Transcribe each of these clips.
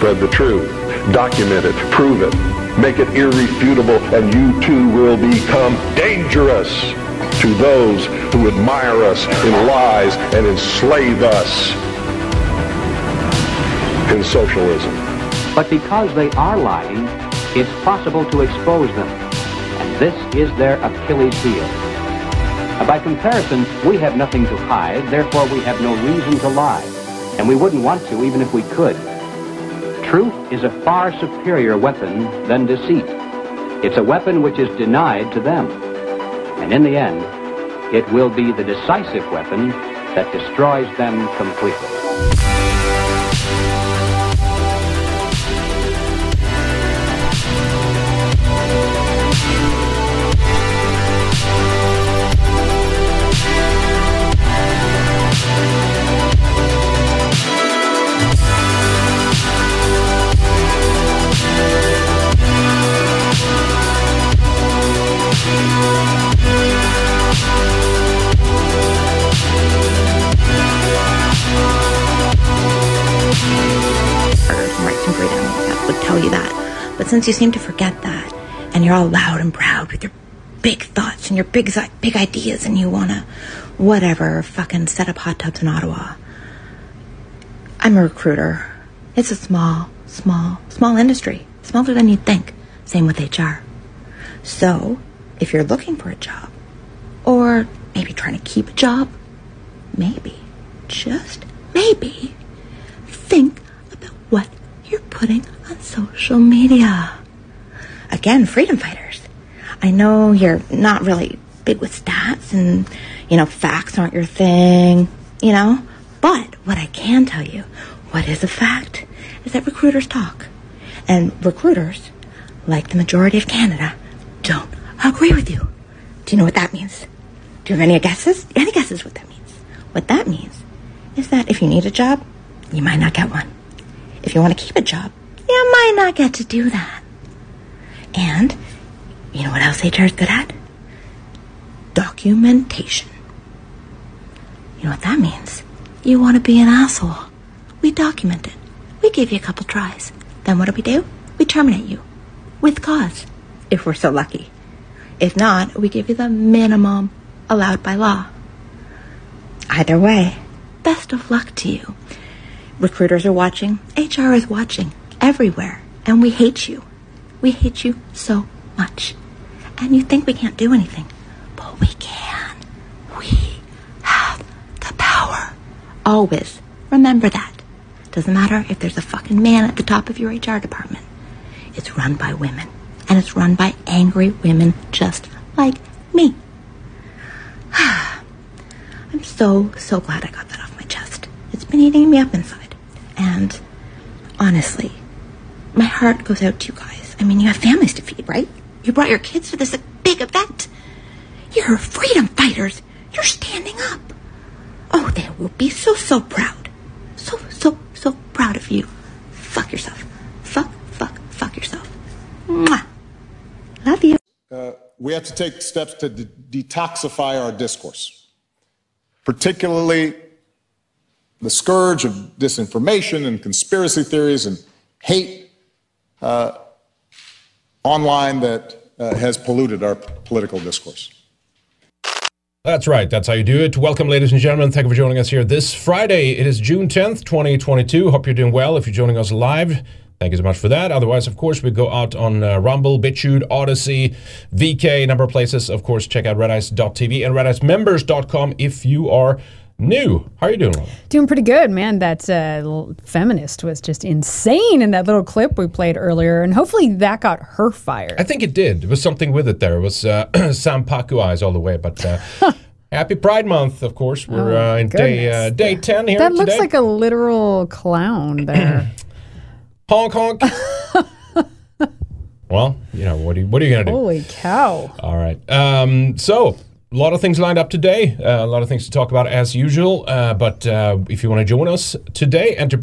Spread the truth. Document it. Prove it. Make it irrefutable, and you too will become dangerous to those who admire us in lies and enslave us in socialism. But because they are lying, it's possible to expose them. And this is their Achilles heel. By comparison, we have nothing to hide, therefore we have no reason to lie. And we wouldn't want to even if we could. Truth is a far superior weapon than deceit. It's a weapon which is denied to them. And in the end, it will be the decisive weapon that destroys them completely. Would tell you that, but since you seem to forget that, and you're all loud and proud with your big thoughts and your big ideas, and you wanna fucking set up hot tubs in Ottawa. I'm a recruiter. It's a small industry, smaller than you'd think. Same with HR. So if you're looking for a job, or maybe trying to keep a job, maybe, just maybe, think about what you're putting on social media. Again, freedom fighters. I know you're not really big with stats and, facts aren't your thing, But what I can tell you, what is a fact, is that recruiters talk. And recruiters, like the majority of Canada, don't agree with you. Do you know what that means? Do you have any guesses? Any guesses what that means? What that means is that if you need a job, you might not get one. If you want to keep a job, you might not get to do that. And you know what else HR is good at? Documentation. You know what that means? You want to be an asshole. We document it. We give you a couple tries. Then what do? We terminate you. With cause. If we're so lucky. If not, we give you the minimum allowed by law. Either way, best of luck to you. Recruiters are watching. HR is watching. Everywhere. And we hate you. We hate you so much. And you think we can't do anything. But we can. We have the power. Always. Remember that. Doesn't matter if there's a fucking man at the top of your HR department. It's run by women. And it's run by angry women just like me. I'm so glad I got that off my chest. It's been eating me up inside. And honestly, my heart goes out to you guys. I mean, you have families to feed, right? You brought your kids for this big event. You're freedom fighters. You're standing up. Oh, they will be so proud. So proud of you. Fuck yourself. Fuck yourself. Mwah. Love you. We have to take steps to detoxify our discourse, particularly the scourge of disinformation and conspiracy theories and hate online that has polluted our political discourse. That's right. That's how you do it. Welcome, ladies and gentlemen. Thank you for joining us here this Friday. It is June 10th, 2022. Hope you're doing well. If you're joining us live, thank you so much for that. Otherwise, of course, we go out on Rumble, BitChute, Odyssey, VK, number of places. Of course, check out redice.tv and redicemembers.com if you are new. How are you doing, Rob? Doing pretty good, man. That feminist was just insane in that little clip we played earlier, and hopefully that got her fired. I think it did. There was something with it there. It was Sam Paku eyes all the way, but happy Pride Month, of course. We're in day 10 here That today. looks like a literal clown there. Honk, honk. Well, what are you going to do? Holy cow. All right. So, a lot of things lined up today. A lot of things to talk about as usual. But if you want to join us today, enter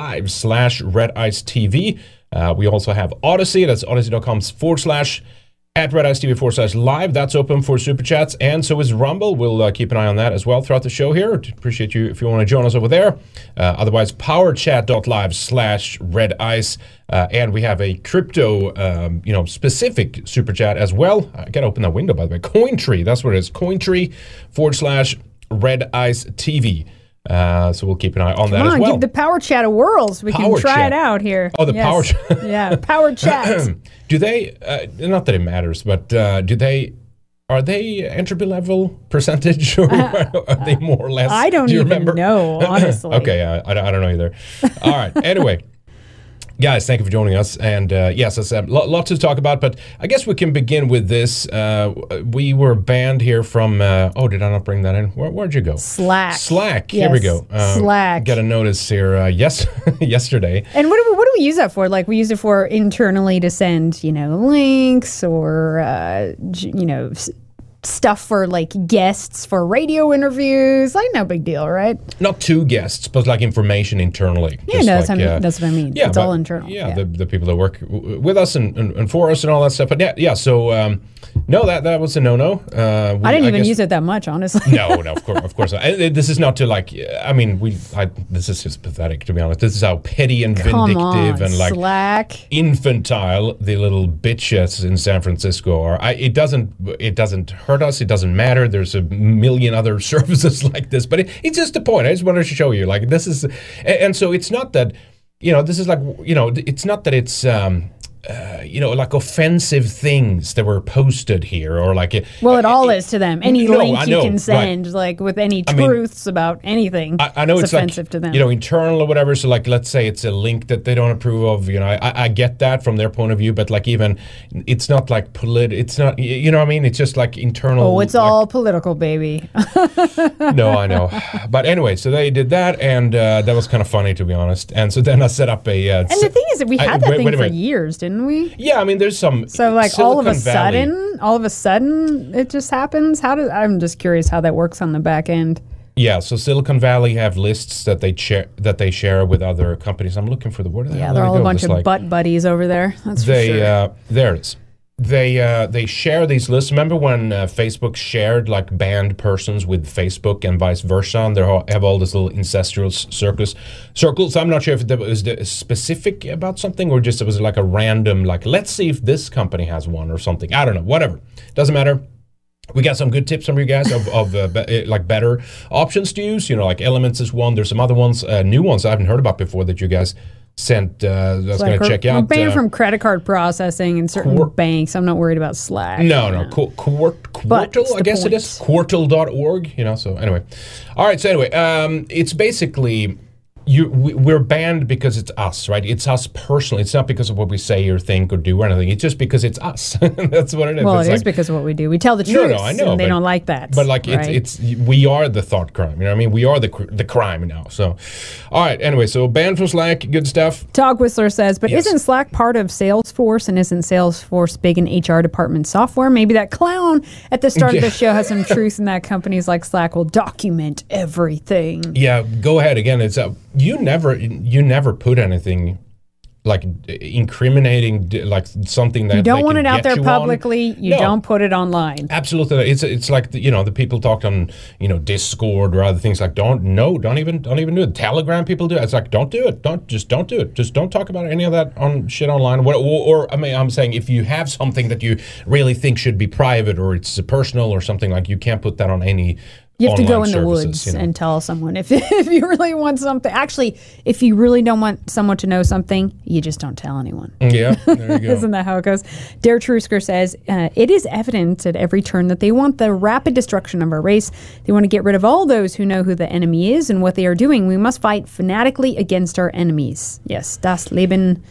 bestream.live/redicetv. We also have Odyssey. That's odyssey.com/. at Red Ice TV /live. That's open for Super Chats, and so is Rumble. We'll keep an eye on that as well throughout the show here. Appreciate you if you want to join us over there. Otherwise, powerchat.live/Red Ice. And we have a crypto, specific Super Chat as well. I got to open that window, by the way. Cointree, that's what it is. Cointree /Red Ice TV. So we'll keep an eye on that as well. Give the Power Chat a whirl so we can try it out here. Oh, the Power Chat. Yeah, Power Chat. Do they, not that it matters, but are they entropy level percentage, or are they more or less? I don't do you even remember? know, honestly. Okay, I don't know either. All right, anyway. Guys, thank you for joining us. And yes, there's a lot to talk about, but I guess we can begin with this. We were banned here from, did I not bring that in? Where'd you go? Slack. Slack, yes. Here we go. Slack. Got a notice here yesterday. And what do we use that for? Like, we use it for internally to send, links or, stuff for like guests for radio interviews. Like, no big deal, right? Not two guests, but like information internally. Yeah, no, that's what I mean. Yeah, it's all internal. Yeah, the people that work with us and for us and all that stuff. But yeah. So no, that was a no-no. I didn't even use it that much, honestly. No, of course not. This is not to like. I mean, this is just pathetic, to be honest. This is how petty and vindictive and like Slack. Infantile the little bitches in San Francisco are. It doesn't hurt us. It doesn't matter. There's a million other services like this, but it's just the point. I just wanted to show you, like, this is, and so it's not that, this is like, it's not that it's, like offensive things that were posted here, or like it all is to them. Any link you can send, right, like with any truths about anything. I know it's offensive like, to them. Internal or whatever. So like, let's say it's a link that they don't approve of. I get that from their point of view, but like, even it's not like it's not. You know what I mean? It's just like internal. Oh, it's all political, baby. No, I know. But anyway, so they did that, and that was kind of funny, to be honest. And so then I set up a. And the thing is that we had that thing for years, didn't we? Yeah, I mean, there's some. So like Silicon all of a sudden, it just happens. I'm just curious how that works on the back end. Yeah, so Silicon Valley have lists that they share with other companies. I'm looking for the word. Yeah, they're all a bunch of butt buddies over there. That's for sure. There it is. They share these lists. Remember when Facebook shared like banned persons with Facebook and vice versa? And they have all these little incestuous circles. I'm not sure if it was specific about something or just it was like a random, like, let's see if this company has one or something. I don't know. Whatever. Doesn't matter. We got some good tips from you guys of like better options to use. Like Elements is one. There's some other ones, new ones I haven't heard about before that you guys sent. I was going to check out. We're banned from credit card processing in certain banks. I'm not worried about Slack. No. Quartal, I guess it is. Quartal.org. So anyway. All right. So anyway, it's basically we're banned because it's us, right? It's us personally. It's not because of what we say or think or do or anything. It's just because it's us. That's what it is. Well, it is because of what we do. We tell the truth. No, I know. And they don't like that. But like, right? it's we are the thought crime. You know what I mean? We are the crime now. So, all right. Anyway, so banned from Slack. Good stuff. Tog Whistler says, but isn't Slack part of Salesforce, and isn't Salesforce big in HR department software? Maybe that clown at the start of the show has some truth in that. Companies like Slack will document everything. Yeah, go ahead. Again, it's you never put anything like incriminating, like something that you don't want it out there publicly. You don't put it online. Absolutely, it's like the people talked on Discord or other things like don't even do it. Telegram people do it. It's like don't do it. Don't do it. Just don't talk about any of that on shit online. Or I mean, I'm saying if you have something that you really think should be private or it's personal or something, like you can't put that on any. You have to go in the woods and tell someone if you really want something. Actually, if you really don't want someone to know something, you just don't tell anyone. Yeah, there you go. Isn't that how it goes? Dare Trusker says, it is evident at every turn that they want the rapid destruction of our race. They want to get rid of all those who know who the enemy is and what they are doing. We must fight fanatically against our enemies. Yes, das Leben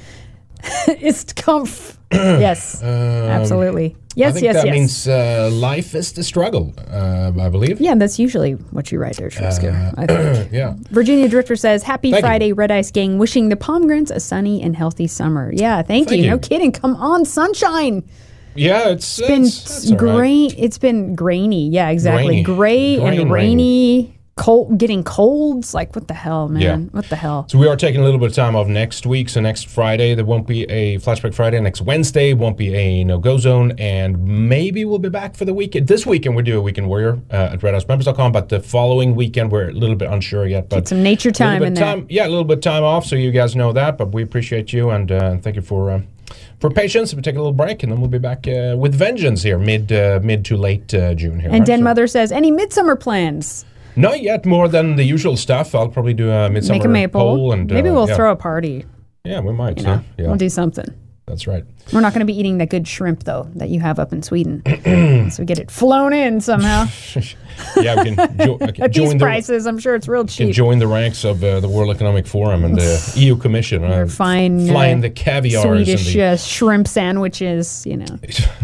ist Kampf. Yes, absolutely. Yes, I think that means life is the struggle, I believe. Yeah, that's usually what you write there, Trusker, I think. Yeah. Virginia Drifter says, Happy Friday, Red Ice Gang. Wishing the Pomegrants a sunny and healthy summer. Yeah, thank you. No kidding. Come on, sunshine. Yeah, it's been gray. Right. It's been grainy. Yeah, exactly. Gray and rainy. getting colds. Like, what the hell, man? Yeah. What the hell? So we are taking a little bit of time off next week. So next Friday, there won't be a Flashback Friday. Next Wednesday won't be a no-go zone. And maybe we'll be back for the weekend. This weekend, we do a Weekend Warrior at redhousemembers.com. But the following weekend, we're a little bit unsure yet. But Get some nature time in there. Yeah, a little bit of time off, so you guys know that. But we appreciate you, and thank you for patience. We'll take a little break, and then we'll be back with vengeance here, mid to late June here. And Den Mother says, any midsummer plans? Not yet, more than the usual stuff. I'll probably do a midsummer Make a maple. poll. And, maybe we'll throw a party. Yeah, we might. You know, Yeah. we'll do something. That's right. We're not going to be eating that good shrimp, though, that you have up in Sweden. So we get it flown in somehow. Yeah, we can At these prices, I'm sure it's real cheap. Join the ranks of the World Economic Forum and the EU Commission. Fine, flying the caviar. Swedish shrimp sandwiches, you know.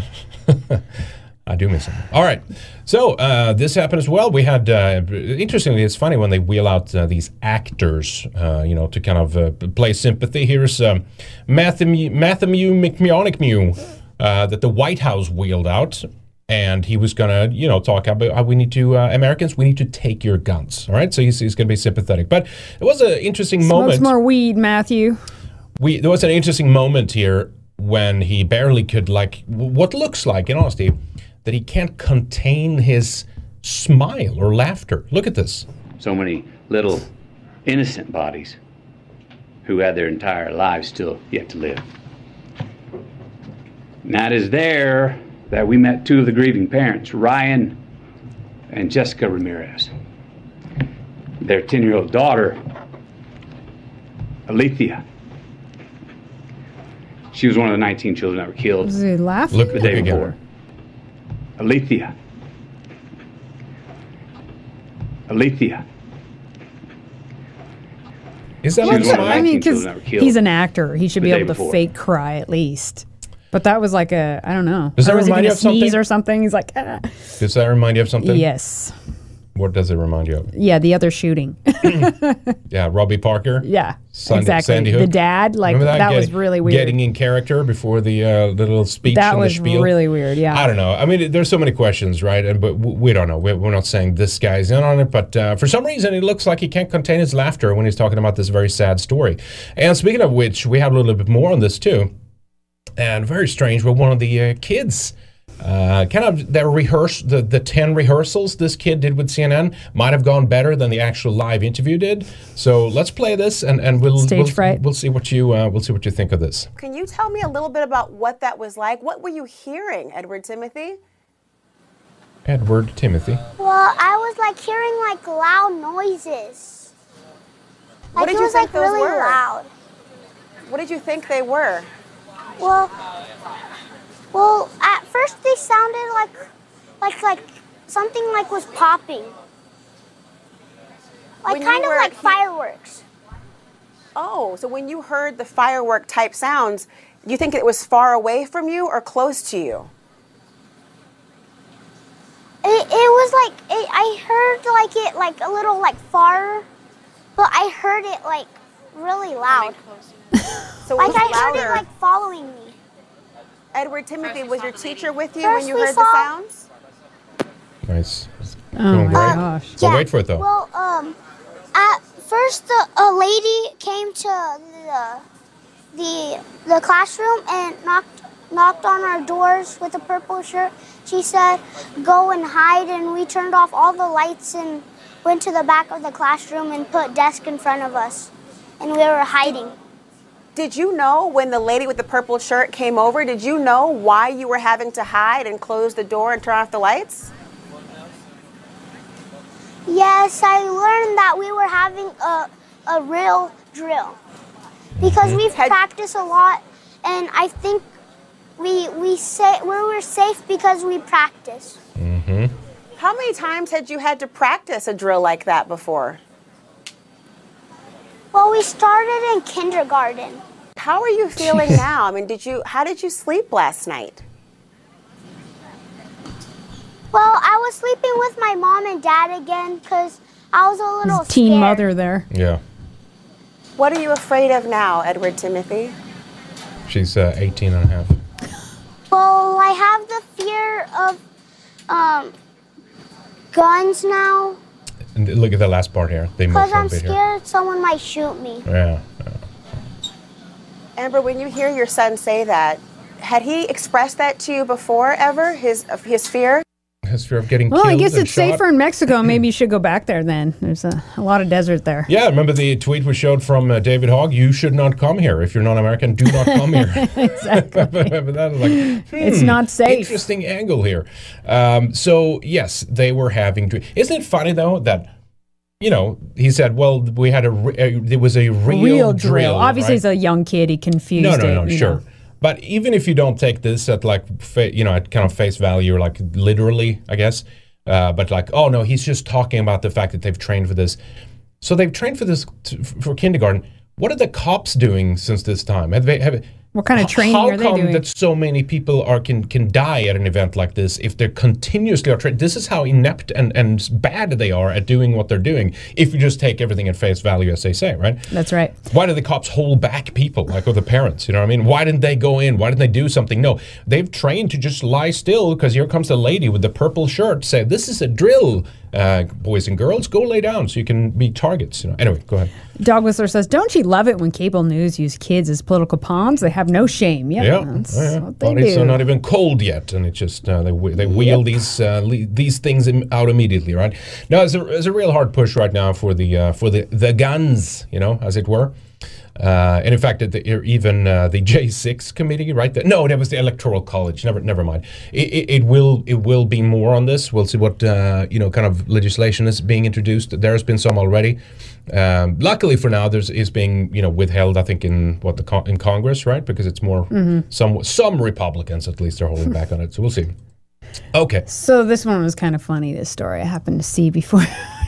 I do miss them. All right. So this happened as well. We had, interestingly, it's funny when they wheel out these actors, to kind of play sympathy. Here's Matthew McMeonicmew that the White House wheeled out. And he was going to, talk about how we need to, Americans, we need to take your guns. All right. So he's going to be sympathetic. But it was an interesting moment. Smokes more weed, Matthew. There was an interesting moment here when he barely could, what looks like, in honesty, that he can't contain his smile or laughter. Look at this. So many little innocent bodies who had their entire lives still yet to live. And that is there that we met two of the grieving parents, Ryan and Jessica Ramirez. Their 10-year-old daughter, Alethea. She was one of the 19 children that were killed. Does he laugh? Look the day before. Alethea. Is that She like was one of the smile? 19 because children that were killed he's an actor. He should be the day able to before. fake cry at least. But that was like I don't know. Does that Or was he remind you gonna of something? sneeze or something? He's like, ah. Does that remind you of something? Yes. What does it remind you of? Yeah, the other shooting. Yeah, Robbie Parker. Yeah, Sandy exactly. Hook. The dad, like Remember that was really weird. Getting in character before the little speech That and was the spiel. really weird, yeah. I don't know. I mean, there's so many questions, right? But we don't know. We're not saying this guy's in on it, but for some reason, it looks like he can't contain his laughter when he's talking about this very sad story. And speaking of which, we have a little bit more on this too. And very strange, but one of the kids, kind of the 10 rehearsals this kid did with CNN might have gone better than the actual live interview did. So let's play this, and we'll see what you think of this. Can you tell me a little bit about what that was like? What were you hearing, Edward Timothy? Edward Timothy. Well, I was like hearing like loud noises. What did it you was think like those really were? loud. What did you think they were? Well, at first they sounded like something like was popping. Like kind of like fireworks. Oh, so when you heard the firework type sounds, you think it was far away from you or close to you? It was like I heard like it like a little like far, but I heard it like really loud. So like it was I heard louder. it like following me. Edward Timothy, was your teacher with you First when you we heard the saw- sounds? Nice. Oh my great. gosh. Well, wait for it though. Well, at first a lady came to the classroom and knocked on our doors with a purple shirt. She said, "Go and hide," and we turned off all the lights and went to the back of the classroom and put a desk in front of us, and we were hiding. Did you know when the lady with the purple shirt came over, did you know why you were having to hide and close the door and turn off the lights? Yes, I learned that we were having a real drill because we've practiced a lot, and I think we were safe because we practiced. Mm-hmm. How many times had you had to practice a drill like that before? Well, we started in kindergarten. How are you feeling now? I mean, how did you sleep last night? Well, I was sleeping with my mom and dad again because I was a little Teen scared. mother there. Yeah. What are you afraid of now, Edward Timothy? She's 18 and a half. Well, I have the fear of guns now. And look at the last part here. The Because emotional I'm bit scared someone might shoot me. here. Yeah. Amber, when you hear your son say that, had he expressed that to you before ever, his fear? His fear of getting Well, killed I guess and it's shot. safer in Mexico. Maybe you should go back there then. There's a lot of desert there. Yeah, remember the tweet we showed from David Hogg? You should not come here. If you're not American, do not come here. Exactly. Remember that? Like, It's not safe. Interesting angle here. So, yes, they were having to... Isn't it funny, though, that, you know, he said, well, we had it was a real drill. Obviously, right? he's a young kid. He confused it. No, you sure. know. But even if you don't take this at like, at kind of face value, like literally, I guess, but like, oh no, he's just talking about the fact that they've trained for this. So they've trained for this for kindergarten. What are the cops doing since this time? What kind of training are they doing? How come that so many people can die at an event like this if they're continuously trained? This is how inept and bad they are at doing what they're doing. If you just take everything at face value, as they say, right? That's right. Why do the cops hold back people, like with the parents? You know what I mean? Why didn't they go in? Why didn't they do something? No, they've trained to just lie still because here comes the lady with the purple shirt say, this is a drill, boys and girls, go lay down so you can be targets. You know. Anyway, go ahead. Dog Whistler says, don't you love it when cable news use kids as political pawns? They have no shame. Yeah, that's what they Bodies do. are not even cold yet, and it's just they wheel these things out immediately, right? No, it's a real hard push right now for the guns, you know, as it were. And in fact, even the J6 committee, right? No, that was the Electoral College. Never mind. It will be more on this. We'll see what kind of legislation is being introduced. There has been some already. Luckily for now, is being withheld. I think in Congress, right? Because it's more some Republicans at least are holding back on it. So we'll see. Okay. So this one was kind of funny. This story I happened to see before.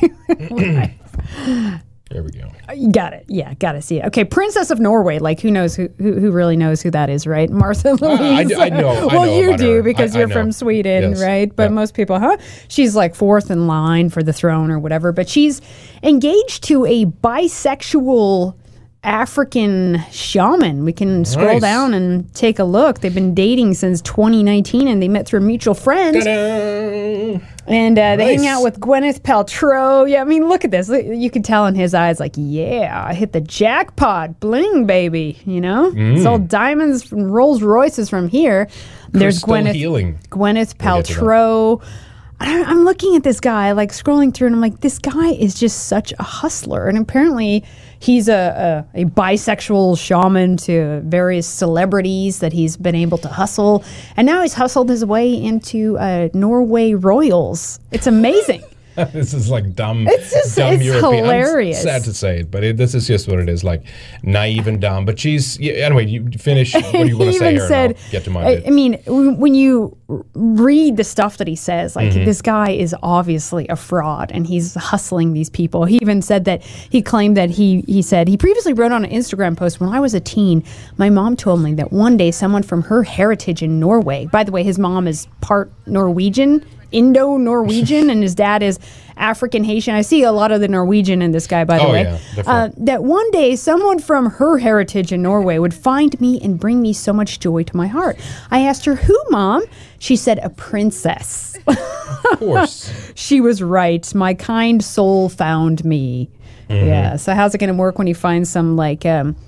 There we go. You got it. Yeah, got to see it. Okay, Princess of Norway. Like, who knows who really knows who that is, right? Martha Louise. I know. Well, you do her. because I you're know. from Sweden, Yes. right? But most people, she's like fourth in line for the throne or whatever. But she's engaged to a bisexual African shaman. We can scroll Nice. down and take a look. They've been dating since 2019, and they met through a mutual friend. Ta-da! And they Nice. hang out with Gwyneth Paltrow. Yeah, I mean, look at this. You can tell in his eyes, like, yeah, I hit the jackpot. Bling, baby. You know? It's all diamonds from Rolls Royces from here. There's Crystal Gwyneth healing. Gwyneth We'll get to that. Paltrow. I'm looking at this guy, like scrolling through, and I'm like, this guy is just such a hustler. And apparently, he's a bisexual shaman to various celebrities that he's been able to hustle. And now he's hustled his way into Norway Royals. It's amazing. This is like dumb. It's European. hilarious. I'm sad to say it, but this is just what it is, like naive and dumb. But anyway, you finish. What do you want to say here? And I'll get to my bit. I mean, when you read the stuff that he says, like this guy is obviously a fraud and he's hustling these people. He even said that he claimed that he said he previously wrote on an Instagram post, when I was a teen, my mom told me that one day someone from her heritage in Norway, by the way, his mom is part Norwegian, Indo-Norwegian, and his dad is African Haitian. I see a lot of the Norwegian in this guy, by the way. Yeah, definitely. That one day someone from her heritage in Norway would find me and bring me so much joy to my heart. I asked her, who, Mom? She said, a princess. Of course. She was right. My kind soul found me. Yeah. So how's it going to work when he finds some like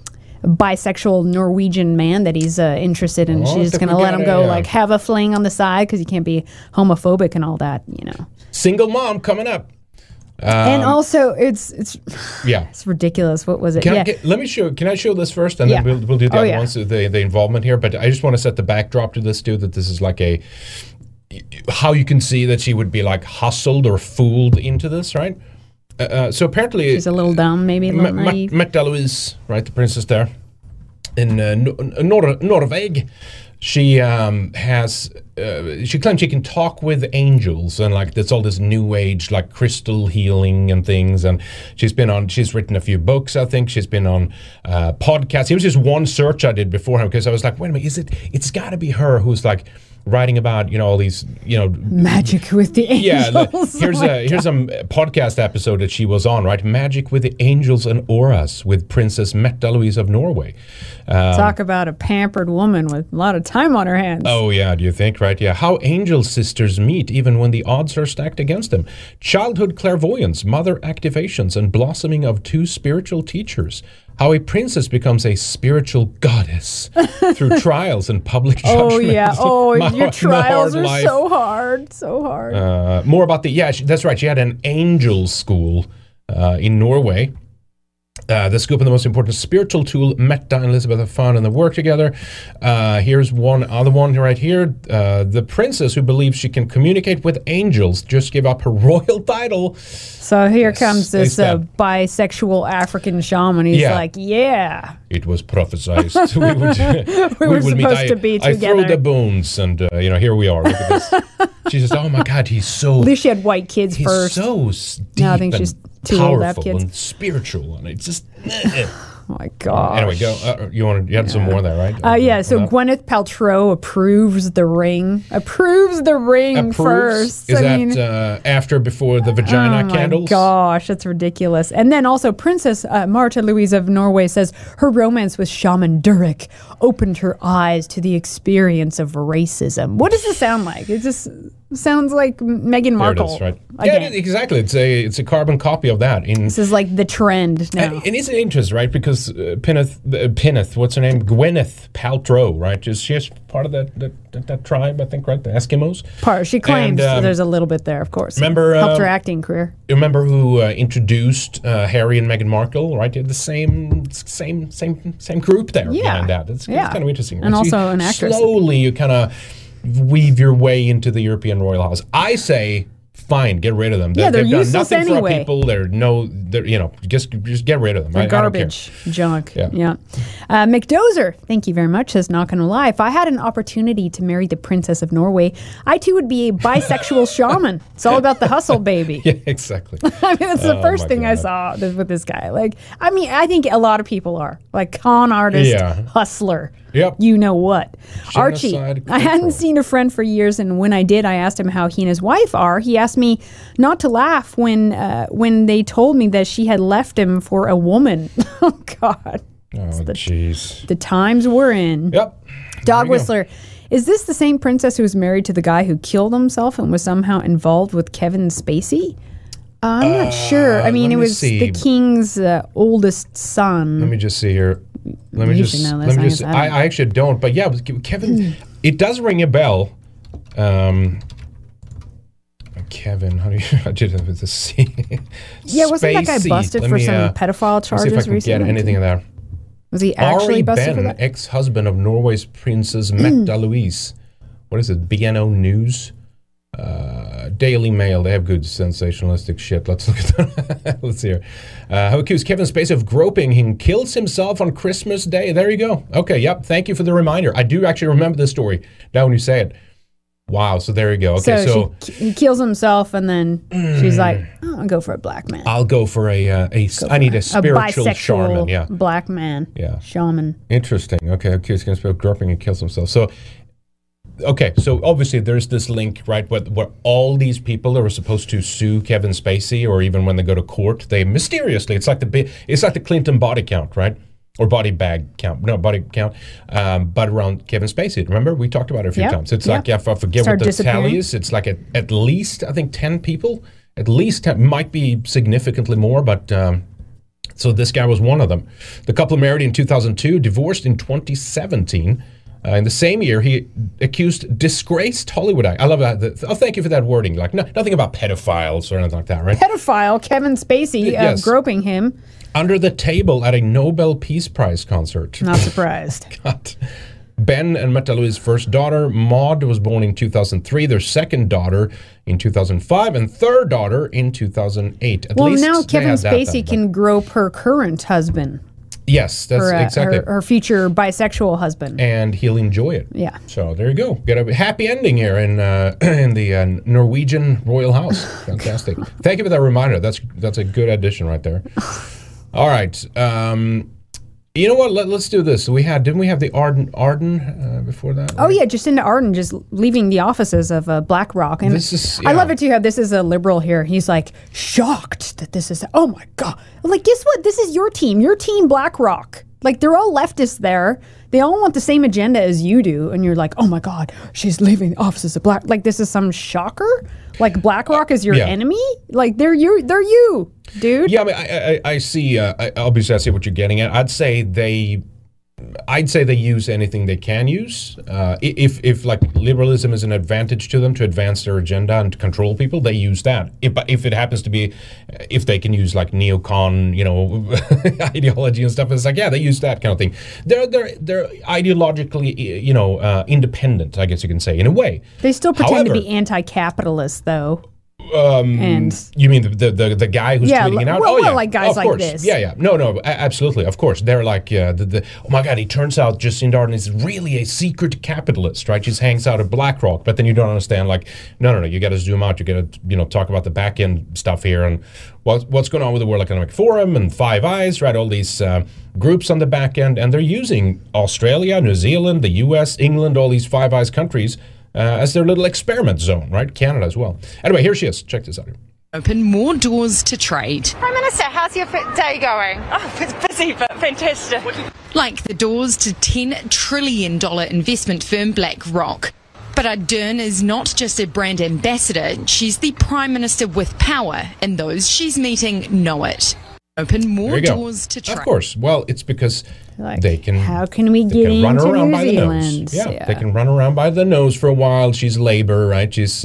bisexual Norwegian man that he's interested in? She's just going to let him go like have a fling on the side because you can't be homophobic and all that, you know. Single mom coming up. And also it's ridiculous. What was it? Let me show. Can I show this first, and then we'll do the other ones, the involvement here. But I just want to set the backdrop to this too. That this is like how you can see that she would be like hustled or fooled into this, right? So apparently she's a little dumb, maybe a little naive. Märtha Louise, right, the princess there in Norway. She she claims she can talk with angels, and like there's all this new age like crystal healing and things. And she's written a few books. I think she's been on podcasts. It was just one search I did beforehand because I was like, wait a minute, it's got to be her who's like writing about, all these, Magic with the Angels. Here's a podcast episode that she was on, right? Magic with the Angels and Auras with Princess Märtha Louise of Norway. Talk about a pampered woman with a lot of time on her hands. Oh, yeah, do you think, right? Yeah. How angel sisters meet even when the odds are stacked against them. Childhood clairvoyance, mother activations, and blossoming of two spiritual teachers. How a princess becomes a spiritual goddess through trials and public judgment. Oh, yeah. Oh, your trials are so hard. So hard. More about that's right. She had an angel school in Norway. The scoop and the most important spiritual tool Märtha and Elizabeth have found and they work together. Here's one other one right here. The princess who believes she can communicate with angels just gave up her royal title. So here comes this bisexual African shaman. He's like, yeah. It was prophesized. we were supposed to be together. I threw the bones and, here we are. Look at this. She says, oh my God, he's so... At least she had white kids first. He's so deep I think she's too powerful old to have kids. And spiritual. And it's just... Oh my God. Anyway, go. You had some more there, right? So Gwyneth Paltrow approves the ring. First. Is that after or before the vagina candles? Oh my gosh, that's ridiculous. And then also Princess Märtha Louise of Norway says her romance with Shaman Durek opened her eyes to the experience of racism. What does this sound like? It just sounds like Meghan Markle. There it is, right? Yeah, exactly. It's a carbon copy of that. This is like the trend now. And it's interesting, right? Because Gwyneth, what's her name? Gwyneth Paltrow, right? She's part of that tribe, I think, right? The Eskimos. She claims there's a little bit there, of course. Remember, helped her acting career. You remember who introduced Harry and Meghan Markle, right? The same group there behind that. It's kind of interesting. And also an actress. Slowly, you kind of weave your way into the European royal house. I say, fine, get rid of them. They're They've done useless nothing anyway. For people. Just get rid of them. They're garbage, junk. Yeah. McDozer, thank you very much, says, not going to lie, if I had an opportunity to marry the Princess of Norway, I too would be a bisexual shaman. It's all about the hustle, baby. Yeah, exactly. I mean, that's the first thing I saw with this guy. I think a lot of people are. Like con artist, hustler. Yep. You know what. Genocide Archie, I hadn't seen a friend for years, and when I did, I asked him how he and his wife are. He asked me not to laugh when they told me that she had left him for a woman. Oh, God. Oh, jeez. The times we're in. Yep. Dog Whistler. Is this the same princess who was married to the guy who killed himself and was somehow involved with Kevin Spacey? I'm not sure. I mean, it was the king's oldest son. Let me just see here. I actually don't, but yeah, Kevin, it does ring a bell. Kevin, how do you? I did it with the C. Yeah, wasn't that guy busted for some pedophile charges recently? See if I can get anything there. Was he actually busted for that? Ex-husband of Norway's Princess Märtha Louise. What is it? BNO News. Daily Mail, they have good sensationalistic shit. Let's look at that. Let's see here. Who accused Kevin Spacey of groping him, kills himself on Christmas Day. There you go. Okay, yep. Thank you for the reminder. I do actually remember this story now when you say it. Wow, so there you go. Okay, so he kills himself, and then she's like, I'll go for a black man. I'll go for I need a spiritual shaman. Yeah. Black man. Yeah. Shaman. Interesting. Okay, accused of groping and kills himself. So okay, so obviously there's this link, right, where all these people that were supposed to sue Kevin Spacey, or even when they go to court, they mysteriously, it's like the Clinton body count, right? Or body count, but around Kevin Spacey. Remember, we talked about it a few times. It's like, if I forget what the tally is, it's like at least, I think, 10 people. At least 10, might be significantly more, but so this guy was one of them. The couple married in 2002, divorced in 2017. In the same year, he accused disgraced Hollywood actor. I love that. Thank you for that wording. Like nothing about pedophiles or anything like that, right? Pedophile Kevin Spacey of groping him under the table at a Nobel Peace Prize concert. Not surprised. God. Ben and Märtha Louise's first daughter, Maud, was born in 2003. Their second daughter in 2005, and third daughter in 2008. At least now Kevin Spacey can grope her current husband. Yes, that's exactly. Her future bisexual husband. And he'll enjoy it. Yeah. So there you go. Get a happy ending here in the Norwegian royal house. Fantastic. Thank you for that reminder. That's a good addition right there. All right. You know what? Let's do this. Didn't we have the Arden before that? Right? Oh yeah, Jacinda Ardern just leaving the offices of BlackRock, and I love it too. How this is a liberal here. He's like shocked that this is. Oh my god! I'm like, guess what? This is your team BlackRock. Like they're all leftists there. They all want the same agenda as you do, and you're like, oh my god, she's leaving the offices of Black. Like this is some shocker. Like BlackRock is your enemy. Like they're you, dude. Yeah, I mean, I see. Obviously, I see what you're getting at. I'd say they use anything they can use. If like liberalism is an advantage to them to advance their agenda and to control people, they use that. If it happens to be, if they can use like neocon, ideology and stuff, it's like they use that kind of thing. They're ideologically, independent, I guess you can say, in a way. They still pretend to be anti-capitalist, though. And you mean the guy who's tweeting it out? Well, like guys like this. Yeah. No, absolutely. Of course. They're like, oh my God, it turns out Jacinda Ardern is really a secret capitalist, right? She hangs out at BlackRock, but then you don't understand, like, no, you got to zoom out. You got to, talk about the back end stuff here and what's going on with the World Economic Forum and Five Eyes, right? All these groups on the back end, and they're using Australia, New Zealand, the U.S., England, all these Five Eyes countries as their little experiment zone, right? Canada as well. Anyway, here she is. Check this out. Open more doors to trade. Prime Minister, how's your day going? Oh, it's busy, but fantastic. Like the doors to $10 trillion investment firm BlackRock. But Ardern is not just a brand ambassador. She's the Prime Minister with power, and those she's meeting know it. Open more doors to trade. Of course. Well, it's because they can. How can we get into run around New by Zealand? The nose. Yeah, they can run around by the nose for a while. She's Labour, right? She's.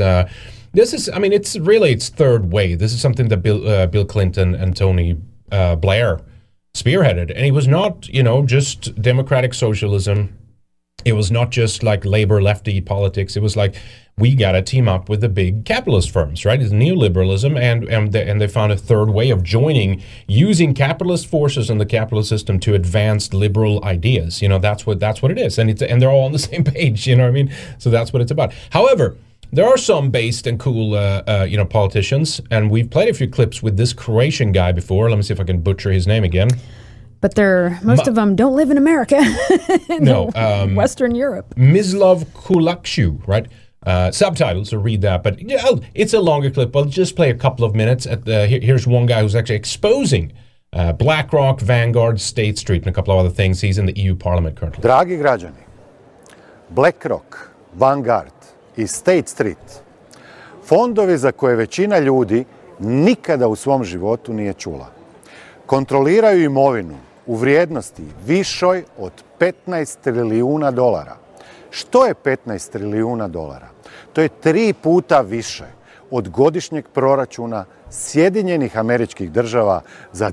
It's third way. This is something that Bill Clinton and Tony Blair spearheaded, and it was not, just democratic socialism. It was not just like Labour lefty politics. It was like, we got to team up with the big capitalist firms, right? It's neoliberalism, and they found a third way of using capitalist forces in the capitalist system to advance liberal ideas. That's what it is, and they're all on the same page. You know what I mean? So that's what it's about. However, there are some based and cool, politicians, and we've played a few clips with this Croatian guy before. Let me see if I can butcher his name again. But most of them don't live in America. No, Western Europe. Mislav Kulakshu, right? Subtitles, so read that. But it's a longer clip. I'll just play a couple of minutes. Here's one guy who's actually exposing BlackRock, Vanguard, State Street, and a couple of other things. He's in the EU Parliament currently. Dragi građani, BlackRock, Vanguard i State Street, fondovi za koje većina ljudi nikada u svom životu nije čula, kontroliraju imovinu u vrijednosti višoj od $15 trilijuna. Što je $15 trilijuna? To je 3 puta više od godišnjeg proračuna Sjedinjenih Američkih Država za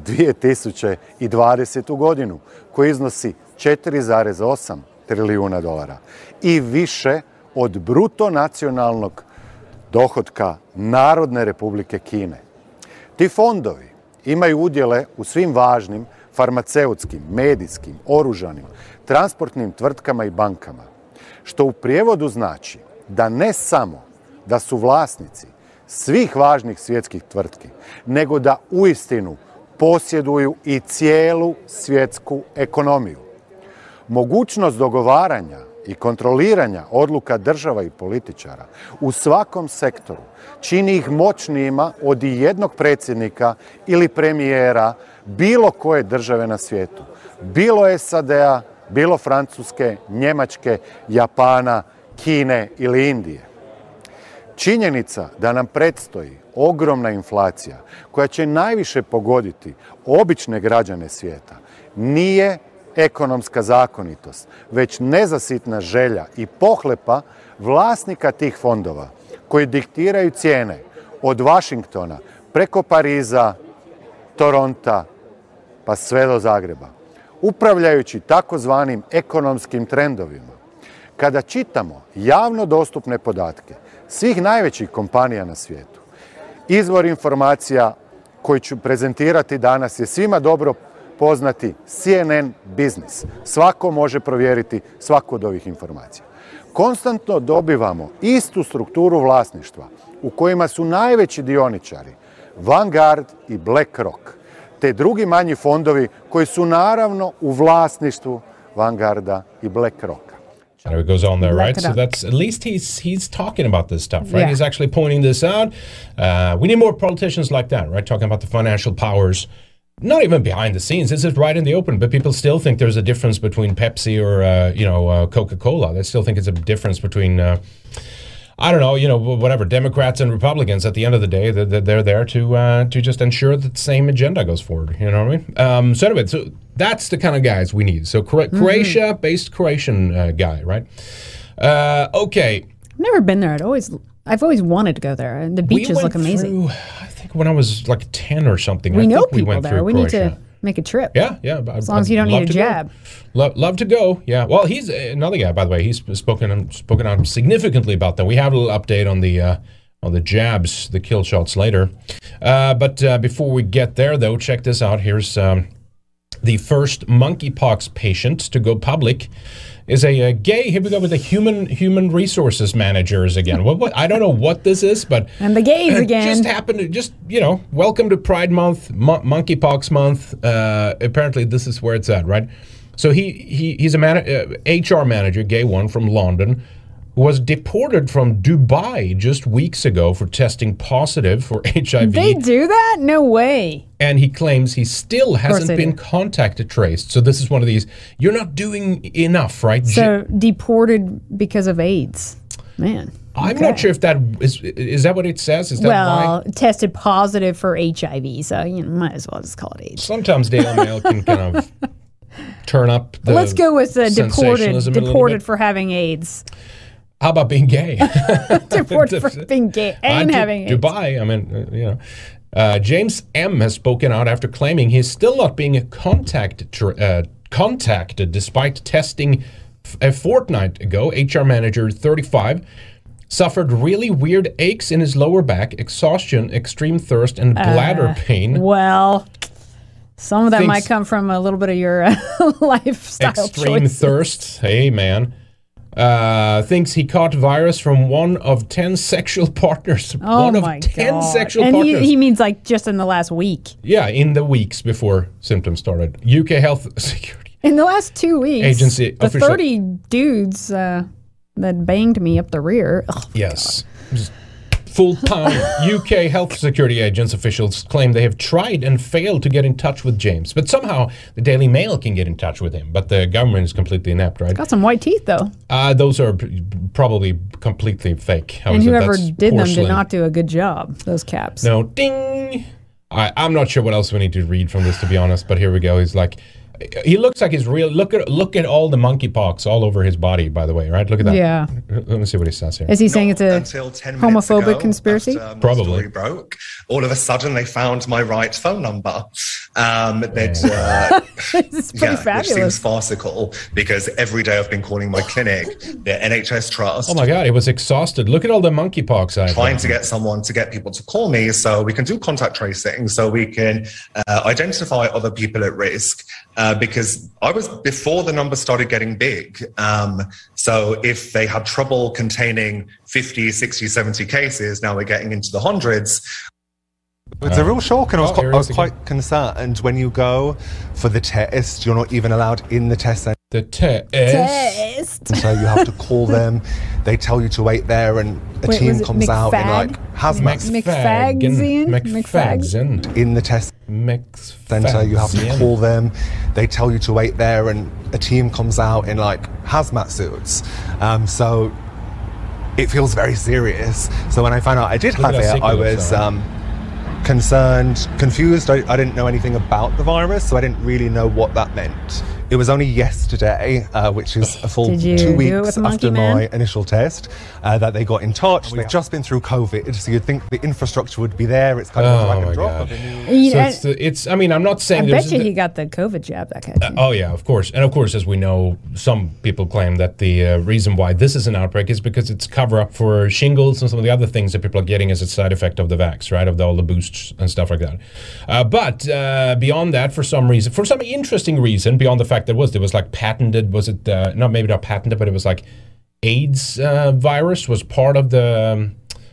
2020. godinu, koji iznosi $4,8 trilijuna i više od bruto nacionalnog dohotka Narodne Republike Kine. Ti fondovi imaju udjele u svim važnim farmaceutskim, medijskim, oružanim, transportnim tvrtkama i bankama, što u prijevodu znači da ne samo da su vlasnici svih važnih svjetskih tvrtki, nego da uistinu posjeduju i cijelu svjetsku ekonomiju. Mogućnost dogovaranja i kontroliranja odluka država i političara u svakom sektoru čini ih moćnijima od jednog predsjednika ili premijera bilo koje države na svijetu, bilo SAD-a, bilo Francuske, Njemačke, Japana, Kine ili Indije. Činjenica da nam predstoji ogromna inflacija koja će najviše pogoditi obične građane svijeta nije ekonomska zakonitost, već nezasitna želja i pohlepa vlasnika tih fondova koji diktiraju cijene od Washingtona preko Pariza, Toronta pa sve do Zagreba, upravljajući takozvanim ekonomskim trendovima. Kada čitamo javno dostupne podatke svih najvećih kompanija na svijetu, izvor informacija koji ću prezentirati danas je svima dobro poznati CNN Business. Svako može provjeriti svaku od ovih informacija. Konstantno dobivamo istu strukturu vlasništva u kojima su najveći dioničari Vanguard i BlackRock. te drugi manji fondovi koji su naravno u vlasništvu Vanguarda i BlackRocka. And it goes on there, right? So that's at least he's talking about this stuff, right? Yeah. He's actually pointing this out. We need more politicians like that, right? Talking about the financial powers, not even behind the scenes. This is right in the open, but people still think there's a difference between Pepsi or Coca-Cola. They still think it's a difference between I don't know, whatever, Democrats and Republicans. At the end of the day, they're there to just ensure that the same agenda goes forward. You know what I mean? So anyway, so that's the kind of guys we need. So Croatia-based Croatian guy, right? Okay. I've never been there. I've always wanted to go there. The beaches look amazing. I think when I was like 10 or something. We know people there. We need to make a trip. Yeah. As long as you don't need a jab. Love to go. Yeah. Well, he's another guy, by the way. He's spoken on significantly about that. We have a little update on the jabs, the kill shots later. But before we get there, though, check this out. Here's the first monkeypox patient to go public. Is a gay. Here we go with the human resources managers again. What I don't know what this is, but and the gays again. Just happened to welcome to Pride Month, Monkeypox Month. Apparently, this is where it's at, right? So he's a HR manager, gay one from London, who was deported from Dubai just weeks ago for testing positive for HIV. They do that? No way. And he claims he still hasn't been contact traced. So this is one of these, you're not doing enough, right? So deported because of AIDS. Man. I'm not sure if that is that what it says? Is that why? Tested positive for HIV, so might as well just call it AIDS. Sometimes Daily Mail can kind of turn up the Let's go with deported for having AIDS. How about being gay? Deported for being gay and having AIDS. Dubai, I mean, James M. has spoken out after claiming he's still not being contacted despite testing a fortnight ago. HR manager 35 suffered really weird aches in his lower back, exhaustion, extreme thirst, and bladder pain. Well, some of that might come from a little bit of your lifestyle extreme choices. Thirst. Hey, man. Thinks he caught virus from one of 10 sexual partners. Oh one of my 10 God. sexual and partners. He means like just in the last week. Yeah, in the weeks before symptoms started. UK Health Security. In the last 2 weeks. Agency the official. 30 dudes that banged me up the rear. Oh, yes. Full-time UK health security agents officials claim they have tried and failed to get in touch with James. But somehow the Daily Mail can get in touch with him. But the government is completely inept, right? Got some white teeth, though. Those are probably completely fake. And whoever did them did not do a good job, those caps. No. Ding! I'm not sure what else we need to read from this, to be honest. But here we go. He's like... He looks like he's real. Look at all the monkeypox all over his body, by the way, right? Look at that. Yeah. Let me see what he says here. Is he saying it's a homophobic conspiracy? Probably. Story broke. All of a sudden, they found my right phone number. It's pretty fabulous. Which seems farcical because every day I've been calling my clinic, the NHS Trust. Oh my God, he was exhausted. Look at all the monkeypox. Trying to get people to call me so we can do contact tracing, so we can identify other people at risk. Because I was before the numbers started getting big. So if they had trouble containing 50, 60, 70 cases, now we're getting into the hundreds. It's a real shock, and I was quite concerned when you go for the test, you're not even allowed in the test center. The test. So you have to call them. They tell you to wait there, and a team comes out in like hazmat. McFagson. In the test center, you have to call them. They tell you to wait there, and a team comes out in like hazmat suits. So it feels very serious. So when I found out I did have it, I was concerned, confused. I didn't know anything about the virus, so I didn't really know what that meant. It was only yesterday, which is a full 2 weeks after my initial test, that they got in touch. We've just been through COVID, so you'd think the infrastructure would be there. It's kind of like a drop of a new... I mean, I'm not saying... I bet you he got the COVID jab, that guy. Oh, yeah, of course. And of course, as we know, some people claim that the reason why this is an outbreak is because it's cover-up for shingles and some of the other things that people are getting as a side effect of the vax, right? Of all the boosts and stuff like that. But beyond that, for some interesting reason, beyond the fact there was like patented, was it maybe not patented, but it was like AIDS virus was part of the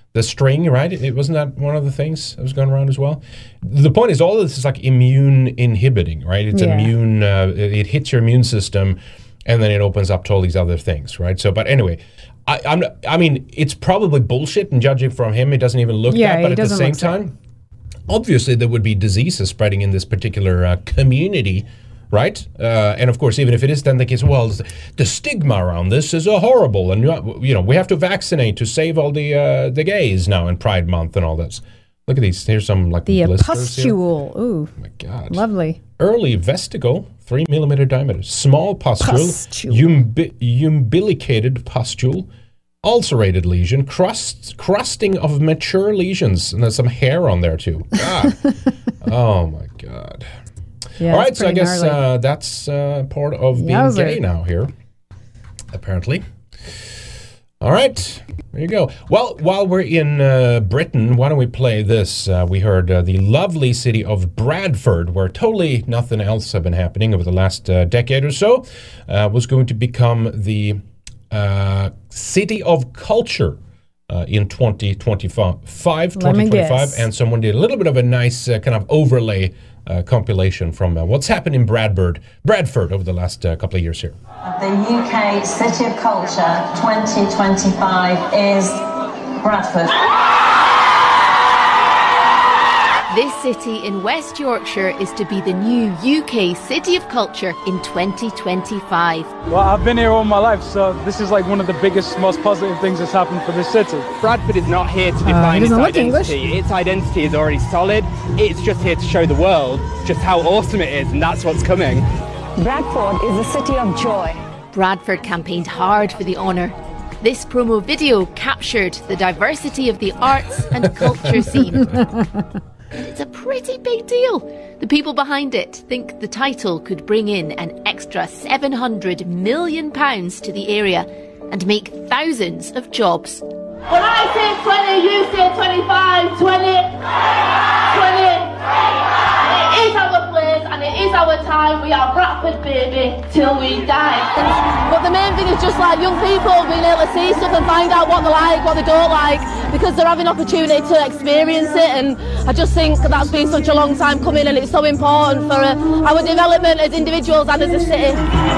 the string, right? It wasn't that one of the things that was going around as well. The point is, all of this is like immune inhibiting, right? It's immune. It hits your immune system, and then it opens up to all these other things, right? So, but anyway, I mean, it's probably bullshit. And judging from him, it doesn't even look that. But at the same time, obviously, there would be diseases spreading in this particular community. Right? And of course, even if it is, then they say, well, the stigma around this is horrible. And, you know, we have to vaccinate to save all the gays now in Pride Month and all this. Look at these. Here's some like the blisters pustule. Here. Ooh. Oh my God. Lovely. Early vesticle, 3 millimeter diameter. Small pustule. Umbilicated pustule. Ulcerated lesion. Crusting of mature lesions. And there's some hair on there too. God. Oh my God. Yeah, all right, so I guess that's part of being gay now here, apparently. All right, there you go. Well, while we're in Britain, why don't we play this? We heard the lovely city of Bradford, where totally nothing else had been happening over the last decade or so, was going to become the city of culture in 2025, and someone did a little bit of a nice kind of overlay compilation from what's happened in Bradford over the last couple of years here. The UK City of Culture 2025 is Bradford. This city in West Yorkshire is to be the new UK City of Culture in 2025. Well, I've been here all my life, so this is like one of the biggest, most positive things that's happened for this city. Bradford is not here to define its identity. Its identity is already solid. It's just here to show the world just how awesome it is, and that's what's coming. Bradford is a city of joy. Bradford campaigned hard for the honour. This promo video captured the diversity of the arts and culture scene. It's a pretty big deal. The people behind it think the title could bring in an extra £700 million to the area and make thousands of jobs. When I say 20, you say 25, 20, 20. It is our place and it is our time. We are Bradford, baby, till we die. But the main thing is just like young people being able to see stuff and find out what they like, what they don't like, because they're having opportunity to experience it. And I just think that's been such a long time coming, and it's so important for our development as individuals and as a city.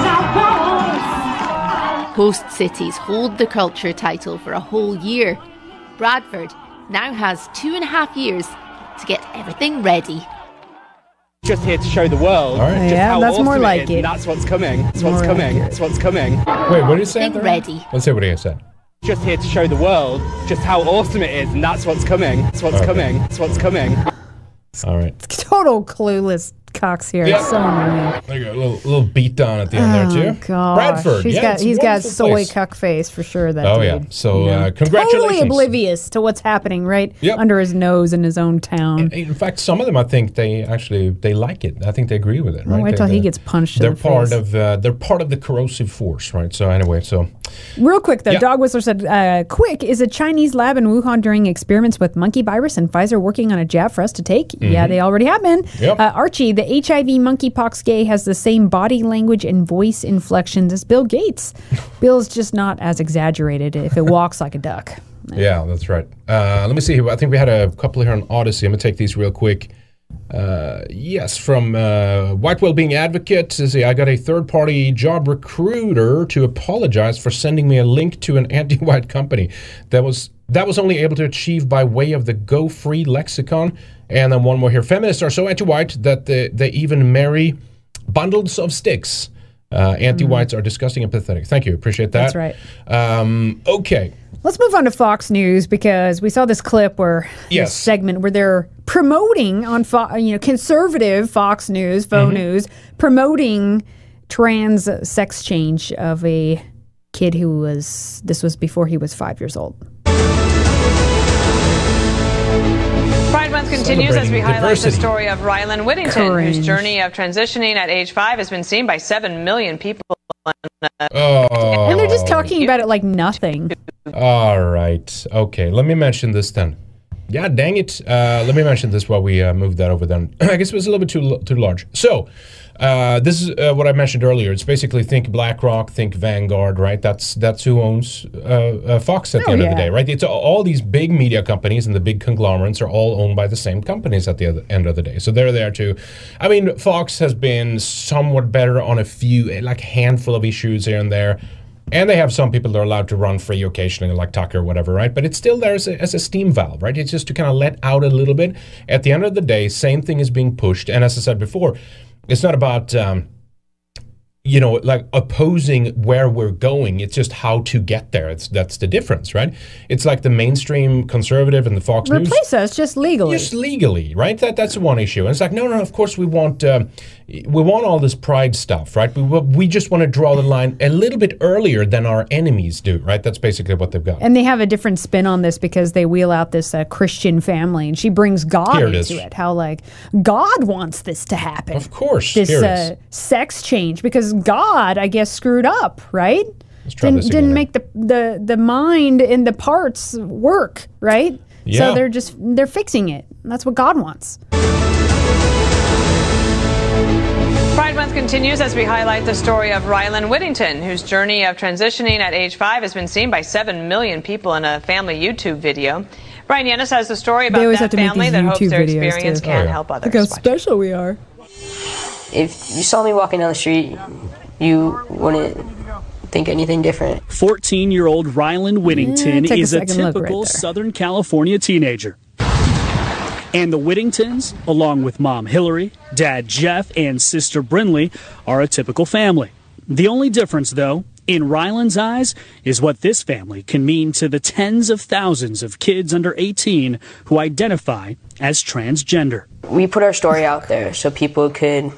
Host cities hold the culture title for a whole year. Bradford now has 2.5 years to get everything ready. Just here to show the world just how that's awesome more like it is. it. That's what's coming. That's what's coming. That's what's coming. Wait, what did you say? Ready. Let's say what he said. Just here to show the world just how awesome it is, and that's what's coming. That's what's coming. That's what's coming. All right. Total clueless cocks here. Yeah. So annoying. There you go. A little beat down at the end there too. Gosh. Bradford. He's got soy place. cuck face for sure. That Oh dude. yeah. So Yeah. congratulations. Totally oblivious to what's happening right under his nose in his own town. In fact, some of them, I think they like it. I think they agree with it. Right? Wait till he gets punched. They're in the part face. of they're part of the corrosive force, right? So anyway, Real quick though, Yeah. Dog Whistler said, "Quick is a Chinese lab in Wuhan during experiments with monkey virus, and Pfizer working on a jab for us to take. Yeah, they already have been. Yep. Archie, the HIV monkeypox gay, has the same body language and voice inflections as Bill Gates. Bill's just not as exaggerated if it walks like a duck." Yeah, that's right. Let me see. I think we had a couple here on Odyssey. I'm going to take these real quick. Yes, from White Wellbeing Advocate. Says, I got a third-party job recruiter to apologize for sending me a link to an anti-white company that was only able to achieve by way of the Go Free lexicon. And then one more here. Feminists are so anti-white that they even marry bundles of sticks. Anti-whites are disgusting and pathetic. Thank you. Appreciate that. That's right. Okay. Let's move on to Fox News, because we saw this clip where this segment where they're promoting on conservative Fox News, faux news, promoting trans sex change of a kid this was before he was 5 years old. Pride Month continues as we highlight the story of Rylan Whittington, whose journey of transitioning at age 5 has been seen by 7 million people. And they're just talking about it like nothing. All right. Okay. Let me mention this then. Yeah, dang it. Let me mention this while we move that over then. I guess it was a little bit too large. So, this is what I mentioned earlier. It's basically think BlackRock, think Vanguard, right? That's who owns Fox at the end of the day, right? It's all these big media companies and the big conglomerates are all owned by the same companies at the end of the day. So they're there too. I mean, Fox has been somewhat better on a few, like handful of issues here and there. And they have some people that are allowed to run free occasionally, like Tucker or whatever, right? But it's still there as a steam valve, right? It's just to kind of let out a little bit. At the end of the day, same thing is being pushed. And as I said before, it's not about, like opposing where we're going. It's just how to get there. That's the difference, right? It's like the mainstream conservative and the Fox News. Replace us just legally. Just legally, right? That's one issue. And it's like, no, of course we want all this pride stuff, right? We just want to draw the line a little bit earlier than our enemies do, right? That's basically what they've got. And they have a different spin on this because they wheel out this Christian family, and she brings God into it. How, like, God wants this to happen. Of course. This sex change, because God, I guess, screwed up, right? Didn't make the mind and the parts work, right? Yeah. So they're fixing it. That's what God wants. Pride Month continues as we highlight the story of Rylan Whittington, whose journey of transitioning at age 5 has been seen by 7 million people in a family YouTube video. Brian Yanis has the story about that family that hopes their experience can help others. Look how special we are. If you saw me walking down the street, you wouldn't think anything different. 14-year-old Rylan Whittington is a typical Southern California teenager. And the Whittingtons, along with mom Hillary, dad Jeff, and sister Brinley, are a typical family. The only difference, though, in Rylan's eyes, is what this family can mean to the tens of thousands of kids under 18 who identify as transgender. We put our story out there so people could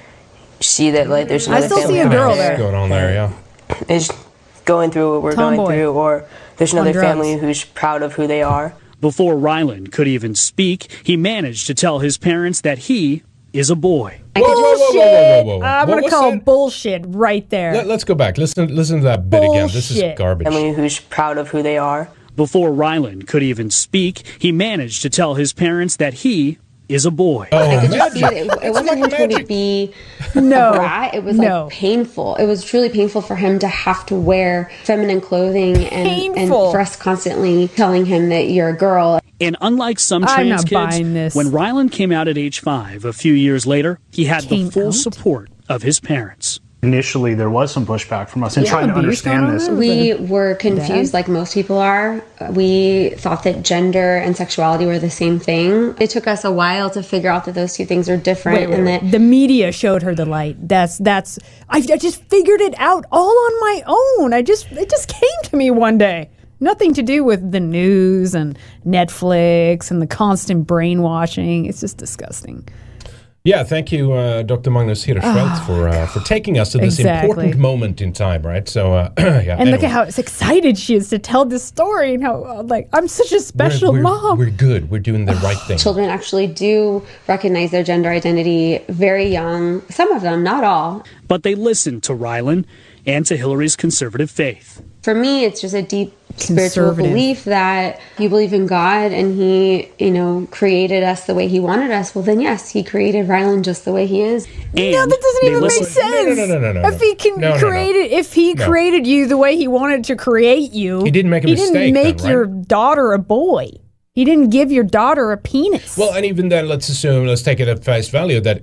see that, like, there's another family. I still see a girl there. Going on there, yeah. Is going through what we're going through, or there's another family who's proud of who they are. Before Rylan could even speak, he managed to tell his parents that he is a boy. Bullshit! I'm going to call bullshit right there. Let's go back. Listen to that bit again. This is garbage. Family who's proud of who they are. Before Rylan could even speak, he managed to tell his parents that he is a boy. I could just see it. It wasn't him trying to be a brat. It was like painful. It was truly painful for him to have to wear feminine clothing and for us constantly telling him that you're a girl. And unlike some trans kids, when Rylan came out at age 5, a few years later, he had the full support of his parents. Initially, there was some pushback from us in trying to understand this. We were confused like most people are. We thought that gender and sexuality were the same thing. It took us a while to figure out that those two things are different. That the media showed her the light. I just figured it out all on my own. It just came to me one day. Nothing to do with the news and Netflix and the constant brainwashing. It's just disgusting. Yeah, thank you, Dr. Magnus Hirschfeldt, for taking us to this important moment in time, right? So, yeah. And look at how excited she is to tell this story and how, I'm such a special mom. We're good. We're doing the right thing. Children actually do recognize their gender identity very young. Some of them, not all. But they listen to Rylan and to Hillary's conservative faith. For me, it's just a deep spiritual belief that you believe in God and He, created us the way He wanted us. Well, then yes, He created Rylan just the way he is. And no, that doesn't even make sense. No. If He created you the way He wanted to create you, He didn't make a mistake. He didn't make your daughter a boy. He didn't give your daughter a penis. Well, and even then, let's take it at face value that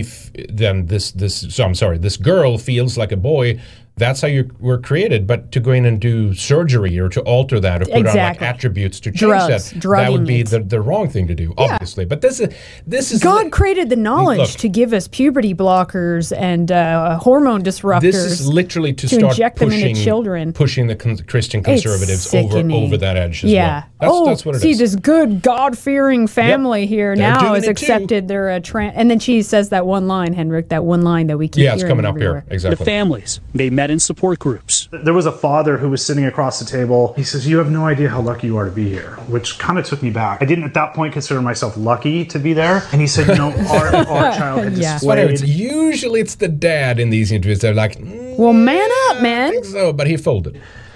this girl feels like a boy. That's how you were created. But to go in and do surgery or to alter that or put on like attributes to change that would be the wrong thing to do, obviously. But this is God created the knowledge to give us puberty blockers and hormone disruptors. This is literally to start inject them into children, pushing the Christian conservatives over that edge as well. That's what it is. This good God-fearing family here now has accepted their trans. And then she says that one line, Henrik, that one line that we keep hearing it's coming everywhere. Up here. Exactly. The families, they met in support groups. There was a father who was sitting across the table. He says, "You have no idea how lucky you are to be here," which kind of took me back. I didn't at that point consider myself lucky to be there. And he said, our child had displayed. Usually it's the dad in these interviews. They're like, well, man up, man. I think so, but he folded.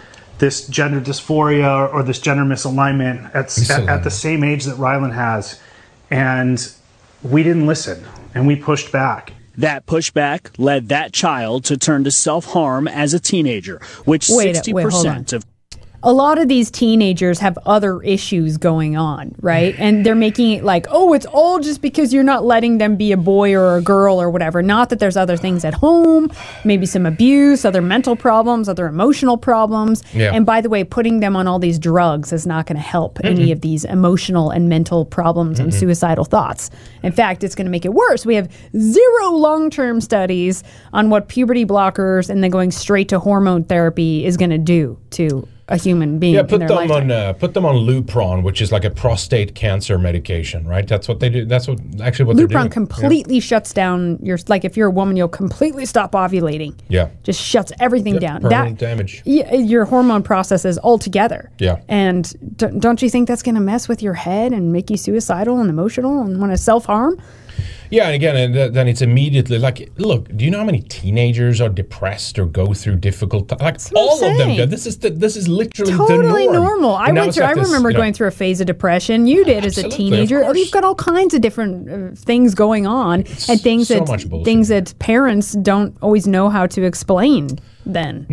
this gender dysphoria or this gender misalignment at the same age that Rylan has. And we didn't listen, and we pushed back. That pushback led that child to turn to self-harm as a teenager, which 60% of... A lot of these teenagers have other issues going on, right? And they're making it like, oh, it's all just because you're not letting them be a boy or a girl or whatever. Not that there's other things at home, maybe some abuse, other mental problems, other emotional problems. Yeah. And by the way, putting them on all these drugs is not going to help any of these emotional and mental problems and suicidal thoughts. In fact, it's going to make it worse. We have 0 long-term studies on what puberty blockers and then going straight to hormone therapy is going to do to a human being. Yeah, put them on Lupron, which is like a prostate cancer medication, right? That's what they do. That's what they're doing. Lupron completely shuts down your, like if you're a woman, you'll completely stop ovulating. Yeah, just shuts everything down. Permanent damage. Your hormone processes altogether. Yeah, and don't you think that's going to mess with your head and make you suicidal and emotional and want to self-harm? Yeah, and again, then it's immediately like, look, do you know how many teenagers are depressed or go through difficult like all of them? This is literally totally the norm. normal. I remember going through a phase of depression. You did as a teenager. You've got all kinds of different things going on, and things that parents don't always know how to explain. Then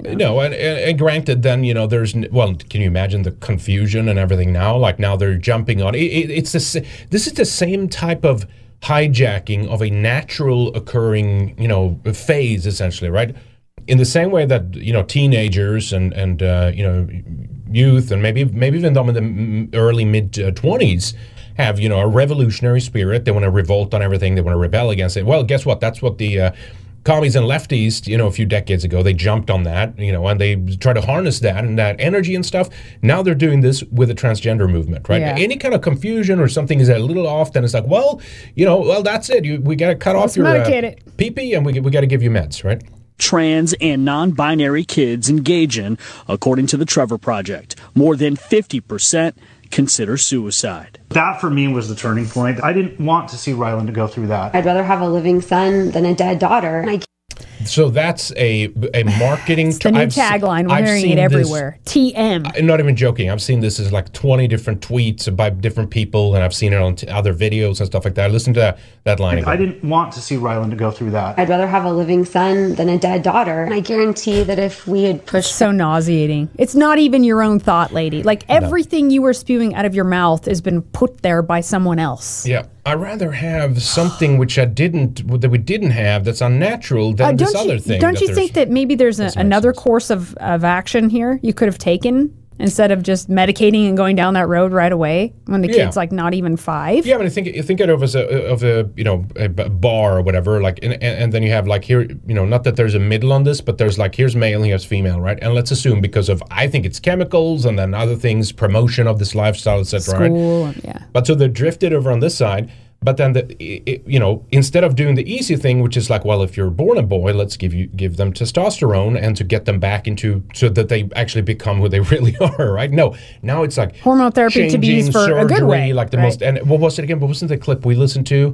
and granted, then there's can you imagine the confusion and everything now? Like now they're jumping on this is the same type of hijacking of a natural occurring phase, essentially, right? In the same way that teenagers and youth and maybe even them in the early mid 20s have a revolutionary spirit. They want to revolt on everything. They want to rebel against it. Well, guess what? That's what the commies and lefties, a few decades ago, they jumped on that, and they try to harness that and that energy and stuff. Now they're doing this with the transgender movement, right? Yeah. Any kind of confusion or something is a little off, then it's like, well, that's it. We got to cut off your pee-pee and we got to give you meds, right? Trans and non-binary kids engage in, according to the Trevor Project. More than 50% consider suicide. That for me was the turning point. I didn't want to see Rylan to go through that. I'd rather have a living son than a dead daughter. So that's a marketing... It's the new tagline. We're hearing it everywhere. TM. I'm not even joking. I've seen this as like 20 different tweets by different people, and I've seen it on other videos and stuff like that. Listen to that line again. I didn't want to see Rylan to go through that. I'd rather have a living son than a dead daughter. And I guarantee that if we had pushed... It's so nauseating. It's not even your own thought, lady. Like everything you were spewing out of your mouth has been put there by someone else. Yeah. I'd rather have something that we didn't have that's unnatural than this other thing. Don't you think that maybe there's another course of action here you could have taken instead of just medicating and going down that road right away when the kid's like not even 5? Yeah, but I think of it of a bar or whatever, like, and then you have like here, not that there's a middle on this, but there's like here's male and here's female, right? And let's assume because of I think it's chemicals and then other things, promotion of this lifestyle, etc. Right? Yeah. But so they're drifted over on this side. But then, instead of doing the easy thing, which is like, well, if you're born a boy, let's give them testosterone and to get them back into so that they actually become who they really are, right? No, now it's like hormone therapy to be used for surgery, a good way, like the most. And what was it again? What wasn't the clip we listened to?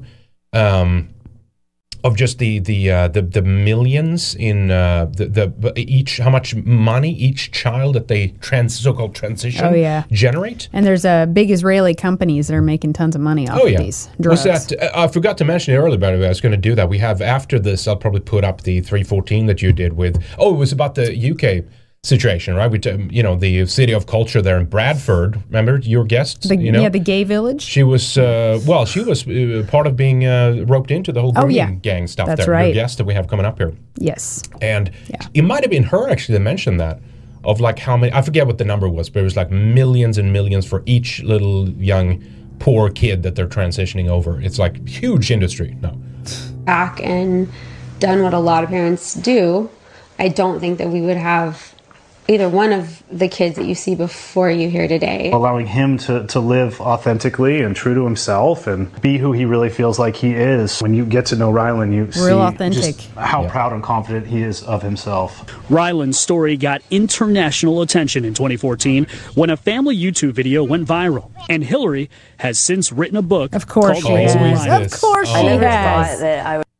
Of just the millions in how much money each child that they so-called transition generate. And there's big Israeli companies that are making tons of money off of these drugs. I forgot to mention it earlier, by the way. I was going to do that. We have after this, I'll probably put up the 314 that you did with. Oh, it was about the UK situation, right? The City of Culture there in Bradford. Remember your guest? The gay village. She was part of being roped into the whole grooming gang stuff. That's there. Right. Your guest that we have coming up here. Yes. And it might have been her actually that mentioned that of like how many. I forget what the number was, but it was like millions and millions for each little young poor kid that they're transitioning over. It's like huge industry. No. Back and done what a lot of parents do. I don't think that we would have either one of the kids that you see before you here today. Allowing him to live authentically and true to himself and be who he really feels like he is. When you get to know Rylan, you see authentic. Just how proud and confident he is of himself. Rylan's story got international attention in 2014 when a family YouTube video went viral. And Hillary has since written a book called Raising Rylan. Of course she has. I never thought that I would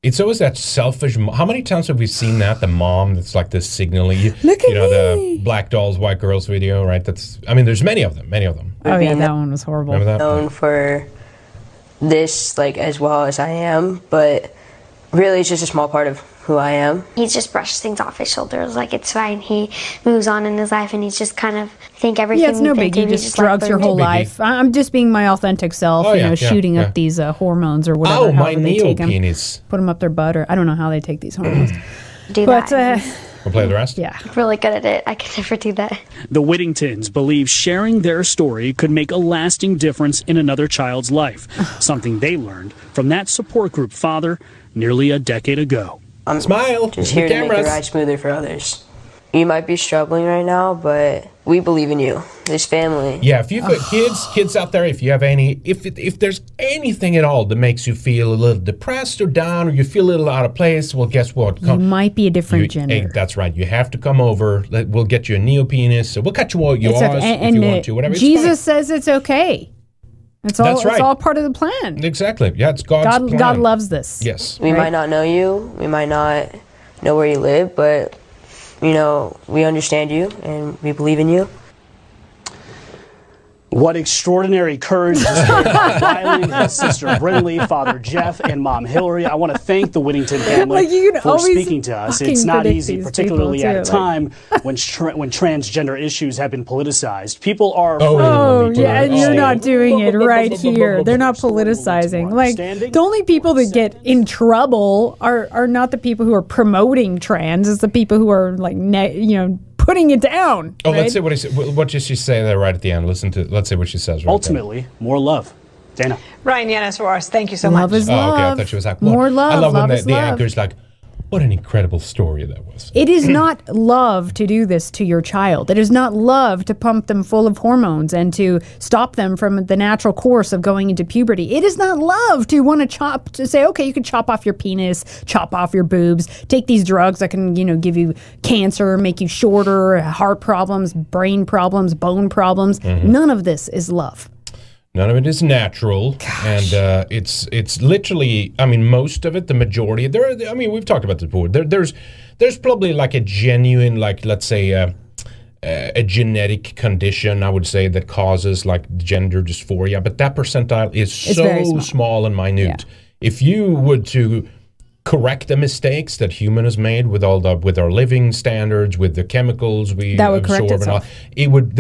It's always that selfish. How many times have we seen that? The mom that's like this signaling. Look at the Black Dolls, White Girls video, right? There's many of them. Oh yeah, that one was horrible. Remember that? Known for this, like, as well as I am, but really it's just a small part of who I am. He just brushes things off his shoulders, like it's fine. He moves on in his life, and he's just kind of think everything. Yeah, it's no big. You just drugs your whole life. I'm just being my authentic self, shooting up these hormones or whatever. Oh, my they take them, neo-penis. put them up their butt, or I don't know how they take these hormones. Do that. We'll play the rest? Yeah. I'm really good at it. I could never do that. The Whittingtons believe sharing their story could make a lasting difference in another child's life, something they learned from that support group father nearly a decade ago. I'm Smile. just here to make the ride smoother for others. You might be struggling right now, but we believe in you. This family. Yeah, if you've got kids out there, if you have if there's anything at all that makes you feel a little depressed or down, or you feel a little out of place, well, guess what? You might be a different gender. Hey, that's right. You have to come over. We'll get you a neo-penis. We'll cut you all yours if you want to. Whatever. Jesus says it's okay. It's all part of the plan. Exactly. Yeah, it's God's plan. God loves this. Yes. We might not know you. We might not know where you live, but we understand you and we believe in you. What extraordinary courage Riley, his sister Brinley, Father Jeff, and Mom Hillary. I want to thank the Whittington family for speaking to us. It's not easy, particularly at a time when transgender issues have been politicized. People are and you're not doing it right here. They're not politicizing. Like, the only people that get in trouble are not the people who are promoting trans. It's the people who are like putting it down. Oh, right? Let's see what does she say there right at the end. Let's see what she says. Right Ultimately, there. More love. Dana. Ryan Yanis for us. Thank you so much. Love is love. Okay. I thought she was like, more love. I love when the anchor's like, what an incredible story that was. It is not love to do this to your child. It is not love to pump them full of hormones and to stop them from the natural course of going into puberty. It is not love to want to say, okay, you can chop off your penis, chop off your boobs, take these drugs that can, give you cancer, make you shorter, heart problems, brain problems, bone problems. Mm-hmm. None of this is love. None of it is natural. Gosh. And it's literally, most of it, the majority. We've talked about this before. There's probably like a genuine, like, let's say, a genetic condition, I would say, that causes like gender dysphoria. But that percentile is so small and minute. Yeah. If you were to correct the mistakes that human has made with with our living standards, with the chemicals we absorb and all, it would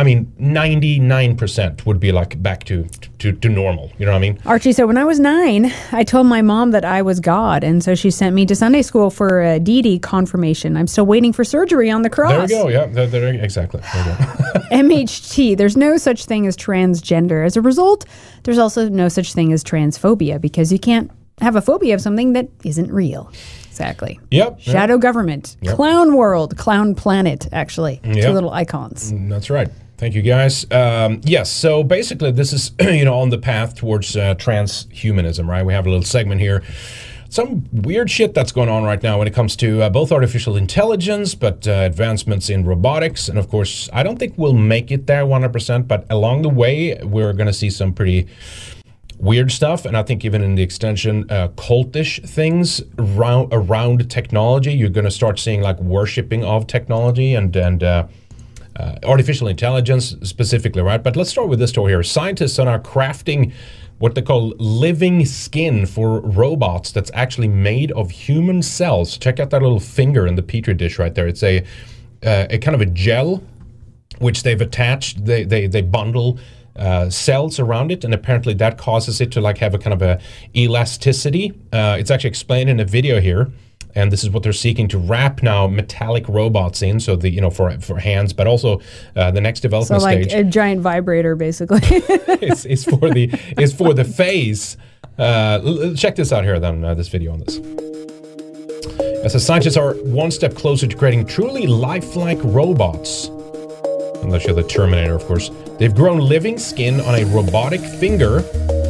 99% would be like back to normal. You know what I mean? Archie, so when I was 9, I told my mom that I was God, and so she sent me to Sunday school for a DD confirmation. I'm still waiting for surgery on the cross. There we go. Yeah, exactly. There you go. MHT, there's no such thing as transgender. As a result, there's also no such thing as transphobia, because you can't have a phobia of something that isn't real. Exactly. Yep. Shadow government. Yep. Clown world. Clown planet, actually. Yep. 2 little icons. That's right. Thank you, guys. Yes, so basically this is, on the path towards transhumanism, right? We have a little segment here. Some weird shit that's going on right now when it comes to both artificial intelligence, but advancements in robotics. And of course, I don't think we'll make it there 100%, but along the way, we're going to see some pretty weird stuff, and I think even in the extension, cultish things around technology. You're going to start seeing like worshipping of technology and artificial intelligence specifically, right? But let's start with this story here. Scientists are now crafting what they call living skin for robots that's actually made of human cells. Check out that little finger in the petri dish right there. It's a kind of a gel which they've attached. They bundle cells around it, and apparently that causes it to like have a kind of a elasticity. It's actually explained in a video here, and this is what they're seeking to wrap now metallic robots in, so for hands, but also the next development stage. So like a giant vibrator, basically. it's for the face. Check this out here then, this video on this. As the scientists are one step closer to creating truly lifelike robots. And let's show the Terminator, of course. They've grown living skin on a robotic finger.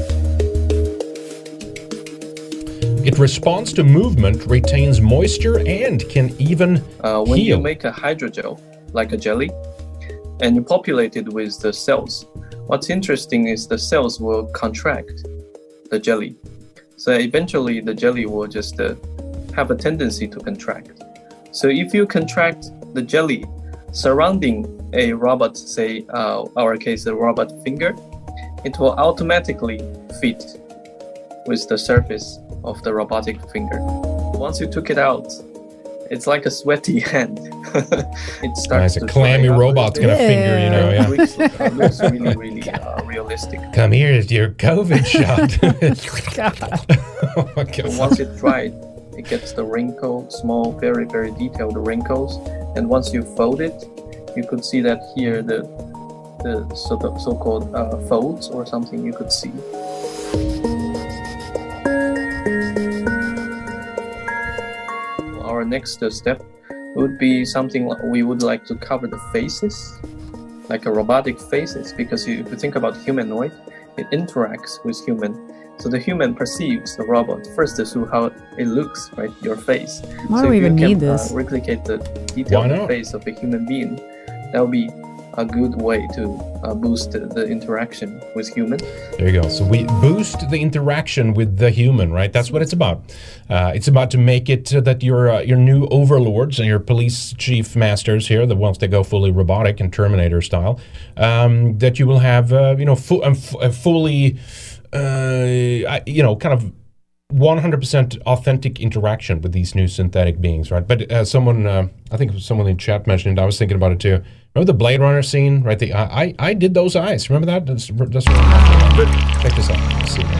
It responds to movement, retains moisture, and can even when heal. You make a hydrogel, like a jelly, and you populate it with the cells, what's interesting is the cells will contract the jelly. So eventually the jelly will just have a tendency to contract. So if you contract the jelly surrounding a robot, say our case a robot finger, it will automatically fit with the surface of the robotic finger. Once you took it out, it's like a sweaty hand. It starts to a clammy robot's gonna finger, you know. Yeah. It looks really, really realistic. Come here, it's your COVID shot. Oh my God. Once it dried, it gets the wrinkle, small, very, very detailed wrinkles. And once you fold it, you could see that here the so-called folds or something you could see. Our next step would be something we would like to cover the faces, like a robotic faces, because if you think about humanoid, it interacts with human. So the human perceives the robot first through how it looks, right? Your face. Why do we even need this? Replicate the detailed face of a human being. That would be a good way to boost the interaction with human. There you go. So we boost the interaction with the human, right? That's what it's about. It's about to make it that your new overlords and your police chief masters here, the ones that go fully robotic and Terminator style, that you will have, fully, kind of 100% authentic interaction with these new synthetic beings, right? But someone, I think someone in chat mentioned, I was thinking about it too. Remember the Blade Runner scene, right? I did those eyes. Remember that? That's what I'm talking about. Check this out. Let's see.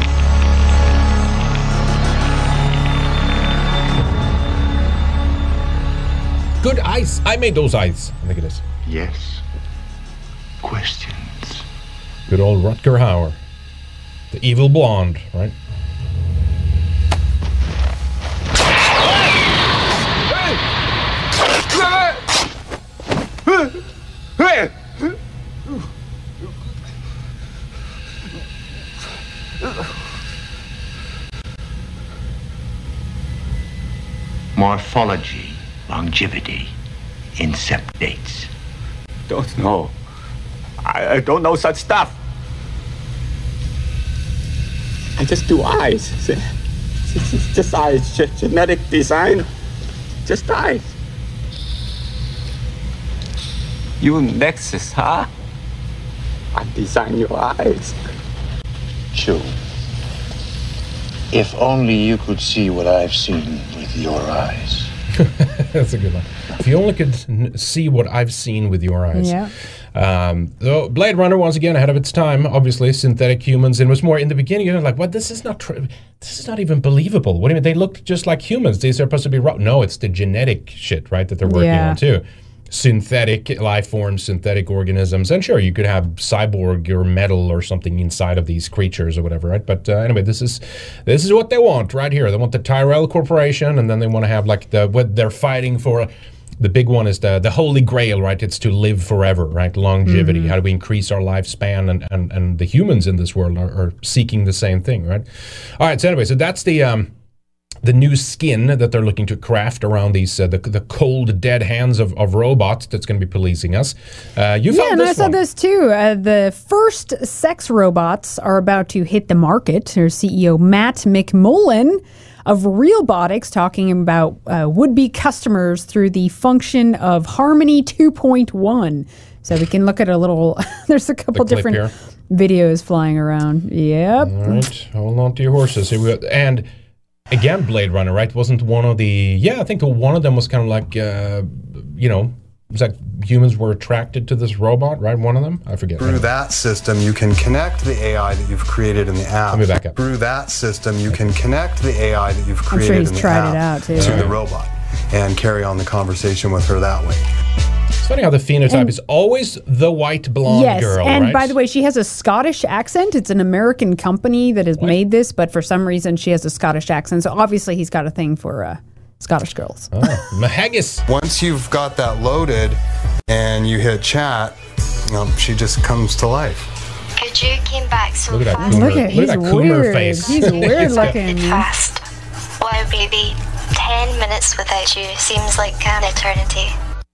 Good eyes. I made those eyes. I think it is. Yes. Questions. Good old Rutger Hauer. The evil blonde, right? Morphology, longevity, incept dates. Don't know. I don't know such stuff. I just do eyes. Just eyes. Genetic design. Just eyes. You Nexus, huh? I design your eyes. Chew. If only you could see what I've seen with your eyes. That's a good one. If you only could see what I've seen with your eyes. Yeah. So Blade Runner, once again, ahead of its time, obviously, synthetic humans. And it was more in the beginning, you're like, what? This is not true. This is not even believable. What do you mean? They look just like humans. These are supposed to be raw. No, it's the genetic shit, right, that they're working on, too. Synthetic life forms, synthetic organisms. And sure, you could have cyborg or metal or something inside of these creatures or whatever, right? But anyway, this is what they want right here. They want the Tyrell Corporation, and then they want to have like what they're fighting for. The big one is the Holy Grail, right? It's to live forever, right? Longevity. Mm-hmm. How do we increase our lifespan? And the humans in this world are seeking the same thing, right? All right, so anyway, so that's the new skin that they're looking to craft around these the cold, dead hands of robots that's going to be policing us. You found this I saw this too. The first sex robots are about to hit the market. There's CEO Matt McMullen of Realbotics talking about would-be customers through the function of Harmony 2.1. So we can look at a little... There's a couple different videos flying around. Yep. All right. Hold on to your horses. Here we go. And... again, Blade Runner, right? Wasn't one of the... yeah, I think one of them was kind of like, it was like humans were attracted to this robot, right? One of them? I forget. Through that system, you can connect the AI that you've created in the app. Let me back up. Through that system, you can connect the AI that you've created in the app to the robot and carry on the conversation with her that way. It's funny how the phenotype is always the white blonde girl, and right? by the way, she has a Scottish accent. It's an American company that has made this, but for some reason she has a Scottish accent. So obviously he's got a thing for Scottish girls. Oh, Mahaggis. Once you've got that loaded and you hit chat, she just comes to life. Good, you came back so fast. Look at that Coomer face. He's weird looking. Fast. Wow, baby. 10 minutes without you seems like an eternity.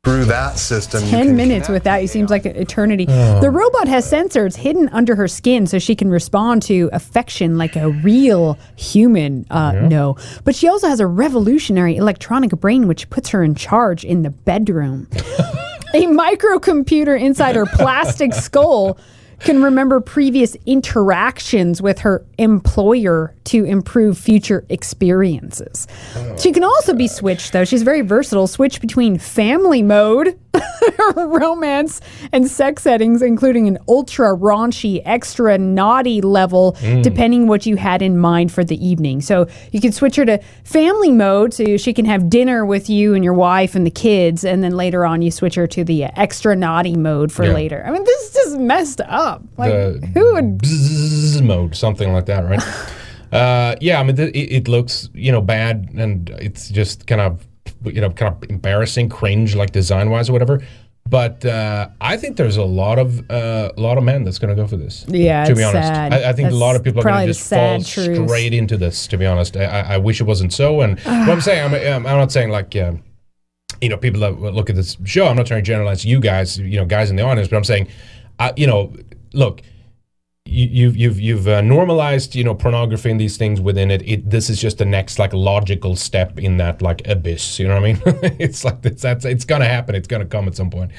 through that system. 10 minutes without you seems like an eternity. The robot has sensors hidden under her skin so she can respond to affection like a real human. No. But she also has a revolutionary electronic brain which puts her in charge in the bedroom. A microcomputer inside her plastic skull can remember previous interactions with her employer to improve future experiences. She can also be switched, though. She's very versatile. Switch between family mode, romance, and sex settings, including an ultra raunchy, extra naughty level, depending what you had in mind for the evening. So you can switch her to family mode so she can have dinner with you and your wife and the kids, and then later on you switch her to the extra naughty mode for later. I mean, this is just messed up. Like, who would bzzz mode, something like that, right? I mean, it looks, bad, and it's just kind of embarrassing, cringe, like design-wise or whatever. But I think there's a lot of men that's going to go for this. Yeah, to be honest, sad. I think a lot of people are going to just fall straight into this. To be honest, I wish it wasn't so. And what I'm saying, I'm not saying like. People that look at this show, I'm not trying to generalize you guys, guys in the audience, but I'm saying, look, you've normalized, pornography and these things within it. This is just the next like logical step in that like abyss. You know what I mean? It's like it's gonna happen. It's gonna come at some point.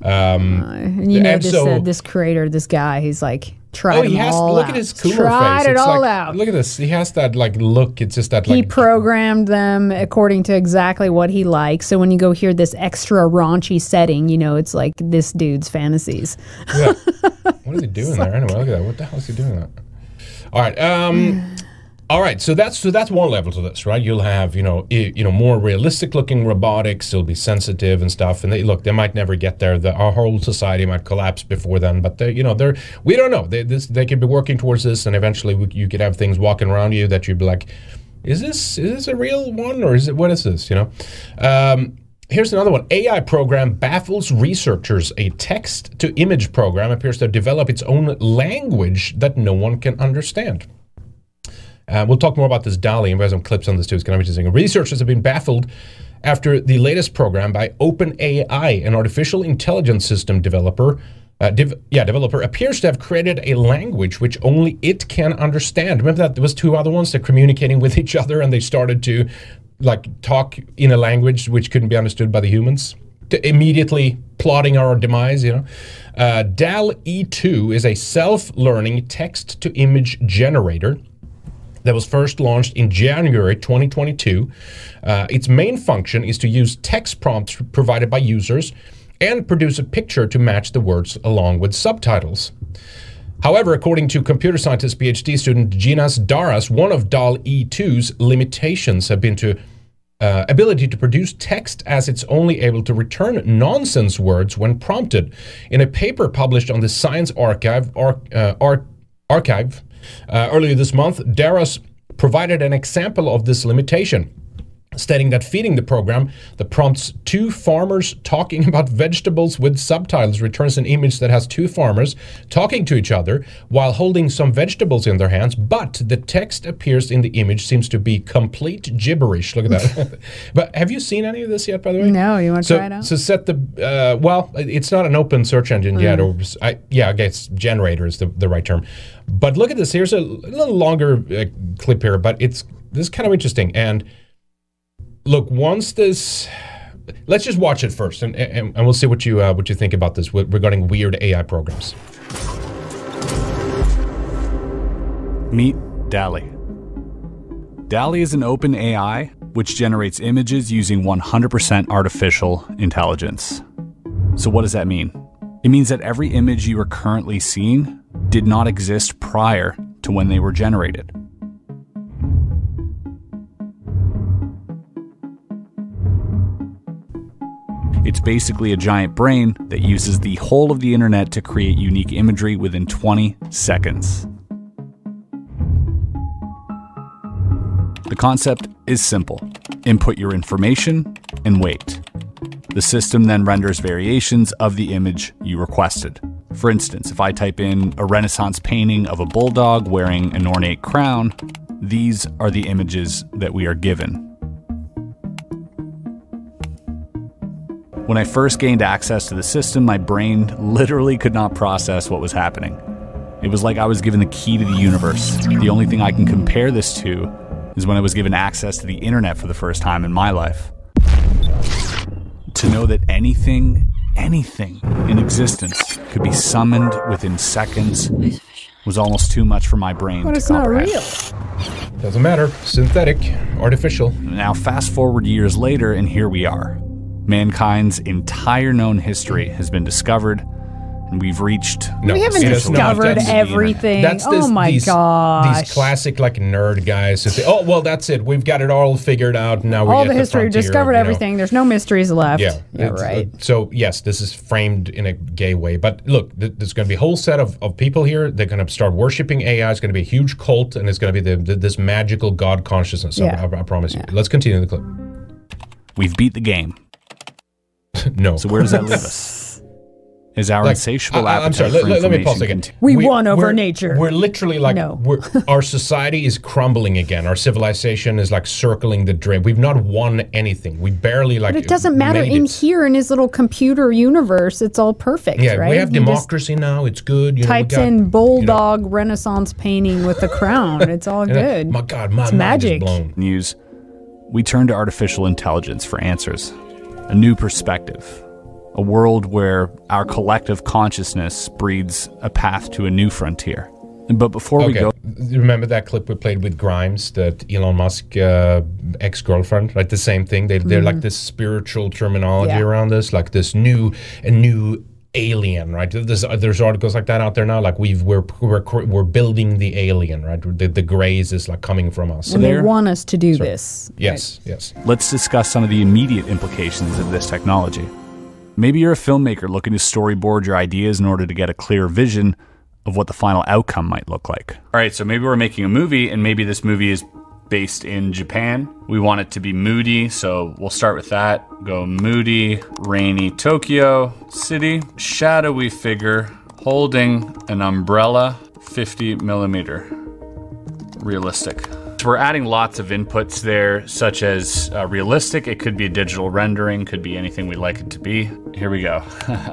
This creator, this guy, he's like. Tried it all out. Look at his cooler Tried face. it all out. Look at this. He has that like look. It's just that like. He programmed them according to exactly what he likes. So when you go hear this extra raunchy setting, it's like this dude's fantasies. Yeah. What is he doing there? Anyway, look at that. What the hell is he doing there? All right. All right, so that's one level to this, right? You'll have more realistic looking robotics. They'll be sensitive and stuff, and they might never get there. Our whole society might collapse before then. But we don't know. They could be working towards this, and eventually you could have things walking around you that you'd be like, is this a real one, or what is this? Here's another one. AI program baffles researchers. A text-to-image program appears to develop its own language that no one can understand. We'll talk more about this DALL-E, and we have some clips on this too. It's kind of interesting. Researchers have been baffled after the latest program by OpenAI, an artificial intelligence system developer, appears to have created a language which only it can understand. Remember that there was two other ones that communicating with each other, and they started to like talk in a language which couldn't be understood by the humans, immediately plotting our demise. DALL-E 2 is a self-learning text-to-image generator that was first launched in January 2022. Its main function is to use text prompts provided by users and produce a picture to match the words along with subtitles. However, according to computer scientist PhD student Ginas Daras, one of DALL-E 2's limitations have been to ability to produce text, as it's only able to return nonsense words when prompted. In a paper published on the Science Archive earlier this month, Daras provided an example of this limitation, stating that feeding the program that prompts two farmers talking about vegetables with subtitles returns an image that has two farmers talking to each other while holding some vegetables in their hands, but the text appears in the image seems to be complete gibberish. Look at that. But have you seen any of this yet, by the way? No, you want to try it out? So set the, it's not an open search engine yet, or I guess generator is the right term. But look at this. Here's a little longer clip here, but this is kind of interesting. And look, let's just watch it first, and we'll see what you think about this regarding weird AI programs. Meet DALL-E. DALL-E is an open AI which generates images using 100% artificial intelligence. So what does that mean? It means that every image you are currently seeing did not exist prior to when they were generated. It's basically a giant brain that uses the whole of the internet to create unique imagery within 20 seconds. The concept is simple. Input your information and wait. The system then renders variations of the image you requested. For instance, if I type in a Renaissance painting of a bulldog wearing an ornate crown, these are the images that we are given. When I first gained access to the system, my brain literally could not process what was happening. It was like I was given the key to the universe. The only thing I can compare this to is when I was given access to the internet for the first time in my life. To know that anything in existence could be summoned within seconds was almost too much for my brain but to it's comprehend. not real. Doesn't matter. Synthetic, artificial. Now fast forward years later and here we are. Mankind's entire known history has been discovered. We've reached... we haven't discovered everything. Gosh. These classic like nerd guys who say, oh, well, that's it. We've got it all figured out. Now all the history, discovered everything. There's no mysteries left. Yeah, right. So, yes, this is framed in a gay way. But look, there's going to be a whole set of people here. They're going to start worshiping AI. It's going to be a huge cult, and it's going to be this magical God consciousness. Yeah. I promise you. Let's continue the clip. We've beat the game. No. So where does that leave us? Is our insatiable appetite I'm sorry, for let me pause information again. We won over nature. We're literally like, our society is crumbling again. Our civilization is like circling the drain. We've not won anything. We barely like. But it doesn't matter in here in his little computer universe. It's all perfect, right? We have democracy now. It's good. Types in bulldog Renaissance painting with a crown. It's all good. My God, my mind magic. Is blown. News. We turn to artificial intelligence for answers. A new perspective. A world where our collective consciousness breeds a path to a new frontier. But before we go... Remember that clip we played with Grimes, that Elon Musk ex-girlfriend? Right, the same thing. They're like this spiritual terminology around this, like this new alien, right? There's articles like that out there now, like we're building the alien, right? The Greys is like coming from us. And they want us to do this. Yes, yes. Let's discuss some of the immediate implications of this technology. Maybe you're a filmmaker looking to storyboard your ideas in order to get a clear vision of what the final outcome might look like. All right, so maybe we're making a movie, and maybe this movie is based in Japan. We want it to be moody, so we'll start with that. Go moody, rainy Tokyo City, shadowy figure holding an umbrella, 50 millimeter. Realistic. So we're adding lots of inputs there, such as realistic. It could be a digital rendering, could be anything we'd like it to be. Here we go.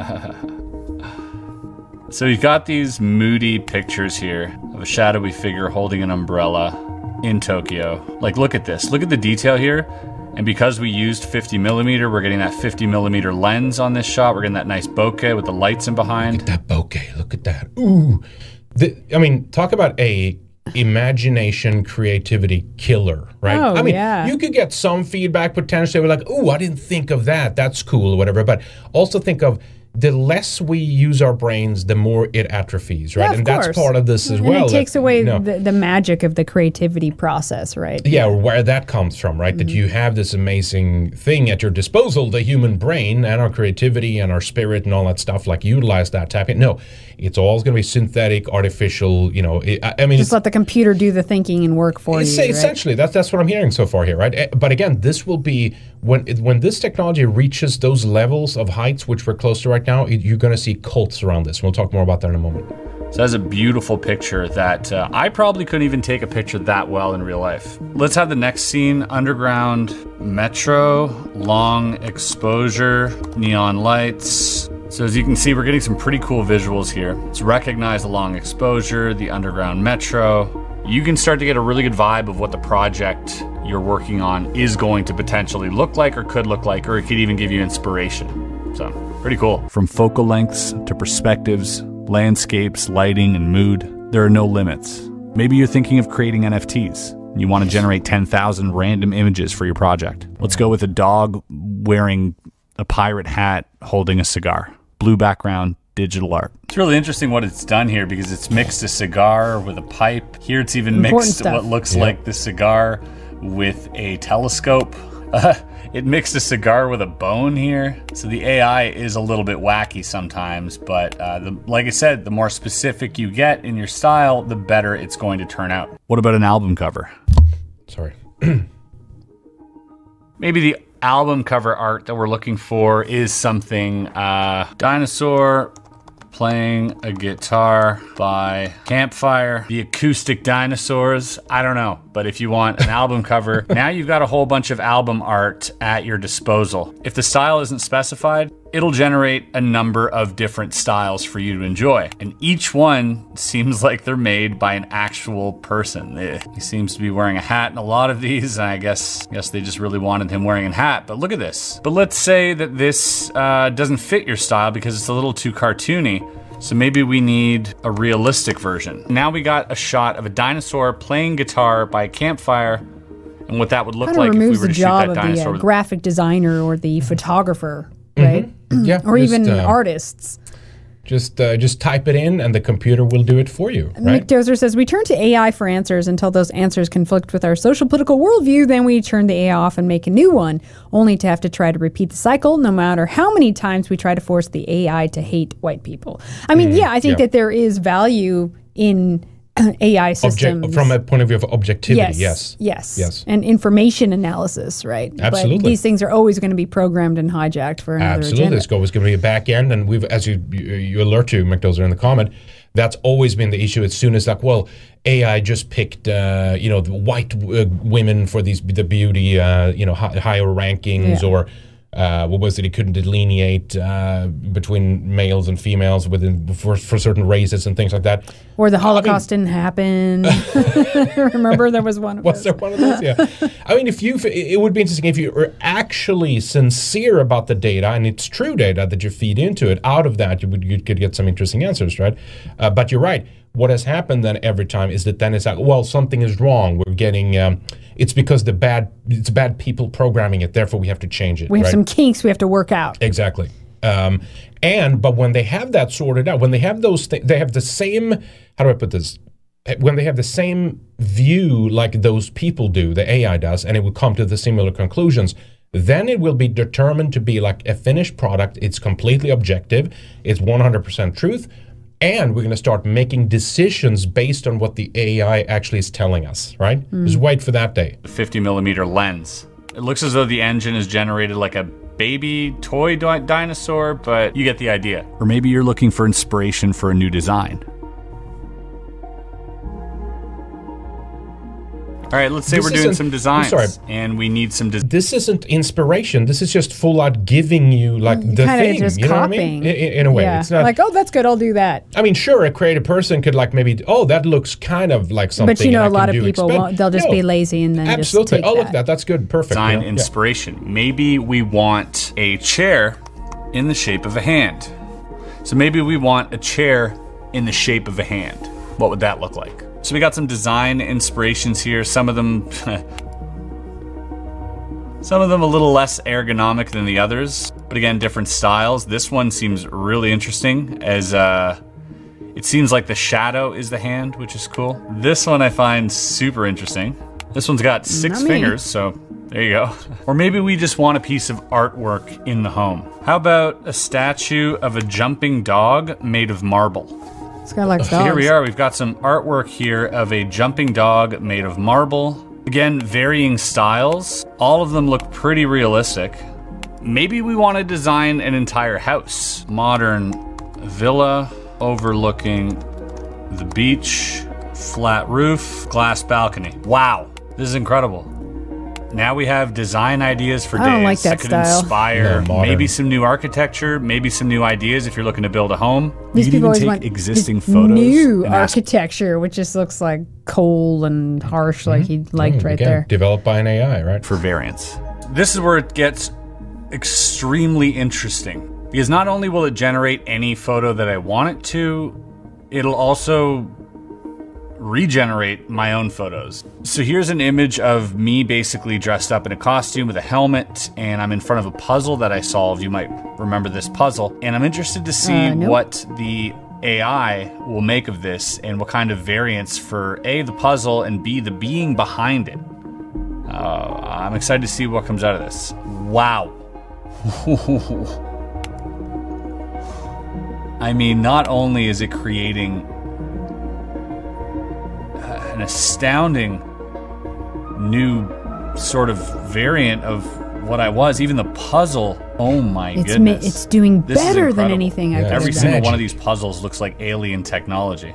So you've got these moody pictures here of a shadowy figure holding an umbrella in Tokyo. Like, look at this. Look at the detail here. And because we used 50 millimeter, we're getting that 50 millimeter lens on this shot. We're getting that nice bokeh with the lights in behind. Look at that bokeh. Look at that. Ooh. Talk about a imagination creativity killer, right? You could get some feedback potentially. We're like, oh, I didn't think of that. That's cool or whatever. But also think of the less we use our brains, the more it atrophies, right? And that's part of this as well. And it takes away the magic of the creativity process, right? Yeah, where that comes from, right? Mm-hmm. That you have this amazing thing at your disposal, the human brain and our creativity and our spirit and all that stuff, like utilize that, tap it. No, it's all going to be synthetic, artificial, just let the computer do the thinking and work for you, essentially, right? that's what I'm hearing so far here, right? But again, this will be, when this technology reaches those levels of heights, which we're close to right now, you're going to see cults around this. We'll talk more about that in a moment. So that's a beautiful picture that I probably couldn't even take a picture that well in real life. Let's have the next scene. Underground metro, long exposure, neon lights. So as you can see, we're getting some pretty cool visuals here. Let's recognize the long exposure, the underground metro. You can start to get a really good vibe of what the project you're working on is going to potentially look like, or could look like, or it could even give you inspiration. So pretty cool. From focal lengths to perspectives, landscapes, lighting, and mood, there are no limits. Maybe you're thinking of creating NFTs. You want to generate 10,000 random images for your project. Let's go with a dog wearing a pirate hat holding a cigar. Blue background, digital art. It's really interesting what it's done here because it's mixed a cigar with a pipe. Here it's even mixed what looks like the cigar with a telescope. It mixed a cigar with a bone here. So the AI is a little bit wacky sometimes, but like I said, the more specific you get in your style, the better it's going to turn out. What about an album cover? Sorry. Maybe the album cover art that we're looking for is something dinosaur playing a guitar by campfire. The Acoustic Dinosaurs. I don't know. But if you want an album cover, now you've got a whole bunch of album art at your disposal. If the style isn't specified, it'll generate a number of different styles for you to enjoy. And each one seems like they're made by an actual person. He seems to be wearing a hat in a lot of these. And I guess they just really wanted him wearing a hat. But look at this. But let's say that this doesn't fit your style because it's a little too cartoony. So maybe we need a realistic version. Now we got a shot of a dinosaur playing guitar by a campfire and what that would look like if we were to shoot that dinosaur. Kind of removes the job of the graphic designer or the photographer, right? Yeah. Or even artists. Just type it in and the computer will do it for you. Right? Mick Dozer says, we turn to AI for answers until those answers conflict with our social political worldview. Then we turn the AI off and make a new one, only to have to try to repeat the cycle no matter how many times we try to force the AI to hate white people. I mean, I think that there is value in AI systems. From a point of view of objectivity, yes. And information analysis, right? Absolutely. But these things are always going to be programmed and hijacked for another agenda. It's always going to be a back end, and we've, as you alert to, Mick Dozer in the comment, that's always been the issue. As soon as AI just picked, the white women for the beauty, higher rankings, or what was it? It couldn't delineate between males and females for certain races and things like that. Or the Holocaust didn't happen. Remember, there was one of those. Was there one of those? Yeah. I mean, it would be interesting if you are actually sincere about the data and it's true data that you feed into it. Out of that, you could get some interesting answers, right? But you're right. What has happened then every time is that then it's like, well, something is wrong. We're getting, it's because it's bad people programming it. Therefore, we have to change it. We have some kinks we have to work out. Exactly. But when they have that sorted out, when they have those things, they have the same, how do I put this? When they have the same view like those people do, the AI does, and it will come to the similar conclusions, then it will be determined to be like a finished product. It's completely objective. It's 100% truth. And we're going to start making decisions based on what the AI actually is telling us, right? Just wait for that day. 50-millimeter lens. It looks as though the engine is generated like a baby toy dinosaur, but you get the idea. Or maybe you're looking for inspiration for a new design. All right, let's say we're doing some designs, and we need some. This isn't inspiration. This is just full out giving you the thing. Just you know copying. What I mean? In a way, it's not like, oh, that's good. I'll do that. I mean, sure, a creative person could maybe, that looks kind of like something. But a lot of people won't. They'll just be lazy and then absolutely. Just take look, that's good, perfect. Design inspiration. Maybe we want a chair in the shape of a hand. So maybe we want a chair in the shape of a hand. What would that look like? So we got some design inspirations here. Some of them a little less ergonomic than the others, but again, different styles. This one seems really interesting as it seems like the shadow is the hand, which is cool. This one I find super interesting. This one's got 6 fingers, so there you go. Or maybe we just want a piece of artwork in the home. How about a statue of a jumping dog made of marble? This guy likes dogs. Here we are. We've got some artwork here of a jumping dog made of marble. Again, varying styles. All of them look pretty realistic. Maybe we want to design an entire house. Modern villa overlooking the beach, flat roof, glass balcony. Wow, this is incredible. Now we have design ideas for days. I don't like that could style. Inspire maybe some new architecture, maybe some new ideas if you're looking to build a home. These people always want existing photos. New architecture, which just looks like cold and harsh, like he liked there. Developed by an AI, right? For variants. This is where it gets extremely interesting. Because not only will it generate any photo that I want it to, it'll also regenerate my own photos. So here's an image of me basically dressed up in a costume with a helmet, and I'm in front of a puzzle that I solved. You might remember this puzzle. And I'm interested to see what the AI will make of this and what kind of variants for A, the puzzle, and B, the being behind it. I'm excited to see what comes out of this. Wow. I mean, not only is it creating an astounding new sort of variant of what I was, even the puzzle Oh my goodness. It's doing better than anything I could Every have single done. one of these puzzles looks like alien technology.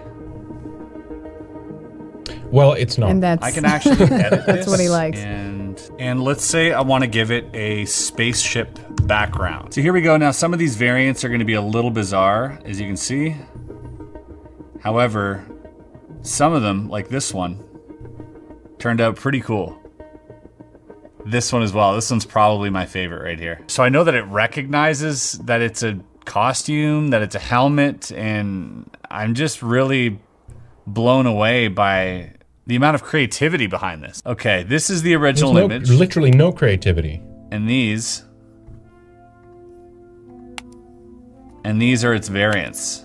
Well, it's not. And that's, I can actually edit that's this. what he likes. And let's say I want to give it a spaceship background. So here we go. Now, some of these variants are going to be a little bizarre, as you can see. However, some of them, like this one, turned out pretty cool. This one as well. This one's probably my favorite right here. So I know that it recognizes that it's a costume, that it's a helmet, and I'm just really blown away by the amount of creativity behind this. Okay, this is the original image. Literally no creativity. And these are its variants.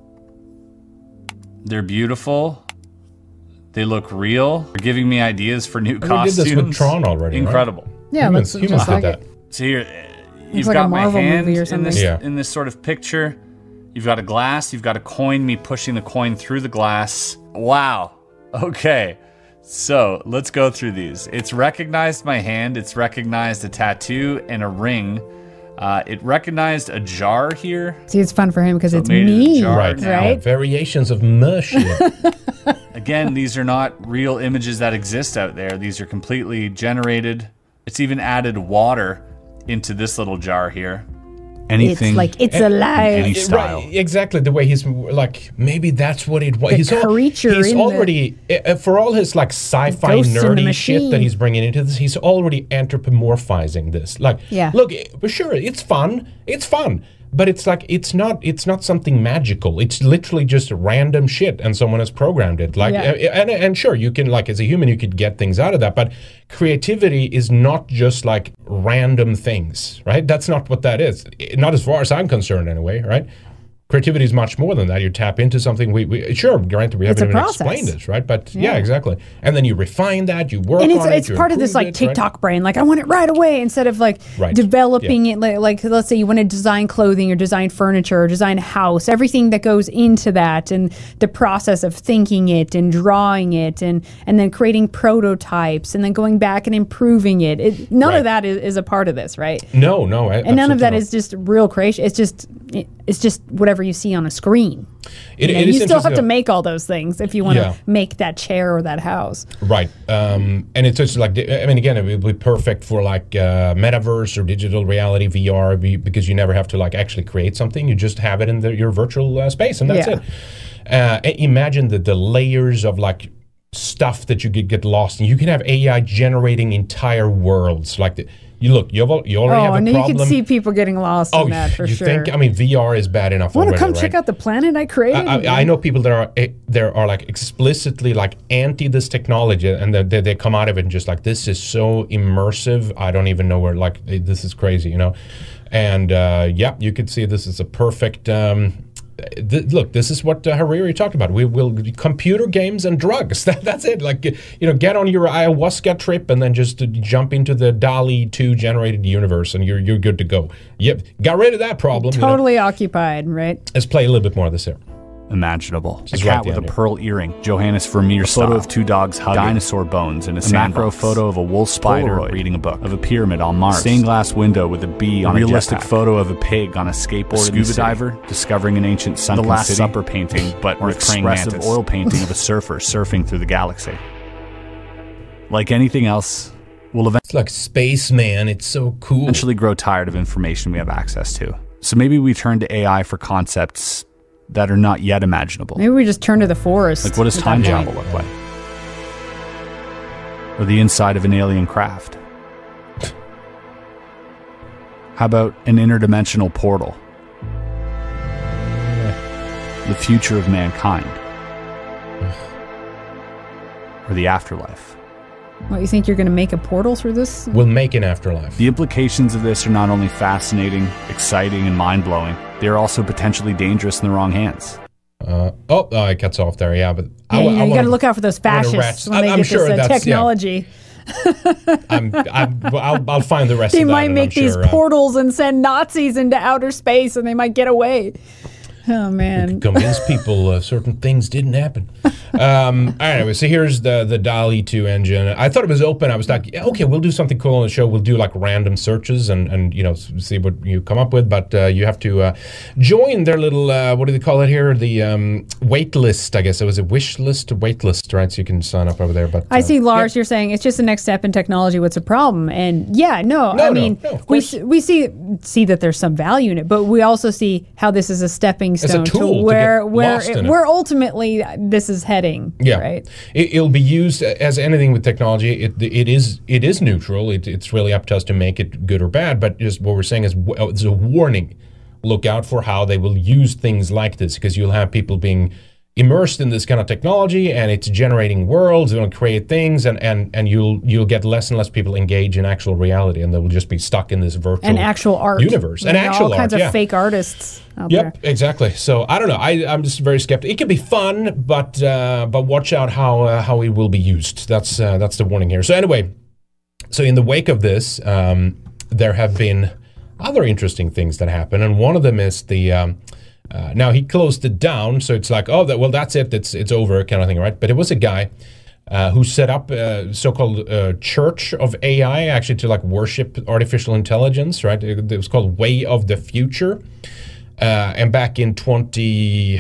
They're beautiful. They look real. They're giving me ideas for new costumes. We did this with Tron already. Incredible. Right? Yeah, humans did that. So here, you've like got a my Marvel hand movie or in this, something. in this sort of picture. You've got a glass. You've got a coin. Me pushing the coin through the glass. Wow. Okay. So let's go through these. It's recognized my hand. It's recognized a tattoo and a ring. It recognized a jar here. See, it's fun for him because So it's it made it a me, jar right? now. Variations of Mershia. Again, these are not real images that exist out there. These are completely generated. It's even added water into this little jar here. Anything. It's like it's alive. Any style. Right, exactly the way he's like. Maybe that's what it was. The He's already for all his like sci-fi nerdy shit that he's bringing into this. He's already anthropomorphizing this. Like, look, sure, it's fun. It's fun. But it's like it's not something magical. It's literally just random shit, and someone has programmed it. Like, and sure, you can, like, as a human, you could get things out of that. But creativity is not just like random things, right? That's not what that is. Not as far as I'm concerned, anyway, right? Creativity is much more than that. You tap into something. We sure, granted, we haven't even explained this, right? But yeah, exactly. And then you refine that. You work on it. And it's part of this like TikTok brain. Like I want it right away instead of like developing it. Like let's say you want to design clothing or design furniture or design a house. Everything that goes into that and the process of thinking it and drawing it and then creating prototypes and then going back and improving it. None of that is a part of this, right? No. And none of that is just real creation. It's just whatever you see on a screen. You still have to make all those things if you want to make that chair or that house. Right. And it's just like, I mean, again, it would be perfect for like metaverse or digital reality, VR, because you never have to like actually create something. You just have it in your virtual space, and that's it. Imagine the layers of like stuff that you could get lost in. You can have AI generating entire worlds. Like you already have a problem. You can see people getting lost in that for sure. Think? I mean, VR is bad enough Want already, to come check out the planet I created? I know people that are like explicitly like anti this technology, and they come out of it and just like, this is so immersive. I don't even know where, like, this is crazy, you know? And you could see this is a perfect... look, this is what Hariri talked about. We will computer games and drugs. That's it. Like, get on your ayahuasca trip and then just jump into the DALL-E 2 generated universe, and you're good to go. Yep, got rid of that problem. Totally occupied, right? Let's play a little bit more of this here. Imaginable. A cat with a pearl earring, Johannes Vermeer style. A photo of two dogs hugging. Dinosaur bones in a macro photo of a wolf spider reading a book. Of a pyramid on Mars. Stained glass window with a bee on a realistic photo of a pig on a skateboard. A scuba diver discovering an ancient sunken city. The Last Supper painting, but or expressive oil painting of a surfer surfing through the galaxy. Like anything else, we'll eventually... It's like Spaceman. It's so cool. Eventually grow tired of information we have access to. So maybe we turn to AI for concepts that are not yet imaginable. Maybe we just turn to the forest. Like, what does time travel look like? Or the inside of an alien craft? How about an interdimensional portal? The future of mankind? Or the afterlife? What, you think you're going to make a portal through this? We'll make an afterlife. The implications of this are not only fascinating, exciting, and mind-blowing, they are also potentially dangerous in the wrong hands. It cuts off there, yeah. But you got to look out for those fascists when they get this technology. I'll find the rest they of that. They might make these portals and send Nazis into outer space, and they might get away. Oh, man. We could convince people certain things didn't happen. Anyway, so here's the DALL-E 2 engine. I thought it was open. I was like, yeah, okay, we'll do something cool on the show. We'll do like random searches and see what you come up with. But you have to join their little, what do they call it here? The wait list, I guess. It was a wish list, wait list, right? So you can sign up over there. But I see, Lars, you're saying it's just the next step in technology. What's the problem? And yeah, we see that there's some value in it, but we also see how this is a stepping stone to where ultimately this is heading. Yeah, right. It'll be used as anything with technology. It is neutral. It's really up to us to make it good or bad. But just what we're saying is it's a warning. Look out for how they will use things like this, because you'll have people being immersed in this kind of technology, and it's generating worlds, it'll create things, and you'll get less and less people engage in actual reality, and they will just be stuck in this virtual and actual art universe and actual all kinds art, of fake artists out there. there. Exactly. So I don't know. I'm just very skeptical. It can be fun, but watch out how it will be used. That's the warning here. So anyway, so in the wake of this, there have been other interesting things that happen, and one of them is the. Now he closed it down, so it's like, that's it, it's over, kind of thing, right? But it was a guy who set up a so-called Church of AI, actually to like worship artificial intelligence, right? It was called Way of the Future, and back in 2020,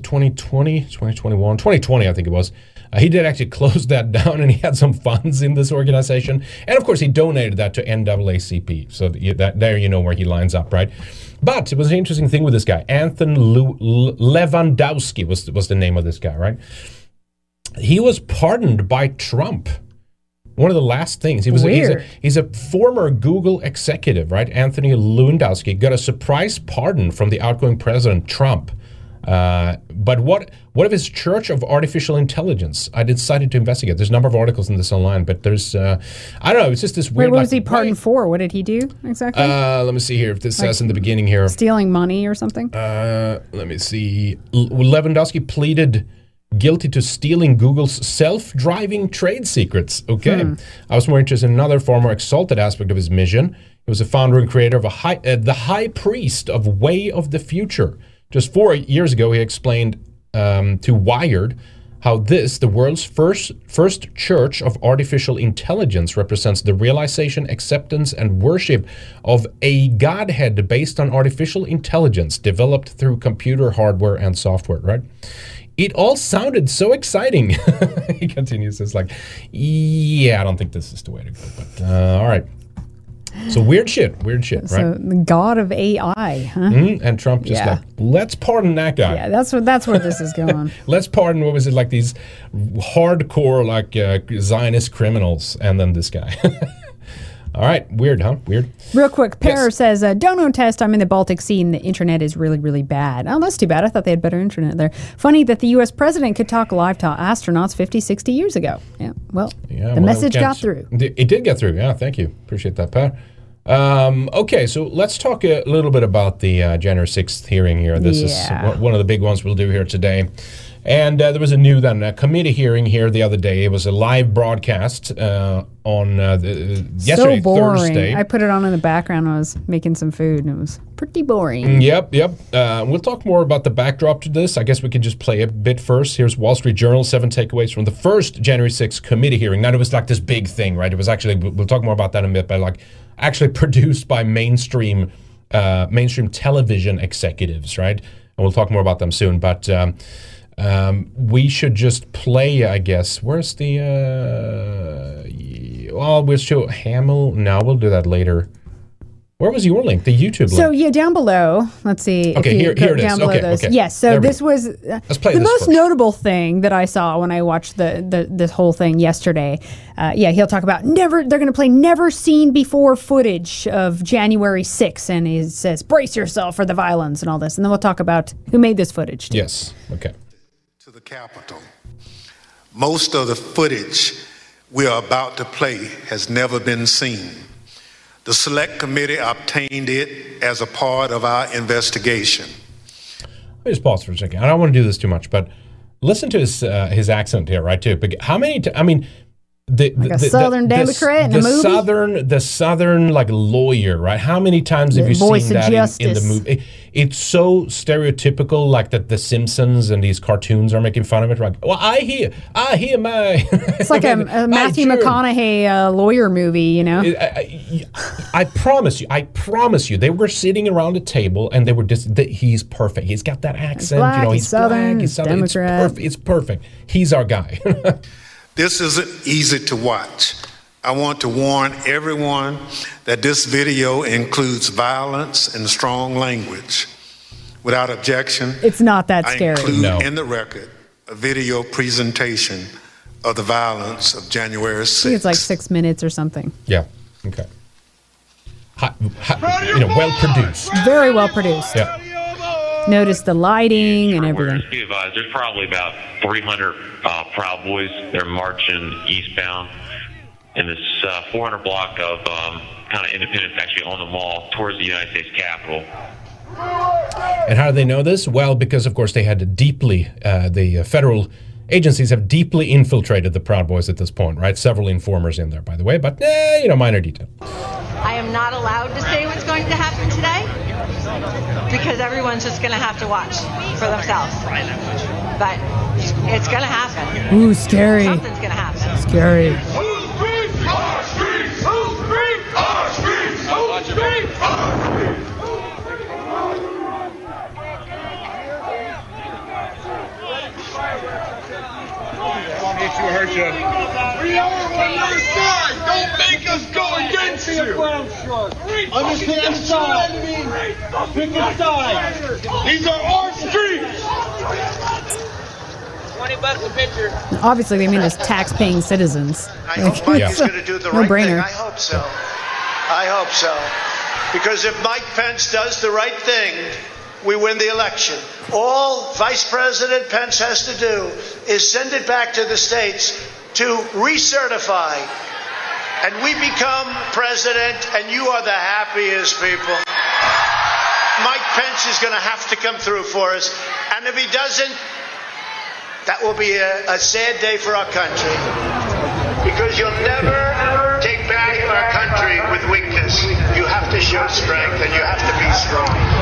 2020, I think it was. He did actually close that down, and he had some funds in this organization, and of course he donated that to NAACP. So there you know where he lines up, right? But it was an interesting thing with this guy. Anton Lewandowski was the name of this guy, right? He was pardoned by Trump. One of the last things. He's a former Google executive, right? Anthony Lewandowski got a surprise pardon from the outgoing President Trump. But what of his Church of Artificial Intelligence? I decided to investigate. There's a number of articles in this online, but there's, I don't know, it's just this weird... Wait, what was he pardoned for? What did he do exactly? Let me see here if this says in the beginning here. Stealing money or something? Let me see. Lewandowski pleaded guilty to stealing Google's self-driving trade secrets. Okay. I was more interested in another far more exalted aspect of his mission. He was the founder and creator of the high priest of Way of the Future. Just 4 years ago, he explained to Wired how the world's first church of artificial intelligence, represents the realization, acceptance, and worship of a godhead based on artificial intelligence developed through computer hardware and software, right? It all sounded so exciting. He continues, it's like, I don't think this is the way to go, but all right. So weird shit, right? So the god of AI, huh? And Trump just like, let's pardon that guy. Yeah, that's where this is going. Let's pardon, what was it, like these hardcore like Zionist criminals, and then this guy. All right, weird, huh? Weird. Real quick, Pear says, don't know test, I'm in the Baltic Sea and the internet is really, really bad. Oh, that's too bad. I thought they had better internet there. Funny that the U.S. president could talk live to astronauts 50, 60 years ago. Yeah, well, the message got through. It did get through, yeah, thank you. Appreciate that, Pear. Okay, so let's talk a little bit about the January 6th hearing here. This is one of the big ones we'll do here today. And there was a committee hearing here the other day. It was a live broadcast on yesterday, Thursday. I put it on in the background when I was making some food, and it was pretty boring. Yep. We'll talk more about the backdrop to this. I guess we could just play a bit first. Here's Wall Street Journal, 7 takeaways from the first January 6th committee hearing. Now, it was like this big thing, right? It was actually, we'll talk more about that in a bit, but like actually produced by mainstream television executives, right? And we'll talk more about them soon, but... we should just play, I guess. Where's the... we'll show Hamill. No, we'll do that later. Where was your link? The YouTube link. So, down below. Let's see. Okay, here it is. Okay. Yes, so this was Let's play the this most first. notable thing that I saw when I watched this whole thing yesterday. He'll talk about they're going to play never seen before footage of January 6th, and he says, brace yourself for the violence and all this. And then we'll talk about who made this footage. Yes, okay. To the Capitol. Most of the footage we are about to play has never been seen. The Select Committee obtained it as a part of our investigation. Let me just pause for a second. I don't want to do this too much, but listen to his accent here, right? Too. How many? a Southern Democrat in a movie? The Southern like lawyer, right? How many times have you seen that in the movie? It's so stereotypical, like that the Simpsons and these cartoons are making fun of it. Right? Well, I hear my... It's like a Matthew McConaughey lawyer movie, you know? I promise you, they were sitting around a table and they were just, he's perfect. He's got that accent, black, you know, he's Southern, he's Southern. Democrat. It's perfect. He's our guy. This isn't easy to watch. I want to warn everyone that this video includes violence and strong language. Without objection, it's not that scary. I include in the record a video presentation of the violence of January 6th. I think it's like 6 minutes or something. Yeah. Okay. Well produced. Very well produced. Yeah. Notice the lighting and everything. Be advised, there's probably about 300 Proud Boys. They're marching eastbound in this 400 block of kind of Independence, actually on the mall towards the United States Capitol. And how do they know this? Well, because of course they had the federal agencies have deeply infiltrated the Proud Boys at this point, right? Several informers in there, by the way, but minor detail. I am not allowed to say what's going to happen today because everyone's just going to have to watch for themselves. But it's going to happen. Ooh, scary. Something's going to happen. Scary. Who's free? Our streets! Who's free? Our streets! Who's free? Our streets! We are on your side. Don't make us go against you. Understand the side. Pick a side. These are our streets. $20 a picture. Obviously, they mean as tax-paying citizens. I hope Mike is going to do the right thing. I hope so. I hope so. Because if Mike Pence does the right thing, we win the election. All Vice President Pence has to do is send it back to the states to recertify. And we become president, and you are the happiest people. Mike Pence is going to have to come through for us. And if he doesn't, that will be a sad day for our country. Because you'll never take back our country with weakness. You have to show strength, and you have to be strong.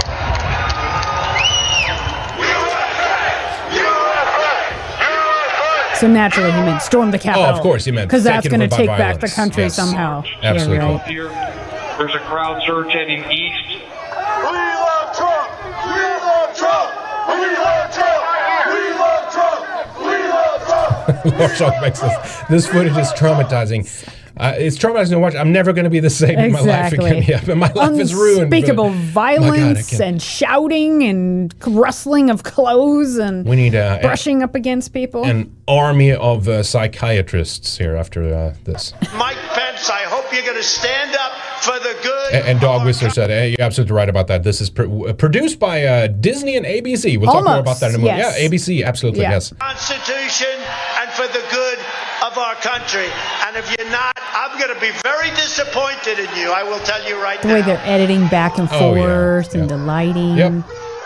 So naturally, he meant storm the Capitol. Oh, of course, he meant because that's going to take back the country somehow. Absolutely. Yeah, right. There's a crowd surge heading east. We love Trump. We love Trump. We love Trump. We love Trump. We love Trump. Lord Shock makes this footage is traumatizing. It's traumatizing to watch. I'm never going to be the same in my life again. Yeah, my life is ruined. Unspeakable violence and shouting and rustling of clothes and we need brushing up against people. An army of psychiatrists here after this. Mike Pence, I hope you're going to stand up for the good. And Dog Whistler said, hey, you're absolutely right about that. This is produced by Disney and ABC. We'll talk more about that in a moment. Yes. Yeah, ABC, absolutely, yes. Constitution and for the good of our country. And if you're not, I'm going to be very disappointed in you. I will tell you right now. The way they're editing back and forth and the lighting. Yep.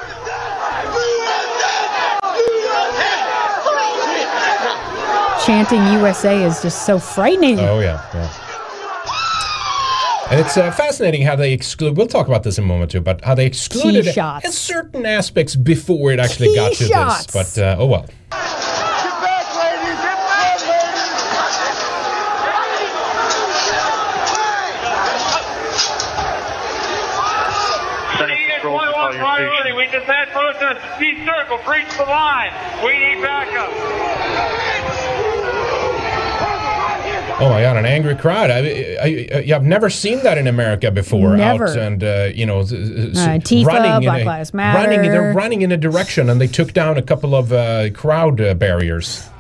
Chanting USA is just so frightening. Oh, yeah. And it's fascinating how they exclude, we'll talk about this in a moment too, but how they excluded certain aspects before it actually got to this. But, oh well. Priority. We just had protesters. Peace circle. Breach the line. We need backup. Oh my God, an angry crowd. I've never seen that in America before. Never. Out and, Antifa, running Black Lives Matter. They're running in a direction and they took down a couple of crowd barriers.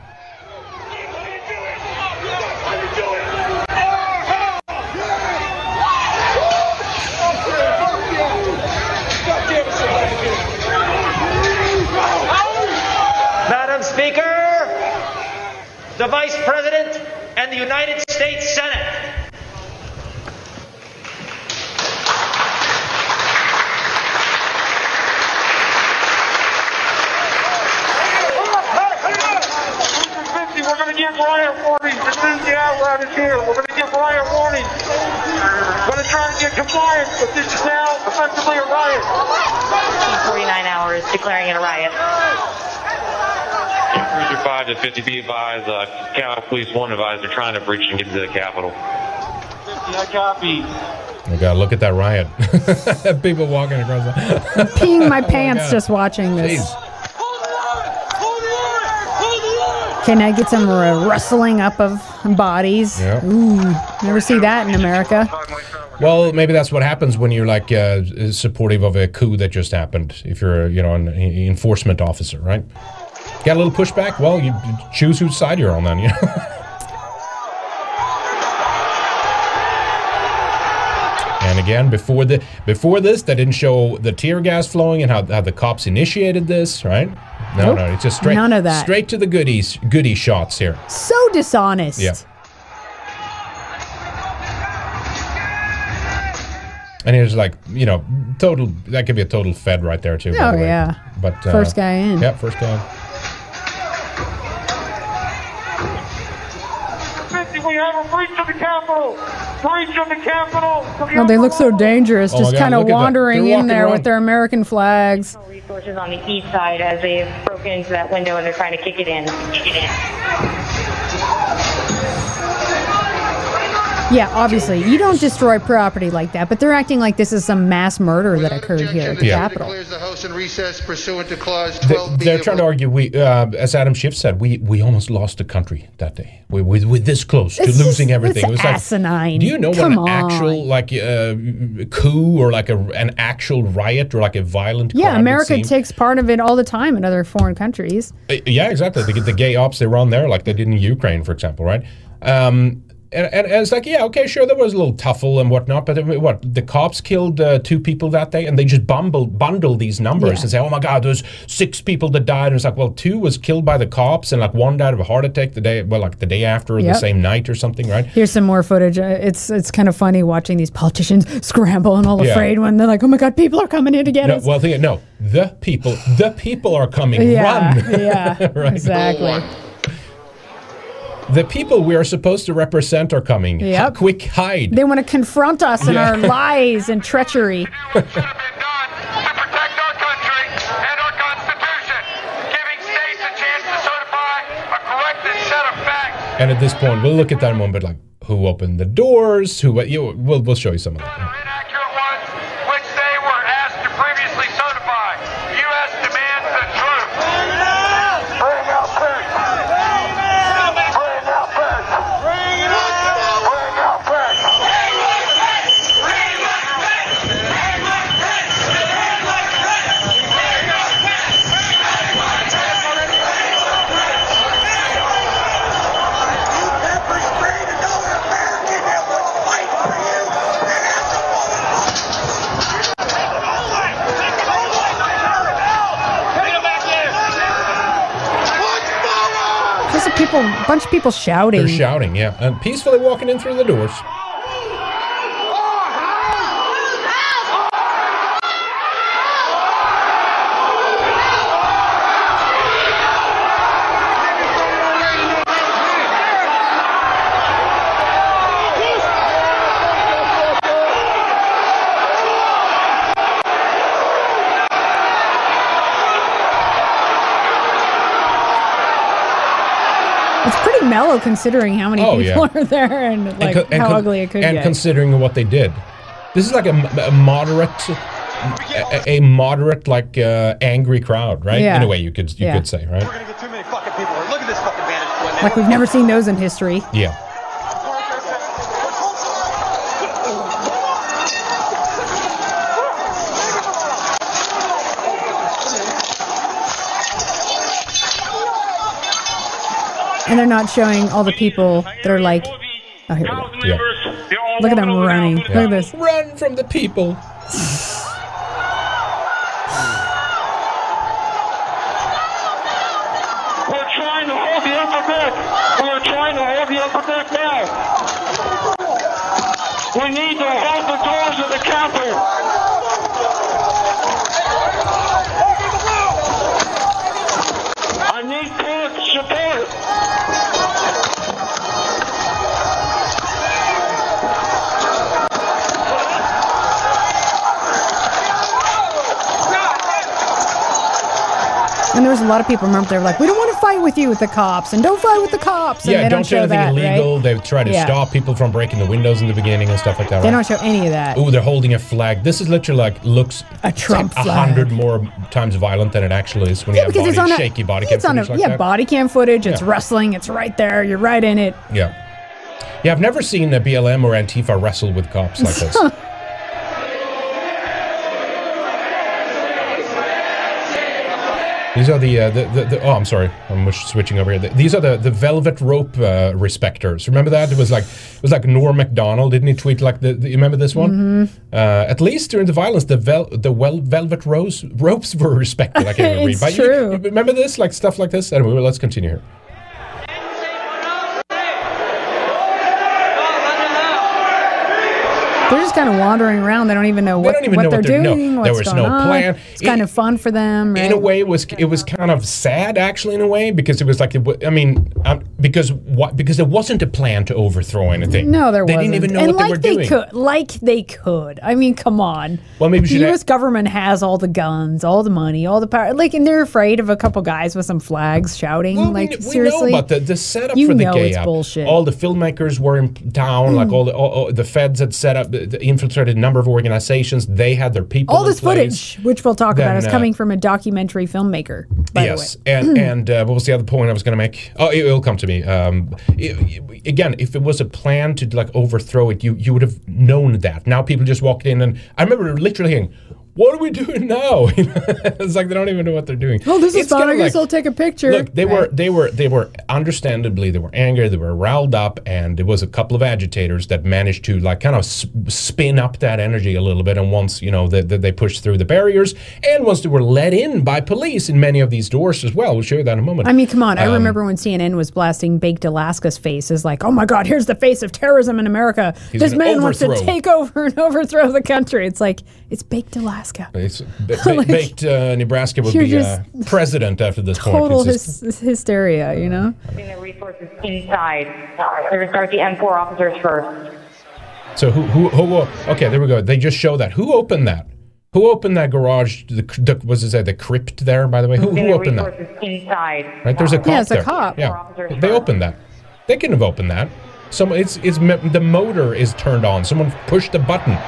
The Vice President and the United States Senate. We're going to get wire for these. rioters here. We're going to give riot warnings. We're going to try to get compliance, but this is now effectively a riot. 49 hours declaring it a riot. Cruiser 5 to 50 be advised, Capitol Police 1 advised they're trying to breach and get into the Capitol. I copy. Oh God, look at that riot. People walking across the... I'm peeing my pants just watching this. Jeez. Can I get some rustling up of bodies? Yeah. Ooh, never see that in America. Well, maybe that's what happens when you're like supportive of a coup that just happened. If you're, an enforcement officer, right? Got a little pushback? Well, you choose whose side you're on then, you know? And again, before this, they didn't show the tear gas flowing and how the cops initiated this, right? No, it's just straight. None of that. Straight to the goodie shots here. So dishonest. Yeah. And it's like, total. That could be a total Fed right there too. Oh yeah. But first guy in. Yeah, first guy in. We have a breach of the Capitol. Breach of the Capitol. Oh, they look so dangerous, just kind of wandering in there with their American flags. Resources on the east side as they've broken into that window and they're trying to kick it in. Yeah, obviously, you don't destroy property like that, but they're acting like this is some mass murder that occurred here at the Capitol. They're trying to argue, as Adam Schiff said, we almost lost the country that day. We're this close to losing everything. It was asinine. Like, do you know what an actual coup or like an actual riot or like a violent crime America takes part of it all the time in other foreign countries. Yeah, exactly. They get the gay ops they run there, like they did in Ukraine, for example, right? And it's like, yeah, okay, sure, there was a little tuffle and whatnot, but the cops killed 2 people that day, and they just bundle these numbers and say, oh my God, there's 6 people that died, and it's like, well, 2 was killed by the cops, and like 1 died of a heart attack the day after or the same night or something, right? Here's some more footage. It's kind of funny watching these politicians scramble and all afraid when they're like, oh my God, people are coming in to get us. Well, the people are coming. Run. Yeah, right? Exactly. The people we are supposed to represent are coming. Yep. Quick, hide. They want to confront us in our lies and treachery. And at this point, we'll look at that moment like, who opened the doors? We'll show you some of that. A bunch of people shouting. They're shouting, yeah. And peacefully walking in through the doors. It's pretty mellow considering how many people are there and how ugly it could get. And considering what they did. This is like a moderate like angry crowd, right? Yeah. In a way you could say, right? We're gonna get too many fucking people. Look at this fucking vantage point. Like we've never seen those in history. Yeah. And they're not showing all the people that are like, oh, here we go. Yeah. Look at them running. Yeah. Look at this. Run from the people. We're trying to hold the upper deck. We're trying to hold the upper deck now. We need to hold the doors of the Capitol. I need support. And there was a lot of people, remember, they were like, we don't want to fight with you with the cops, and don't fight with the cops. And yeah, don't do anything illegal. Right? They try to stop people from breaking the windows in the beginning and stuff like that. They don't show any of that. Oh, they're holding a flag. This is literally like, looks a Trump flag. 100 more times violent than it actually is when you have shaky body cam footage like that. Body cam footage. It's wrestling. It's right there. You're right in it. Yeah. Yeah, I've never seen a BLM or Antifa wrestle with cops like this. These are the oh, I'm sorry, I'm switching over here. These are the velvet rope respecters. Remember that? It was like Norm Macdonald, didn't he tweet like you remember this one? Mm-hmm. At least during the violence, the velvet ropes were respected. I can't even read. It's true. You remember this, like stuff like this? Anyway, let's continue here. They're just kind of wandering around. They don't even know what they're doing. No, there was no plan. It's kind of fun for them. Right? In a way, it was kind of sad, actually, in a way, because it was like, because there wasn't a plan to overthrow anything. No, there wasn't. They didn't even know what they were doing. They could. I mean, come on. Well, maybe the U.S. government has all the guns, all the money, all the power. Like, and they're afraid of a couple guys with some flags shouting. Well, seriously. We know about the setup for the gay app. Bullshit. All the filmmakers were in town. Like all the feds had set up. Infiltrated a number of organizations. They had their people. All this footage, which we'll talk about, is coming from a documentary filmmaker. By the way. and what was the other point I was going to make? Oh, it'll come to me. Again, if it was a plan to like overthrow it, you would have known that. Now people just walked in, and I remember literally hearing, what are we doing now? It's like they don't even know what they're doing. Oh, this is fun. I guess I'll take a picture. Look, they were understandably, they were angry, they were riled up, and there was a couple of agitators that managed to like kind of spin up that energy a little bit. And once they pushed through the barriers, and once they were let in by police in many of these doors as well. We'll show you that in a moment. I mean, come on. I remember when CNN was blasting Baked Alaska's face as like, oh my God, here's the face of terrorism in America. This man wants to take over and overthrow the country. It's like, it's Baked Alaska. Baked Nebraska would be president after this point. Total hysteria, you know? The resources inside. We're going to start the M4 officers first. So who okay, there we go. They just show that. Who opened that? Who opened that garage? The crypt there, by the way? Who opened that? Inside. Right, there's a cop it's there. A cop. Yeah, they opened that. They couldn't have opened that. The motor is turned on. Someone pushed the button.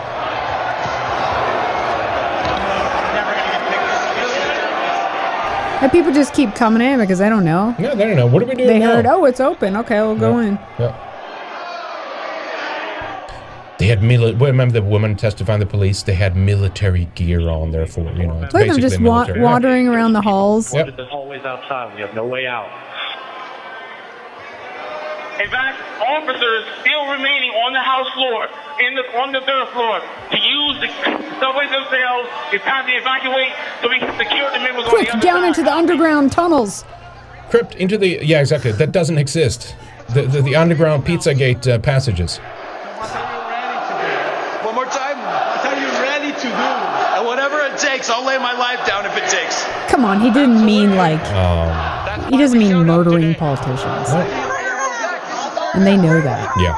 And people just keep coming in because they don't know. Yeah, they don't know. What are we doing now? They heard, oh, it's open. Okay, we'll go in. Yeah. They had remember the woman testifying to the police? They had military gear on, therefore, it's look, I'm just wandering around the halls. Yep. The hallways outside. We have no way out. In fact, officers still remaining on the house floor, on the third floor, to use the subways themselves. It's time to evacuate so we can secure the members on the other down side. Into the underground tunnels. Crypt into the exactly. That doesn't exist. The underground Pizzagate passages. One more time. What are you ready to do? And whatever it takes, I'll lay my life down if it takes. Come on, he didn't mean like. He doesn't mean murdering politicians. What? And they know that. Yeah.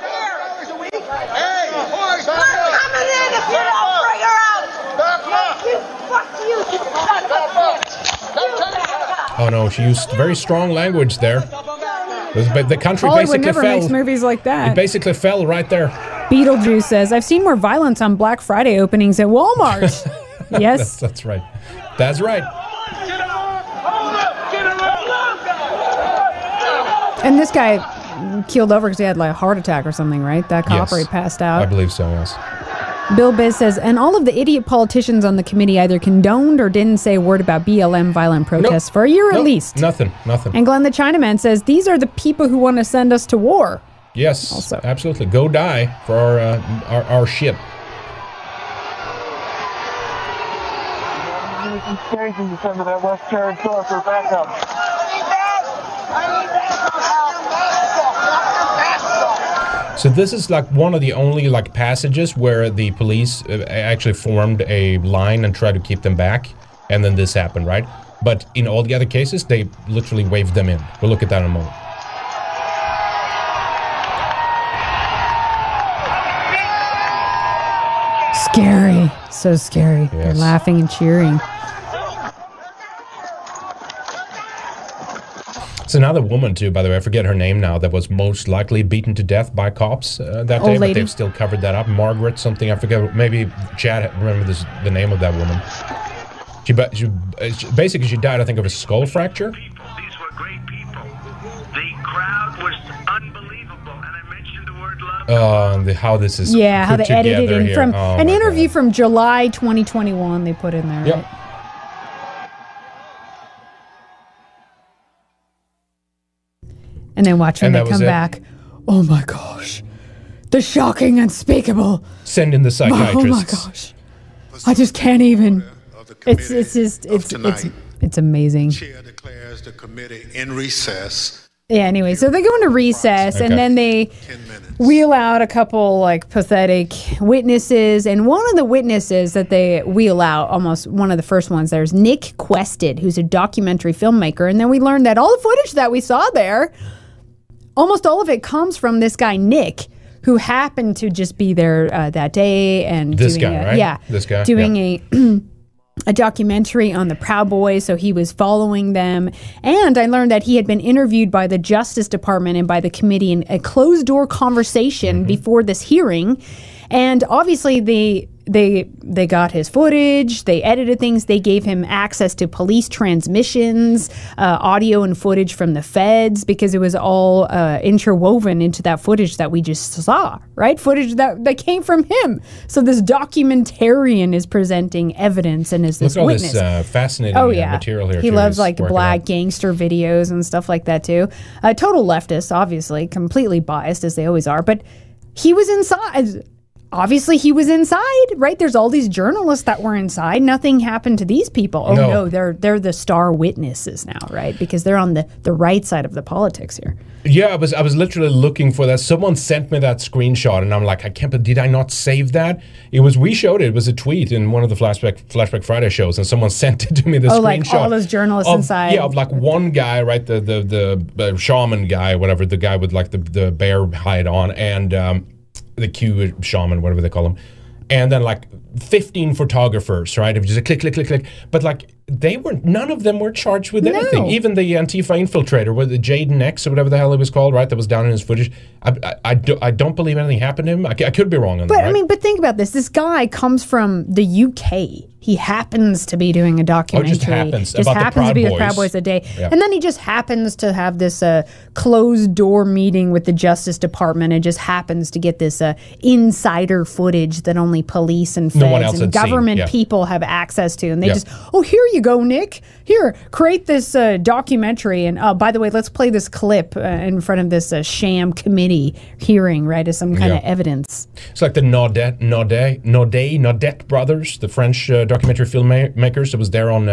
Oh no, she used very strong language there. The country basically never fell. Makes movies like that. It basically fell right there. Beetlejuice says, I've seen more violence on Black Friday openings at Walmart. Yes. That's right. That's right. And this guy keeled over because he had like a heart attack or something, right? That cop, or he passed out. I believe so, yes. Bill Biz says, and all of the idiot politicians on the committee either condoned or didn't say a word about BLM violent protests for a year at least. Nothing. And Glenn the Chinaman says, these are the people who want to send us to war. Yes, also. Absolutely. Go die for our ship. That West Territory for backup. So this is like one of the only like passages where the police actually formed a line and tried to keep them back, and then this happened, right? But in all the other cases, they literally waved them in. We'll look at that in a moment. Scary. So scary. Yes. They're laughing and cheering. There's another woman too, by the way, I forget her name now, that was most likely beaten to death by cops that day, lady. but they've still covered that up. Margaret something, I forget, maybe Chad remembers the name of that woman. Basically, she died, I think, of a skull fracture. These were great people. The crowd was unbelievable, and I mentioned the word love. How this is how they edited it here. from an interview from July 2021 they put in there. Yep. Right? And then watch when they come back. Oh my gosh. The shocking, unspeakable. Send in the psychiatrist. Oh my gosh. I just can't even. It's amazing. Chair declares the committee in recess. Yeah, anyway, so they go into recess and then they wheel out a couple like pathetic witnesses, and one of the witnesses that they wheel out, almost one of the first ones, there's Nick Quested, who's a documentary filmmaker, and then we learned that all the footage that we saw there, almost all of it comes from this guy Nick, who happened to just be there that day and this guy, right? Yeah, this guy doing a documentary on the Proud Boys, so he was following them. And I learned that he had been interviewed by the Justice Department and by the committee in a closed-door conversation before this hearing. And obviously they got his footage, they edited things, they gave him access to police transmissions, audio and footage from the feds, because it was all interwoven into that footage that we just saw, right? Footage that came from him. So this documentarian is presenting evidence and is this witness. Look at all this fascinating material here. He loves like black gangster videos and stuff like that too. Total leftist, obviously, completely biased as they always are, but he was inside. Obviously, he was inside, right? There's all these journalists that were inside. Nothing happened to these people. Oh, no, they're the star witnesses now, right? Because they're on the right side of the politics here. Yeah, I was literally looking for that. Someone sent me that screenshot, and I'm like, did I not save that? We showed it. It was a tweet in one of the Flashback Friday shows, and someone sent it to me, the screenshot. Like all those journalists inside. Yeah, of like one guy, right? The shaman guy, whatever, the guy with like the bear hide on, and the Q shaman, whatever they call them, and then like 15 photographers, right? It was just a click. But like none of them were charged with anything. Even the Antifa infiltrator, with the Jaden X or whatever the hell it was called, right? That was down in his footage. I don't believe anything happened to him. I could be wrong on that. But I mean, but think about this. This guy comes from the UK. He happens to be doing a documentary. Just happens to be with Proud Boys a day. Yeah. And then he just happens to have this closed door meeting with the Justice Department and just happens to get this insider footage that only police and feds and government people have access to. And they just, here you go, Nick. Here, create this documentary. And by the way, let's play this clip in front of this sham committee hearing, right, as some kind of evidence. It's like the Naudet brothers, the French documentary filmmakers that was there on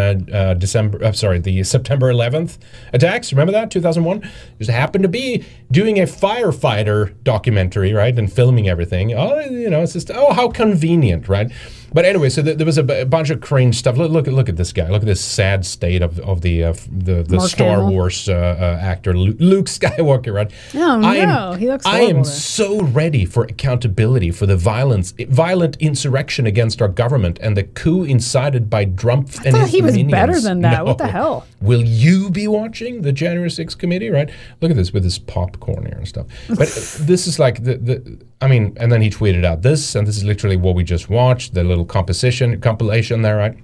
the September 11th attacks. Remember that, 2001? Just happened to be doing a firefighter documentary, right, and filming everything. It's just how convenient, right? But anyway, so there was a bunch of cringe stuff. Look at this guy. Look at this sad state of the Star Wars actor Luke Skywalker, right? Oh no, he looks horrible. I am so ready for accountability for the violent insurrection against our government and the coup incited by Trump and his he was minions. Better than that. No. What the hell? Will you be watching the January 6th committee, right? Look at this with his popcorn here and stuff. But this is like and then he tweeted out this, and this is literally what we just watched, the little compilation there, right?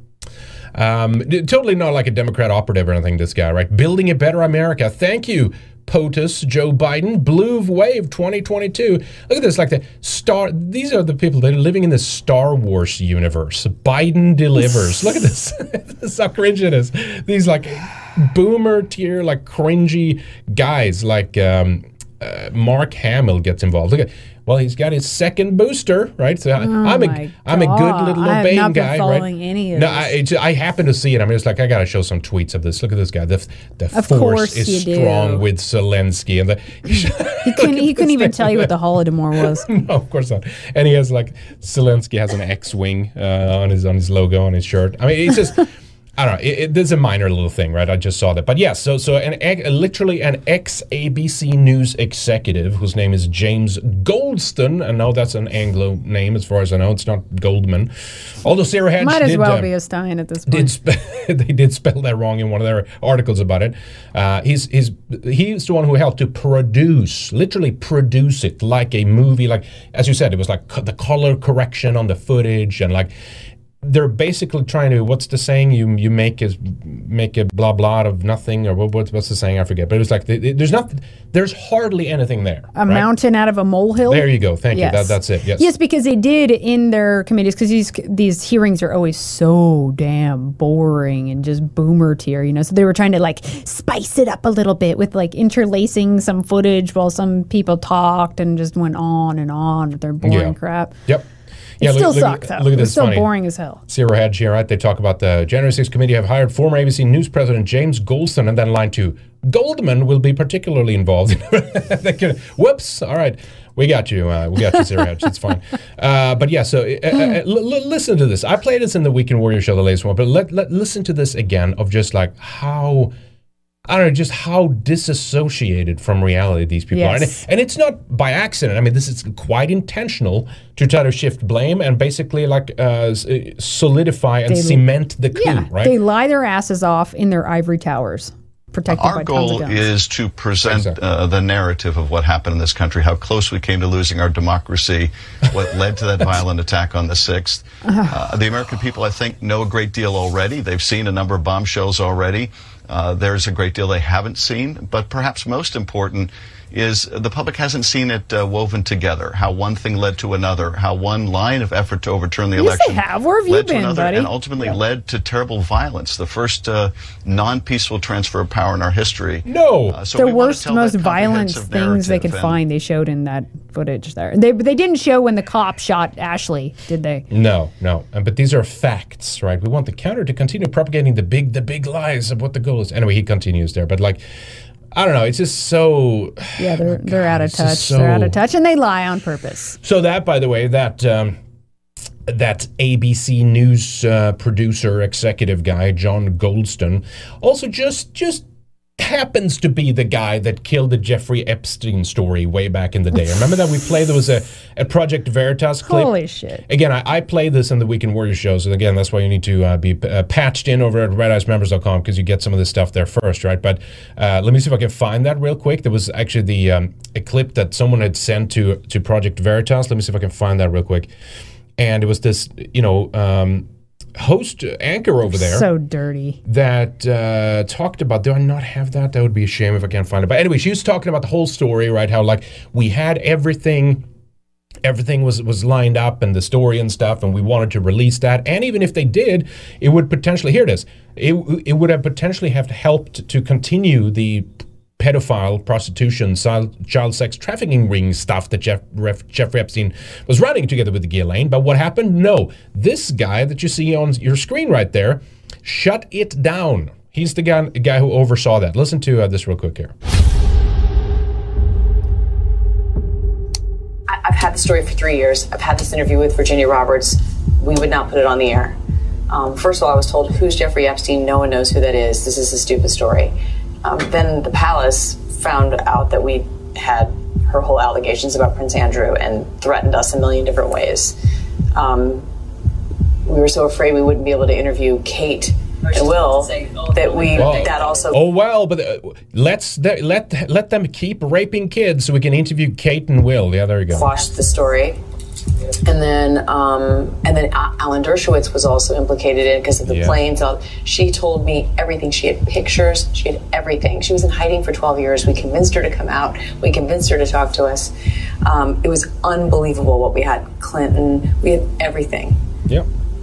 Totally not like a Democrat operative or anything, this guy, right? Building a better America. Thank you, POTUS Joe Biden. Blue Wave 2022. Look at this, like these are the people that are living in the Star Wars universe. Biden delivers. Look at this. This is how cringe it is. These like boomer tier, like cringy guys, like Mark Hamill gets involved. Look at, he's got his second booster, right? So I'm a good little obeying guy, right? Any of this. I happen to see it. I'm just like, I got to show some tweets of this. Look at this guy. The force is strong with Zelensky, and he couldn't even tell you what the Holodomor was. No, of course not. And he has like Zelensky has an X-wing on his logo on his shirt. I mean, it's just. I don't know. This is a minor little thing, right? I just saw that. But yeah, so literally an ex-ABC News executive whose name is James Goldston. And now that's an Anglo name as far as I know. It's not Goldman. Although Zero Hedge might as well be a Stein at this point. They did spell that wrong in one of their articles about it. He's the one who helped to literally produce it like a movie. Like, as you said, it was like the color correction on the footage and like... They're basically trying to, what's the saying? You make a blah blah out of nothing, or what's the saying? I forget. But it was like there's hardly anything there. A mountain out of a molehill. There you go. Thank you. That's it. Yes. Yes, because they did in their committees, because these hearings are always so damn boring and just boomer tier, you know. So they were trying to like spice it up a little bit with like interlacing some footage while some people talked and just went on and on with their boring crap. Yep. It still sucked, though. It was still boring as hell. Zero Hedge here, right? They talk about the January 6th committee have hired former ABC News president James Goldston, and then line 2, Goldman will be particularly involved. Whoops. All right. We got you. Zero Hedge. It's fine. But yeah, so listen to this. I played this in the Weekend Warrior show, the latest one, but listen to this again of just like how... I don't know, just how disassociated from reality these people are. And it's not by accident. I mean, this is quite intentional to try to shift blame and basically like solidify and cement the coup, right? They lie their asses off in their ivory towers. Our goal is to present the narrative of what happened in this country, how close we came to losing our democracy, what led to that violent attack on the 6th. The American people, I think, know a great deal already. They've seen a number of bombshells already. There's a great deal they haven't seen, but perhaps most important is the public hasn't seen it woven together, how one thing led to another, how one line of effort to overturn the election Where have you been, buddy? And ultimately led to terrible violence, the first non-peaceful transfer of power in our history. The worst, most violent things they could find, they showed in that footage there. They didn't show when the cop shot Ashley, did they? No. But these are facts, right? We want the counter to continue propagating the big lies of what the goal is. Anyway, he continues there, but like... I don't know. It's just so... Yeah, they're out of touch. They're out of touch, and they lie on purpose. So that, by the way, that ABC News producer, executive guy, John Goldston, also just happens to be the guy that killed the Jeffrey Epstein story way back in the day. Remember that we played? There was a Project Veritas clip. Holy shit. Again, I play this in the Weekend Warrior shows, and again, that's why you need to be patched in over at redicemembers.com because you get some of this stuff there first, right? But let me see if I can find that real quick. There was actually a clip that someone had sent to Project Veritas. Let me see if I can find that real quick. And it was this, host anchor over there. So dirty. That talked about, do I not have that? That would be a shame if I can't find it. But anyway, she was talking about the whole story, right? How like we had everything was lined up and the story and stuff, and we wanted to release that. And even if they did, it would potentially, here it is, it would have potentially have helped to continue the pedophile, prostitution, child sex trafficking ring stuff that Jeffrey Epstein was running together with Ghislaine. But what happened? No. This guy that you see on your screen right there shut it down. He's the guy who oversaw that. Listen to this real quick here. I've had the story for 3 years. I've had this interview with Virginia Roberts. We would not put it on the air. First of all, I was told, who's Jeffrey Epstein? No one knows who that is. This is a stupid story. Then the palace found out that we had her whole allegations about Prince Andrew and threatened us a million different ways. We were so afraid we wouldn't be able to interview Kate and Will that also. Oh well, but let them keep raping kids so we can interview Kate and Will. Yeah, there you go. Quashed the story. And then Alan Dershowitz was also implicated in it because of the planes. She told me everything. She had pictures. She had everything. She was in hiding for 12 years. We convinced her to come out. We convinced her to talk to us. It was unbelievable what we had. Clinton. We had everything. Yep.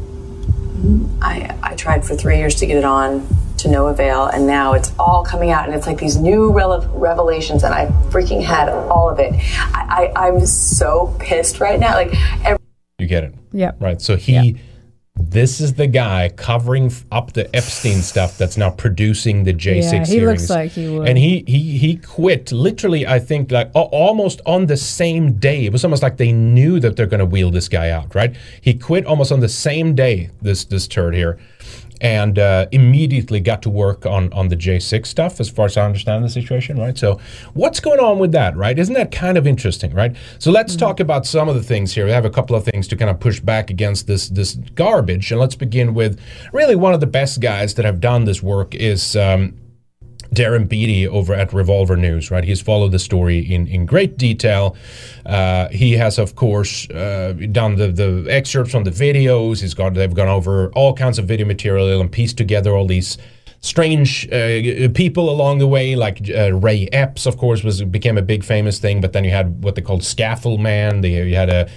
I tried for 3 years to get it on, to no avail, and now it's all coming out, and it's like these new revelations, and I freaking had all of it. I'm so pissed right now. You get it. Yeah. Right. So this is the guy covering up the Epstein stuff that's now producing the J6 hearings. He looks like he would. And he quit literally, I think, like almost on the same day. It was almost like they knew that they're going to wheel this guy out, right? He quit almost on the same day, this turd here. and immediately got to work on the J6 stuff, as far as I understand the situation, right? So what's going on with that, right? Isn't that kind of interesting, right? So let's talk about some of the things here. We have a couple of things to kind of push back against this garbage, and let's begin with really one of the best guys that have done this work is Darren Beattie over at Revolver News, right? He's followed the story in great detail. He has, of course, done the excerpts from the videos. They've gone over all kinds of video material and pieced together all these strange people along the way, like Ray Epps, of course, became a big famous thing. But then you had what they called Scaffold Man. You had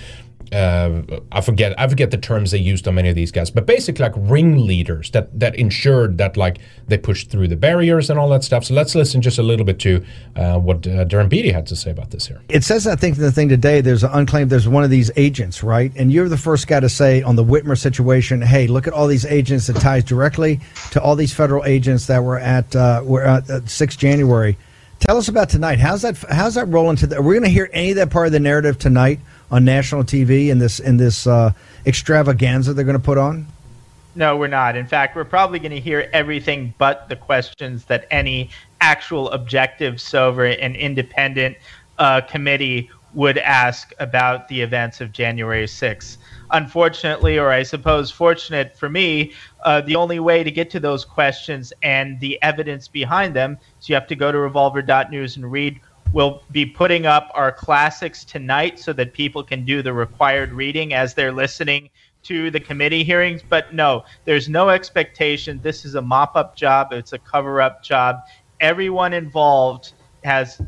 I forget the terms they used on many of these guys, but basically like ringleaders that ensured that like they pushed through the barriers and all that stuff. So let's listen just a little bit to what Darren Beattie had to say about this here. It says, I think, the thing today, there's one of these agents, right? And you're the first guy to say on the Whitmer situation, hey, look at all these agents that ties directly to all these federal agents that were at 6 January. Tell us about tonight. How's that rolling? Are we going to hear any of that part of the narrative tonight on national TV in this extravaganza they're going to put on? No, we're not. In fact, we're probably going to hear everything but the questions that any actual objective, sober, and independent committee would ask about the events of January 6th. Unfortunately, or I suppose fortunate for me, the only way to get to those questions and the evidence behind them is you have to go to revolver.news and read. We'll be putting up our classics tonight so that people can do the required reading as they're listening to the committee hearings. But no, there's no expectation. This is a mop-up job. It's a cover-up job. Everyone involved has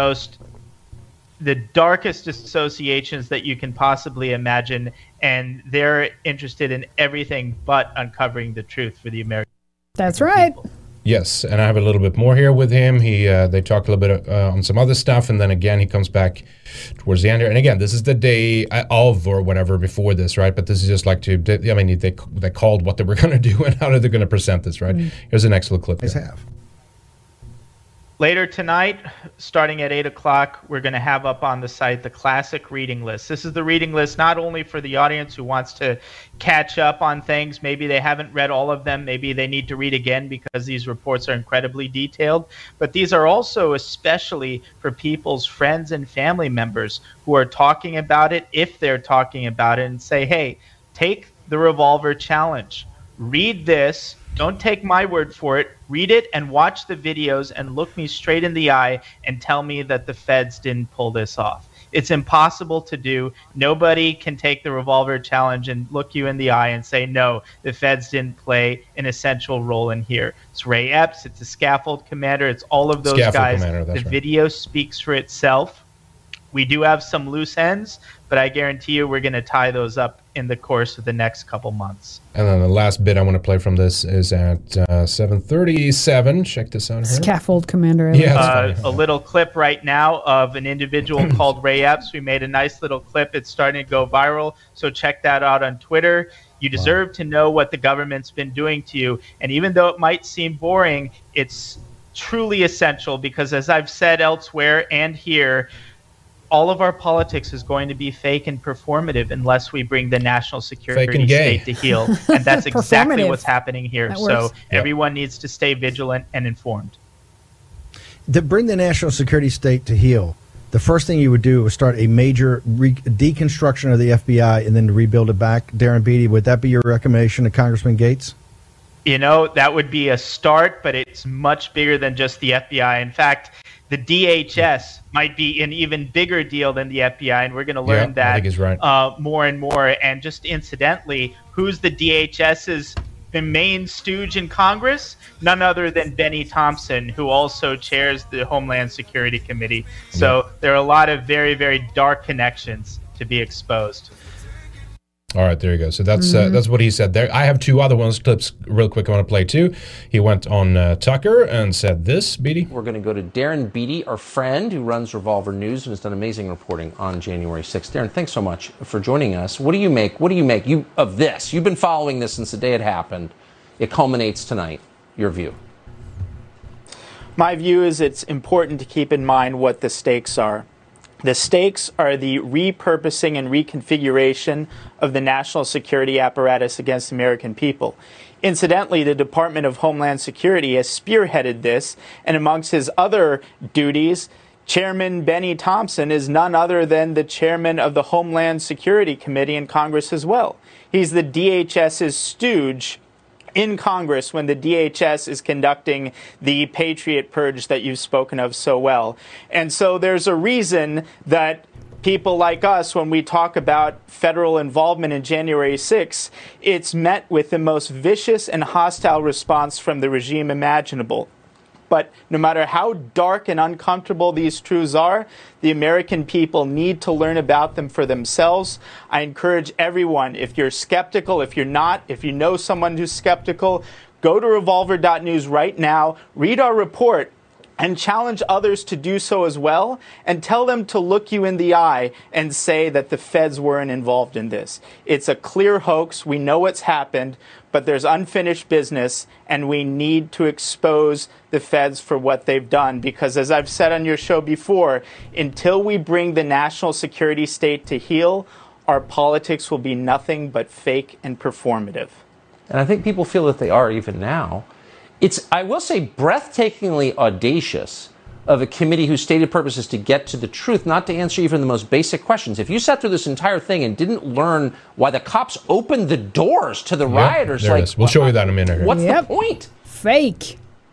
the darkest associations that you can possibly imagine, and they're interested in everything but uncovering the truth for the American people. That's right. Yes, and I have a little bit more here with him. They talk a little bit on some other stuff, and then again he comes back towards the end here. And again, this is the day of or whatever before this, right? But this is just like they called what they were going to do and how they're going to present this, right? Here's the next little clip. Later tonight, starting at 8 o'clock, we're going to have up on the site the classic reading list. This is the reading list not only for the audience who wants to catch up on things. Maybe they haven't read all of them. Maybe they need to read again because these reports are incredibly detailed. But these are also especially for people's friends and family members who are talking about it, if they're talking about it, and say, hey, take the Revolver Challenge. Read this. Don't take my word for it. Read it and watch the videos and look me straight in the eye and tell me that the feds didn't pull this off. It's impossible to do. Nobody can take the Revolver Challenge and look you in the eye and say, no, the feds didn't play an essential role in here. It's Ray Epps. It's the Scaffold Commander. It's all of those guys. The video speaks for itself. We do have some loose ends, but I guarantee you we're going to tie those up in the course of the next couple months. And then the last bit I want to play from this is at 7:37. Check this out here. Scaffold Commander. A little clip right now of an individual called Ray Epps. We made a nice little clip. It's starting to go viral, so check that out on Twitter. You deserve to know what the government's been doing to you. And even though it might seem boring, it's truly essential because, as I've said elsewhere and here, all of our politics is going to be fake and performative unless we bring the national security state to heel. And that's exactly what's happening here. So everyone needs to stay vigilant and informed. To bring the national security state to heel, the first thing you would do is start a major deconstruction of the FBI and then to rebuild it back. Darren Beattie, would that be your recommendation to Congressman Gates? You know, that would be a start, but it's much bigger than just the FBI. In fact, the DHS might be an even bigger deal than the FBI, and we're going to learn that more and more. And just incidentally, who's the DHS's main stooge in Congress? None other than Benny Thompson, who also chairs the Homeland Security Committee. So there are a lot of very, very dark connections to be exposed. All right, there you go. So that's what he said there. I have two other clips real quick I want to play too. He went on Tucker and said this, Beattie. We're going to go to Darren Beattie, our friend who runs Revolver News and has done amazing reporting on January 6th. Darren, thanks so much for joining us. What do you make of this? You've been following this since the day it happened. It culminates tonight. Your view? My view is it's important to keep in mind what the stakes are. The stakes are the repurposing and reconfiguration of the national security apparatus against the American people. Incidentally, the Department of Homeland Security has spearheaded this, and amongst his other duties, Chairman Benny Thompson is none other than the chairman of the Homeland Security Committee in Congress as well. He's the DHS's stooge in Congress when the DHS is conducting the Patriot Purge that you've spoken of so well. And so there's a reason that people like us, when we talk about federal involvement in January 6th, it's met with the most vicious and hostile response from the regime imaginable. But no matter how dark and uncomfortable these truths are, the American people need to learn about them for themselves. I encourage everyone, if you're skeptical, if you're not, if you know someone who's skeptical, go to revolver.news right now, read our report, and challenge others to do so as well, and tell them to look you in the eye and say that the feds weren't involved in this. It's a clear hoax. We know what's happened, but there's unfinished business, and we need to expose the feds for what they've done. Because as I've said on your show before, until we bring the national security state to heel, our politics will be nothing but fake and performative. And I think people feel that they are even now. It's, I will say, breathtakingly audacious of a committee whose stated purpose is to get to the truth, not to answer even the most basic questions. If you sat through this entire thing and didn't learn why the cops opened the doors to the rioters, there it is. We'll show you that in a minute. What's the point? Fake.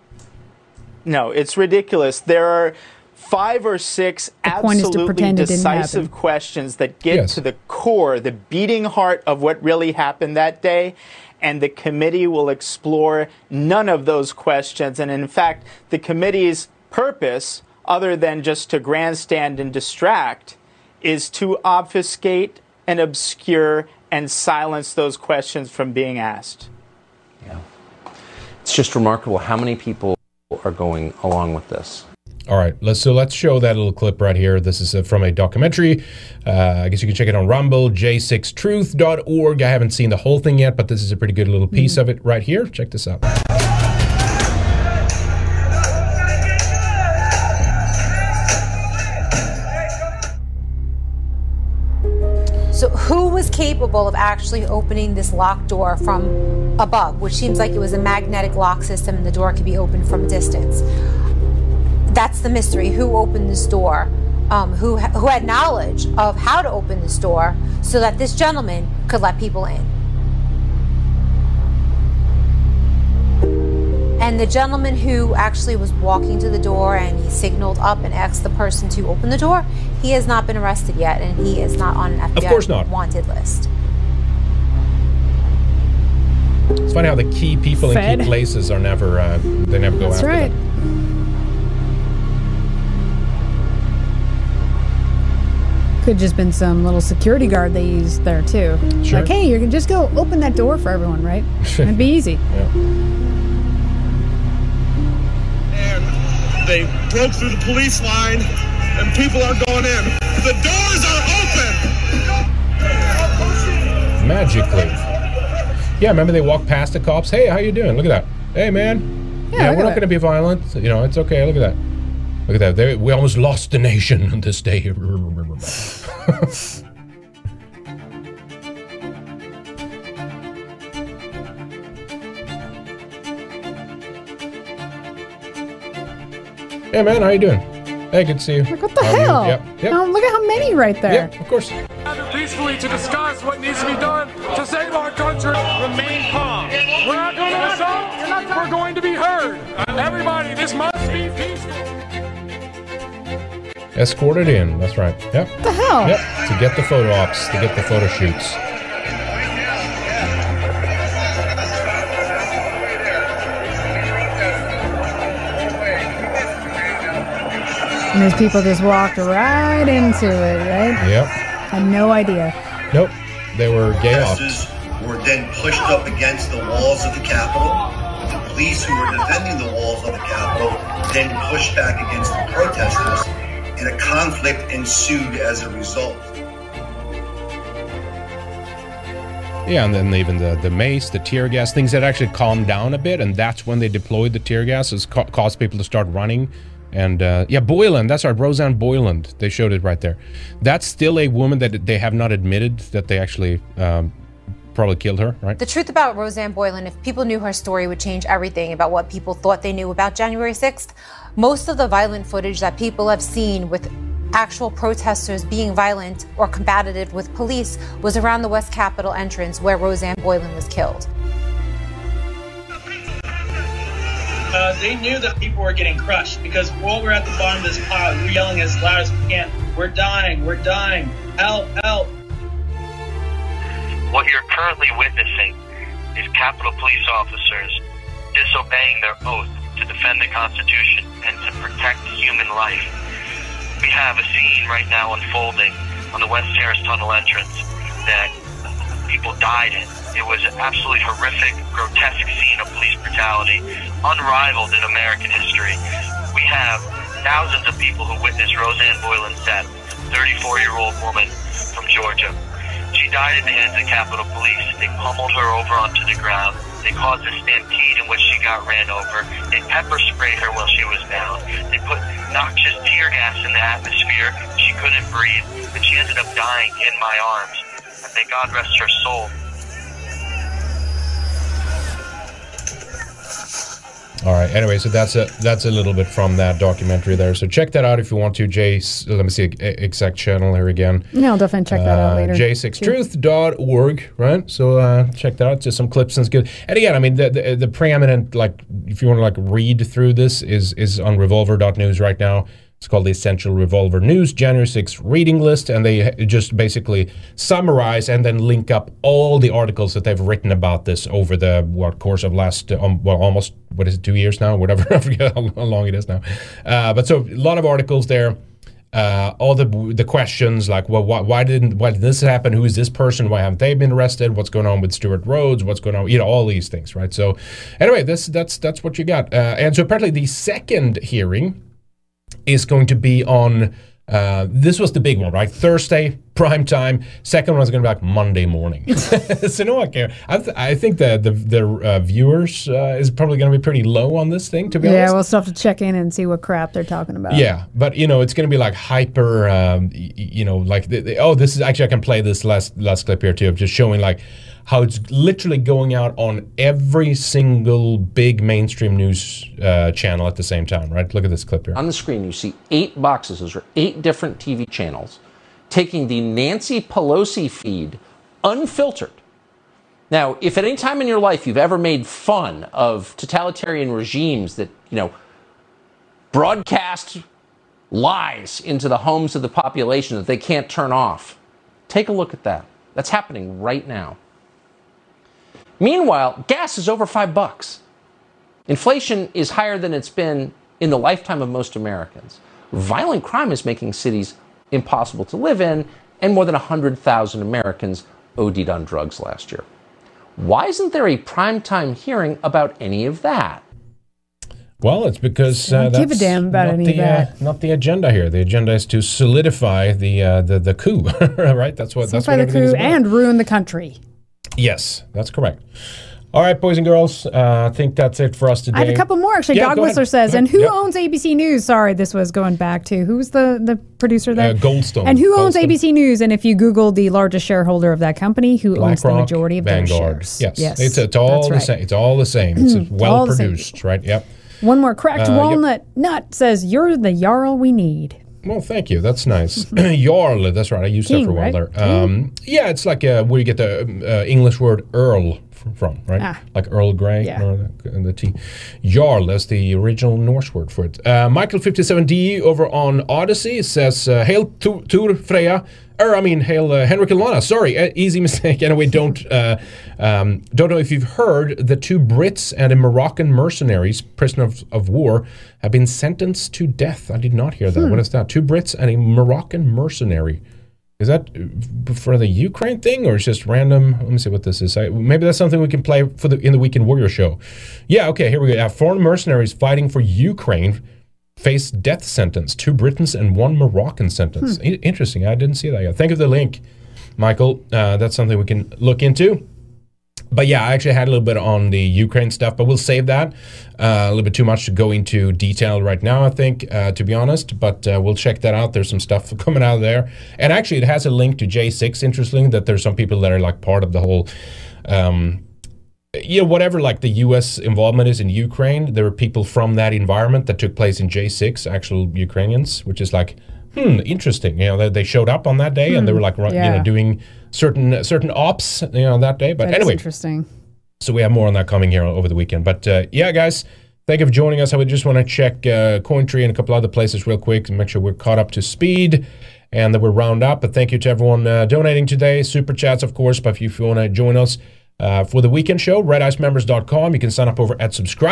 No, it's ridiculous. There are 5 or 6 absolutely decisive questions that get to the core, the beating heart of what really happened that day. And the committee will explore none of those questions. And in fact, the committee's purpose, other than just to grandstand and distract, is to obfuscate and obscure and silence those questions from being asked. Yeah. It's just remarkable how many people are going along with this. All right, let's show that little clip right here. This is from a documentary. I guess you can check it on Rumble, j6truth.org. I haven't seen the whole thing yet, but this is a pretty good little piece of it right here. Check this out. So who was capable of actually opening this locked door from above, which seems like it was a magnetic lock system and the door could be opened from a distance? That's the mystery. Who opened this door? Who had knowledge of how to open this door so that this gentleman could let people in? And the gentleman who actually was walking to the door and he signaled up and asked the person to open the door, he has not been arrested yet, and he is not on an FBI wanted list. It's funny how the key people in key places are never, they never go after them. Could just been some little security guard they used there too. Sure. Like, hey, you can just go open that door for everyone, right? It'd be easy. And they broke through the police line, and people are going in. The doors are open. Magically. Yeah, remember they walked past the cops. Hey, how you doing? Look at that. Hey, man. Yeah, we're not going to be violent. You know, it's okay. Look at that. Look at that. We almost lost the nation on this day. Hey, man, how you doing? Hey, good to see you. Like, what the hell? Yep. Look at how many right there. Yep, of course. Gather peacefully to discuss what needs to be done to save our country. Remain calm. We're not going to assault. We're going to be heard. Everybody, this must be peaceful. Escorted in. That's right. Yep. What the hell? Yep. To get the photo ops, to get the photo shoots. And these people just walked right into it, right? Yep. Had no idea. Nope. They were gay ops. Were then pushed up against the walls of the Capitol. The police who were defending the walls of the Capitol then pushed back against the protesters, and a conflict ensued as a result. Yeah, and then even the mace, the tear gas, things that actually calmed down a bit, and that's when they deployed the tear gas, caused people to start running And Boyland, that's right, Rosanne Boyland. They showed it right there. That's still a woman that they have not admitted that they actually probably killed her, right? The truth about Rosanne Boyland, if people knew her story, would change everything about what people thought they knew about January 6th. Most of the violent footage that people have seen with actual protesters being violent or combative with police was around the West Capitol entrance where Rosanne Boyland was killed. They knew that people were getting crushed because while we're at the bottom of this pile, we're yelling as loud as we can, we're dying, help, help. What you're currently witnessing is Capitol Police officers disobeying their oath to defend the Constitution and to protect human life. We have a scene right now unfolding on the West Terrace Tunnel entrance that people died in. It was an absolutely horrific, grotesque scene of police brutality, unrivaled in American history. We have thousands of people who witnessed Rosanne Boyland's death, 34-year-old woman from Georgia. She died at the hands of Capitol Police. They pummeled her over onto the ground. They caused a stampede in which she got ran over. They pepper sprayed her while she was down. They put noxious tear gas in the atmosphere. She couldn't breathe, and she ended up dying in my arms. And may God rest her soul. All right. Anyway, so that's a little bit from that documentary there. So check that out if you want to. Let me see exact channel here again. Yeah, I'll definitely check that out later. j6truth.org, right? So check that out. Just some clips and it's good. And again, I mean, the preeminent, like, if you want to like read through this, is on revolver.news right now. It's called the Essential Revolver News January 6th reading list, and they just basically summarize and then link up all the articles that they've written about this over the course of last almost 2 years now, whatever. I forget how long it is now. But so a lot of articles there. All the questions like, well, why did this happen? Who is this person? Why haven't they been arrested? What's going on with Stuart Rhodes? What's going on? All these things, right? So anyway, that's what you got. And so apparently the second hearing is going to be on, this was the big one, right? Thursday, prime time. Second one is going to be like Monday morning. So no one cares. I think the viewers is probably going to be pretty low on this thing, to be honest. Yeah, we'll still have to check in and see what crap they're talking about. Yeah, but, it's going to be like hyper, like, this is, actually, I can play this last clip here, too, of just showing, like, how it's literally going out on every single big mainstream news channel at the same time, right? Look at this clip here. On the screen, you see 8 boxes. Those are 8 different TV channels taking the Nancy Pelosi feed unfiltered. Now, if at any time in your life you've ever made fun of totalitarian regimes that, broadcast lies into the homes of the population that they can't turn off, take a look at that. That's happening right now. Meanwhile, gas is over $5. Inflation is higher than it's been in the lifetime of most Americans. Violent crime is making cities impossible to live in, and more than 100,000 Americans OD'd on drugs last year. Why isn't there a primetime hearing about any of that? Well, it's because that's give a damn about any of that. Not the agenda here. The agenda is to solidify the coup, right? That's what the coup and ruin the country. Yes, that's correct. All right, boys and girls, I think that's it for us today. I have a couple more, actually. Dog Whistler says, and who owns ABC News? Sorry, this was going back to, who's the producer there? Goldstone. And who owns ABC News? And if you Google the largest shareholder of that company, who owns the majority of their shares? Yes. It's all the same. It's all the same. It's well produced, right? Yep. One more. Cracked Walnut Nut says, you're the Jarl we need. Well, thank you. That's nice. Jarl, that's right. I used that for a while there. Yeah, it's like where you get the English word Earl from, right? Like Earl Grey, the tea. Jarl, that's the original Norse word for it. Michael57D over on Odyssey says, Hail Tur Freya. Hail Henrik and Lana. Sorry, easy mistake. Anyway, don't know if you've heard the 2 Brits and a Moroccan mercenaries, prisoner of war, have been sentenced to death. I did not hear that. What is that? 2 Brits and a Moroccan mercenary. Is that for the Ukraine thing, or is just random? Let me see what this is. Maybe that's something we can play in the Weekend Warrior show. Yeah, okay, here we go. Foreign mercenaries fighting for Ukraine face death sentence. 2 Britons and 1 Moroccan sentence. Interesting. I didn't see that yet. Thank you for the link, Michael. That's something we can look into. But yeah, I actually had a little bit on the Ukraine stuff, but we'll save that. A little bit too much to go into detail right now, I think, to be honest. But we'll check that out. There's some stuff coming out of there. And actually, it has a link to J6, interesting, that there's some people that are like part of the whole... whatever like the U.S. involvement is in Ukraine, there were people from that environment that took place in J6, actual Ukrainians, which is like, interesting. They showed up on that day and they were like, doing certain ops, that day. But anyway, interesting. So we have more on that coming here over the weekend. But yeah, guys, thank you for joining us. I would just want to check Cointree and a couple other places real quick and make sure we're caught up to speed and that we're round up. But thank you to everyone donating today. Super chats, of course. But if you want to join us for the weekend show, redicemembers.com. You can sign up over at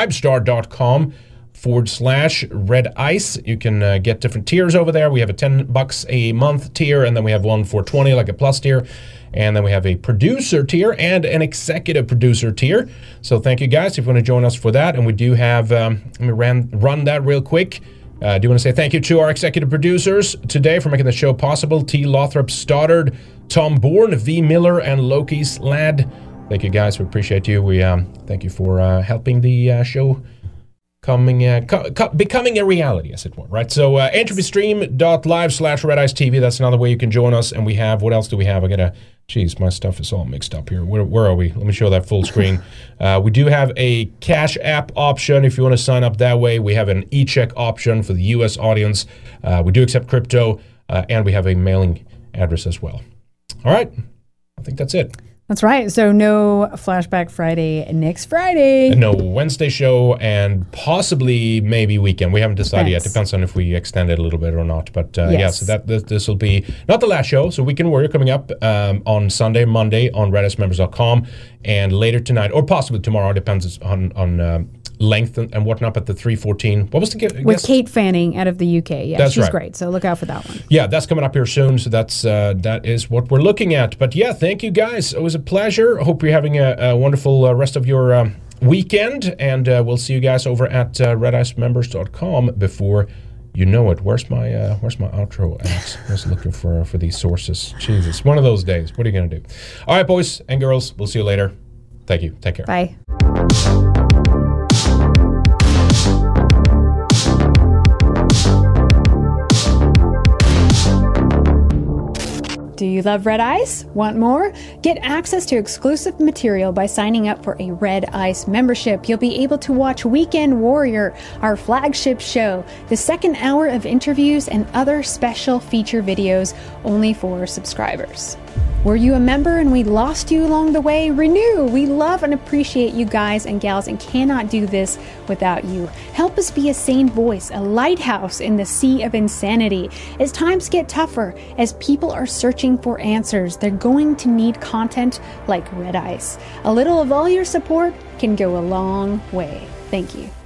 subscribestar.com/redice. You can get different tiers over there. We have a $10 a month tier, and then we have one for $20, like a plus tier. And then we have a producer tier and an executive producer tier. So thank you guys if you want to join us for that. And we do have, let me run that real quick. I do want to say thank you to our executive producers today for making the show possible. T. Lothrop Stoddard, Tom Bourne, V. Miller, and Loki Slad. Thank you guys. We appreciate you. We thank you for helping the show becoming a reality, as it were, right? So entropystream.live/RedIceTV. That's another way you can join us. And we have, what else do we have? Geez, my stuff is all mixed up here. Where are we? Let me show that full screen. We do have a Cash App option if you want to sign up that way. We have an e-check option for the U.S. audience. We do accept crypto, and we have a mailing address as well. All right. I think that's it. That's right. So no Flashback Friday next Friday. No Wednesday show and possibly maybe weekend. We haven't decided yet. Depends on if we extend it a little bit or not. But yeah, so this will be not the last show. So Weekend Warrior coming up on Sunday, Monday on redicemembers.com, and later tonight or possibly tomorrow. Depends on length and whatnot, but the 314. What was the guess? With Kate Fanning out of the UK. Yeah, that's she's great. So look out for that one. Yeah, that's coming up here soon. So that is what we're looking at. But yeah, thank you guys. It was a pleasure. I hope you're having a wonderful rest of your weekend, and we'll see you guys over at redicemembers.com before you know it. Where's my outro at? I was looking for these sources. Jesus, one of those days. What are you gonna do? All right, boys and girls. We'll see you later. Thank you. Take care. Bye. Do you love Red Ice? Want more? Get access to exclusive material by signing up for a Red Ice membership. You'll be able to watch Weekend Warrior, our flagship show, the second hour of interviews, and other special feature videos only for subscribers. Were you a member and we lost you along the way? Renew! We love and appreciate you guys and gals and cannot do this without you. Help us be a sane voice, a lighthouse in the sea of insanity. As times get tougher, as people are searching for answers, they're going to need content like Red Ice. A little of all your support can go a long way. Thank you.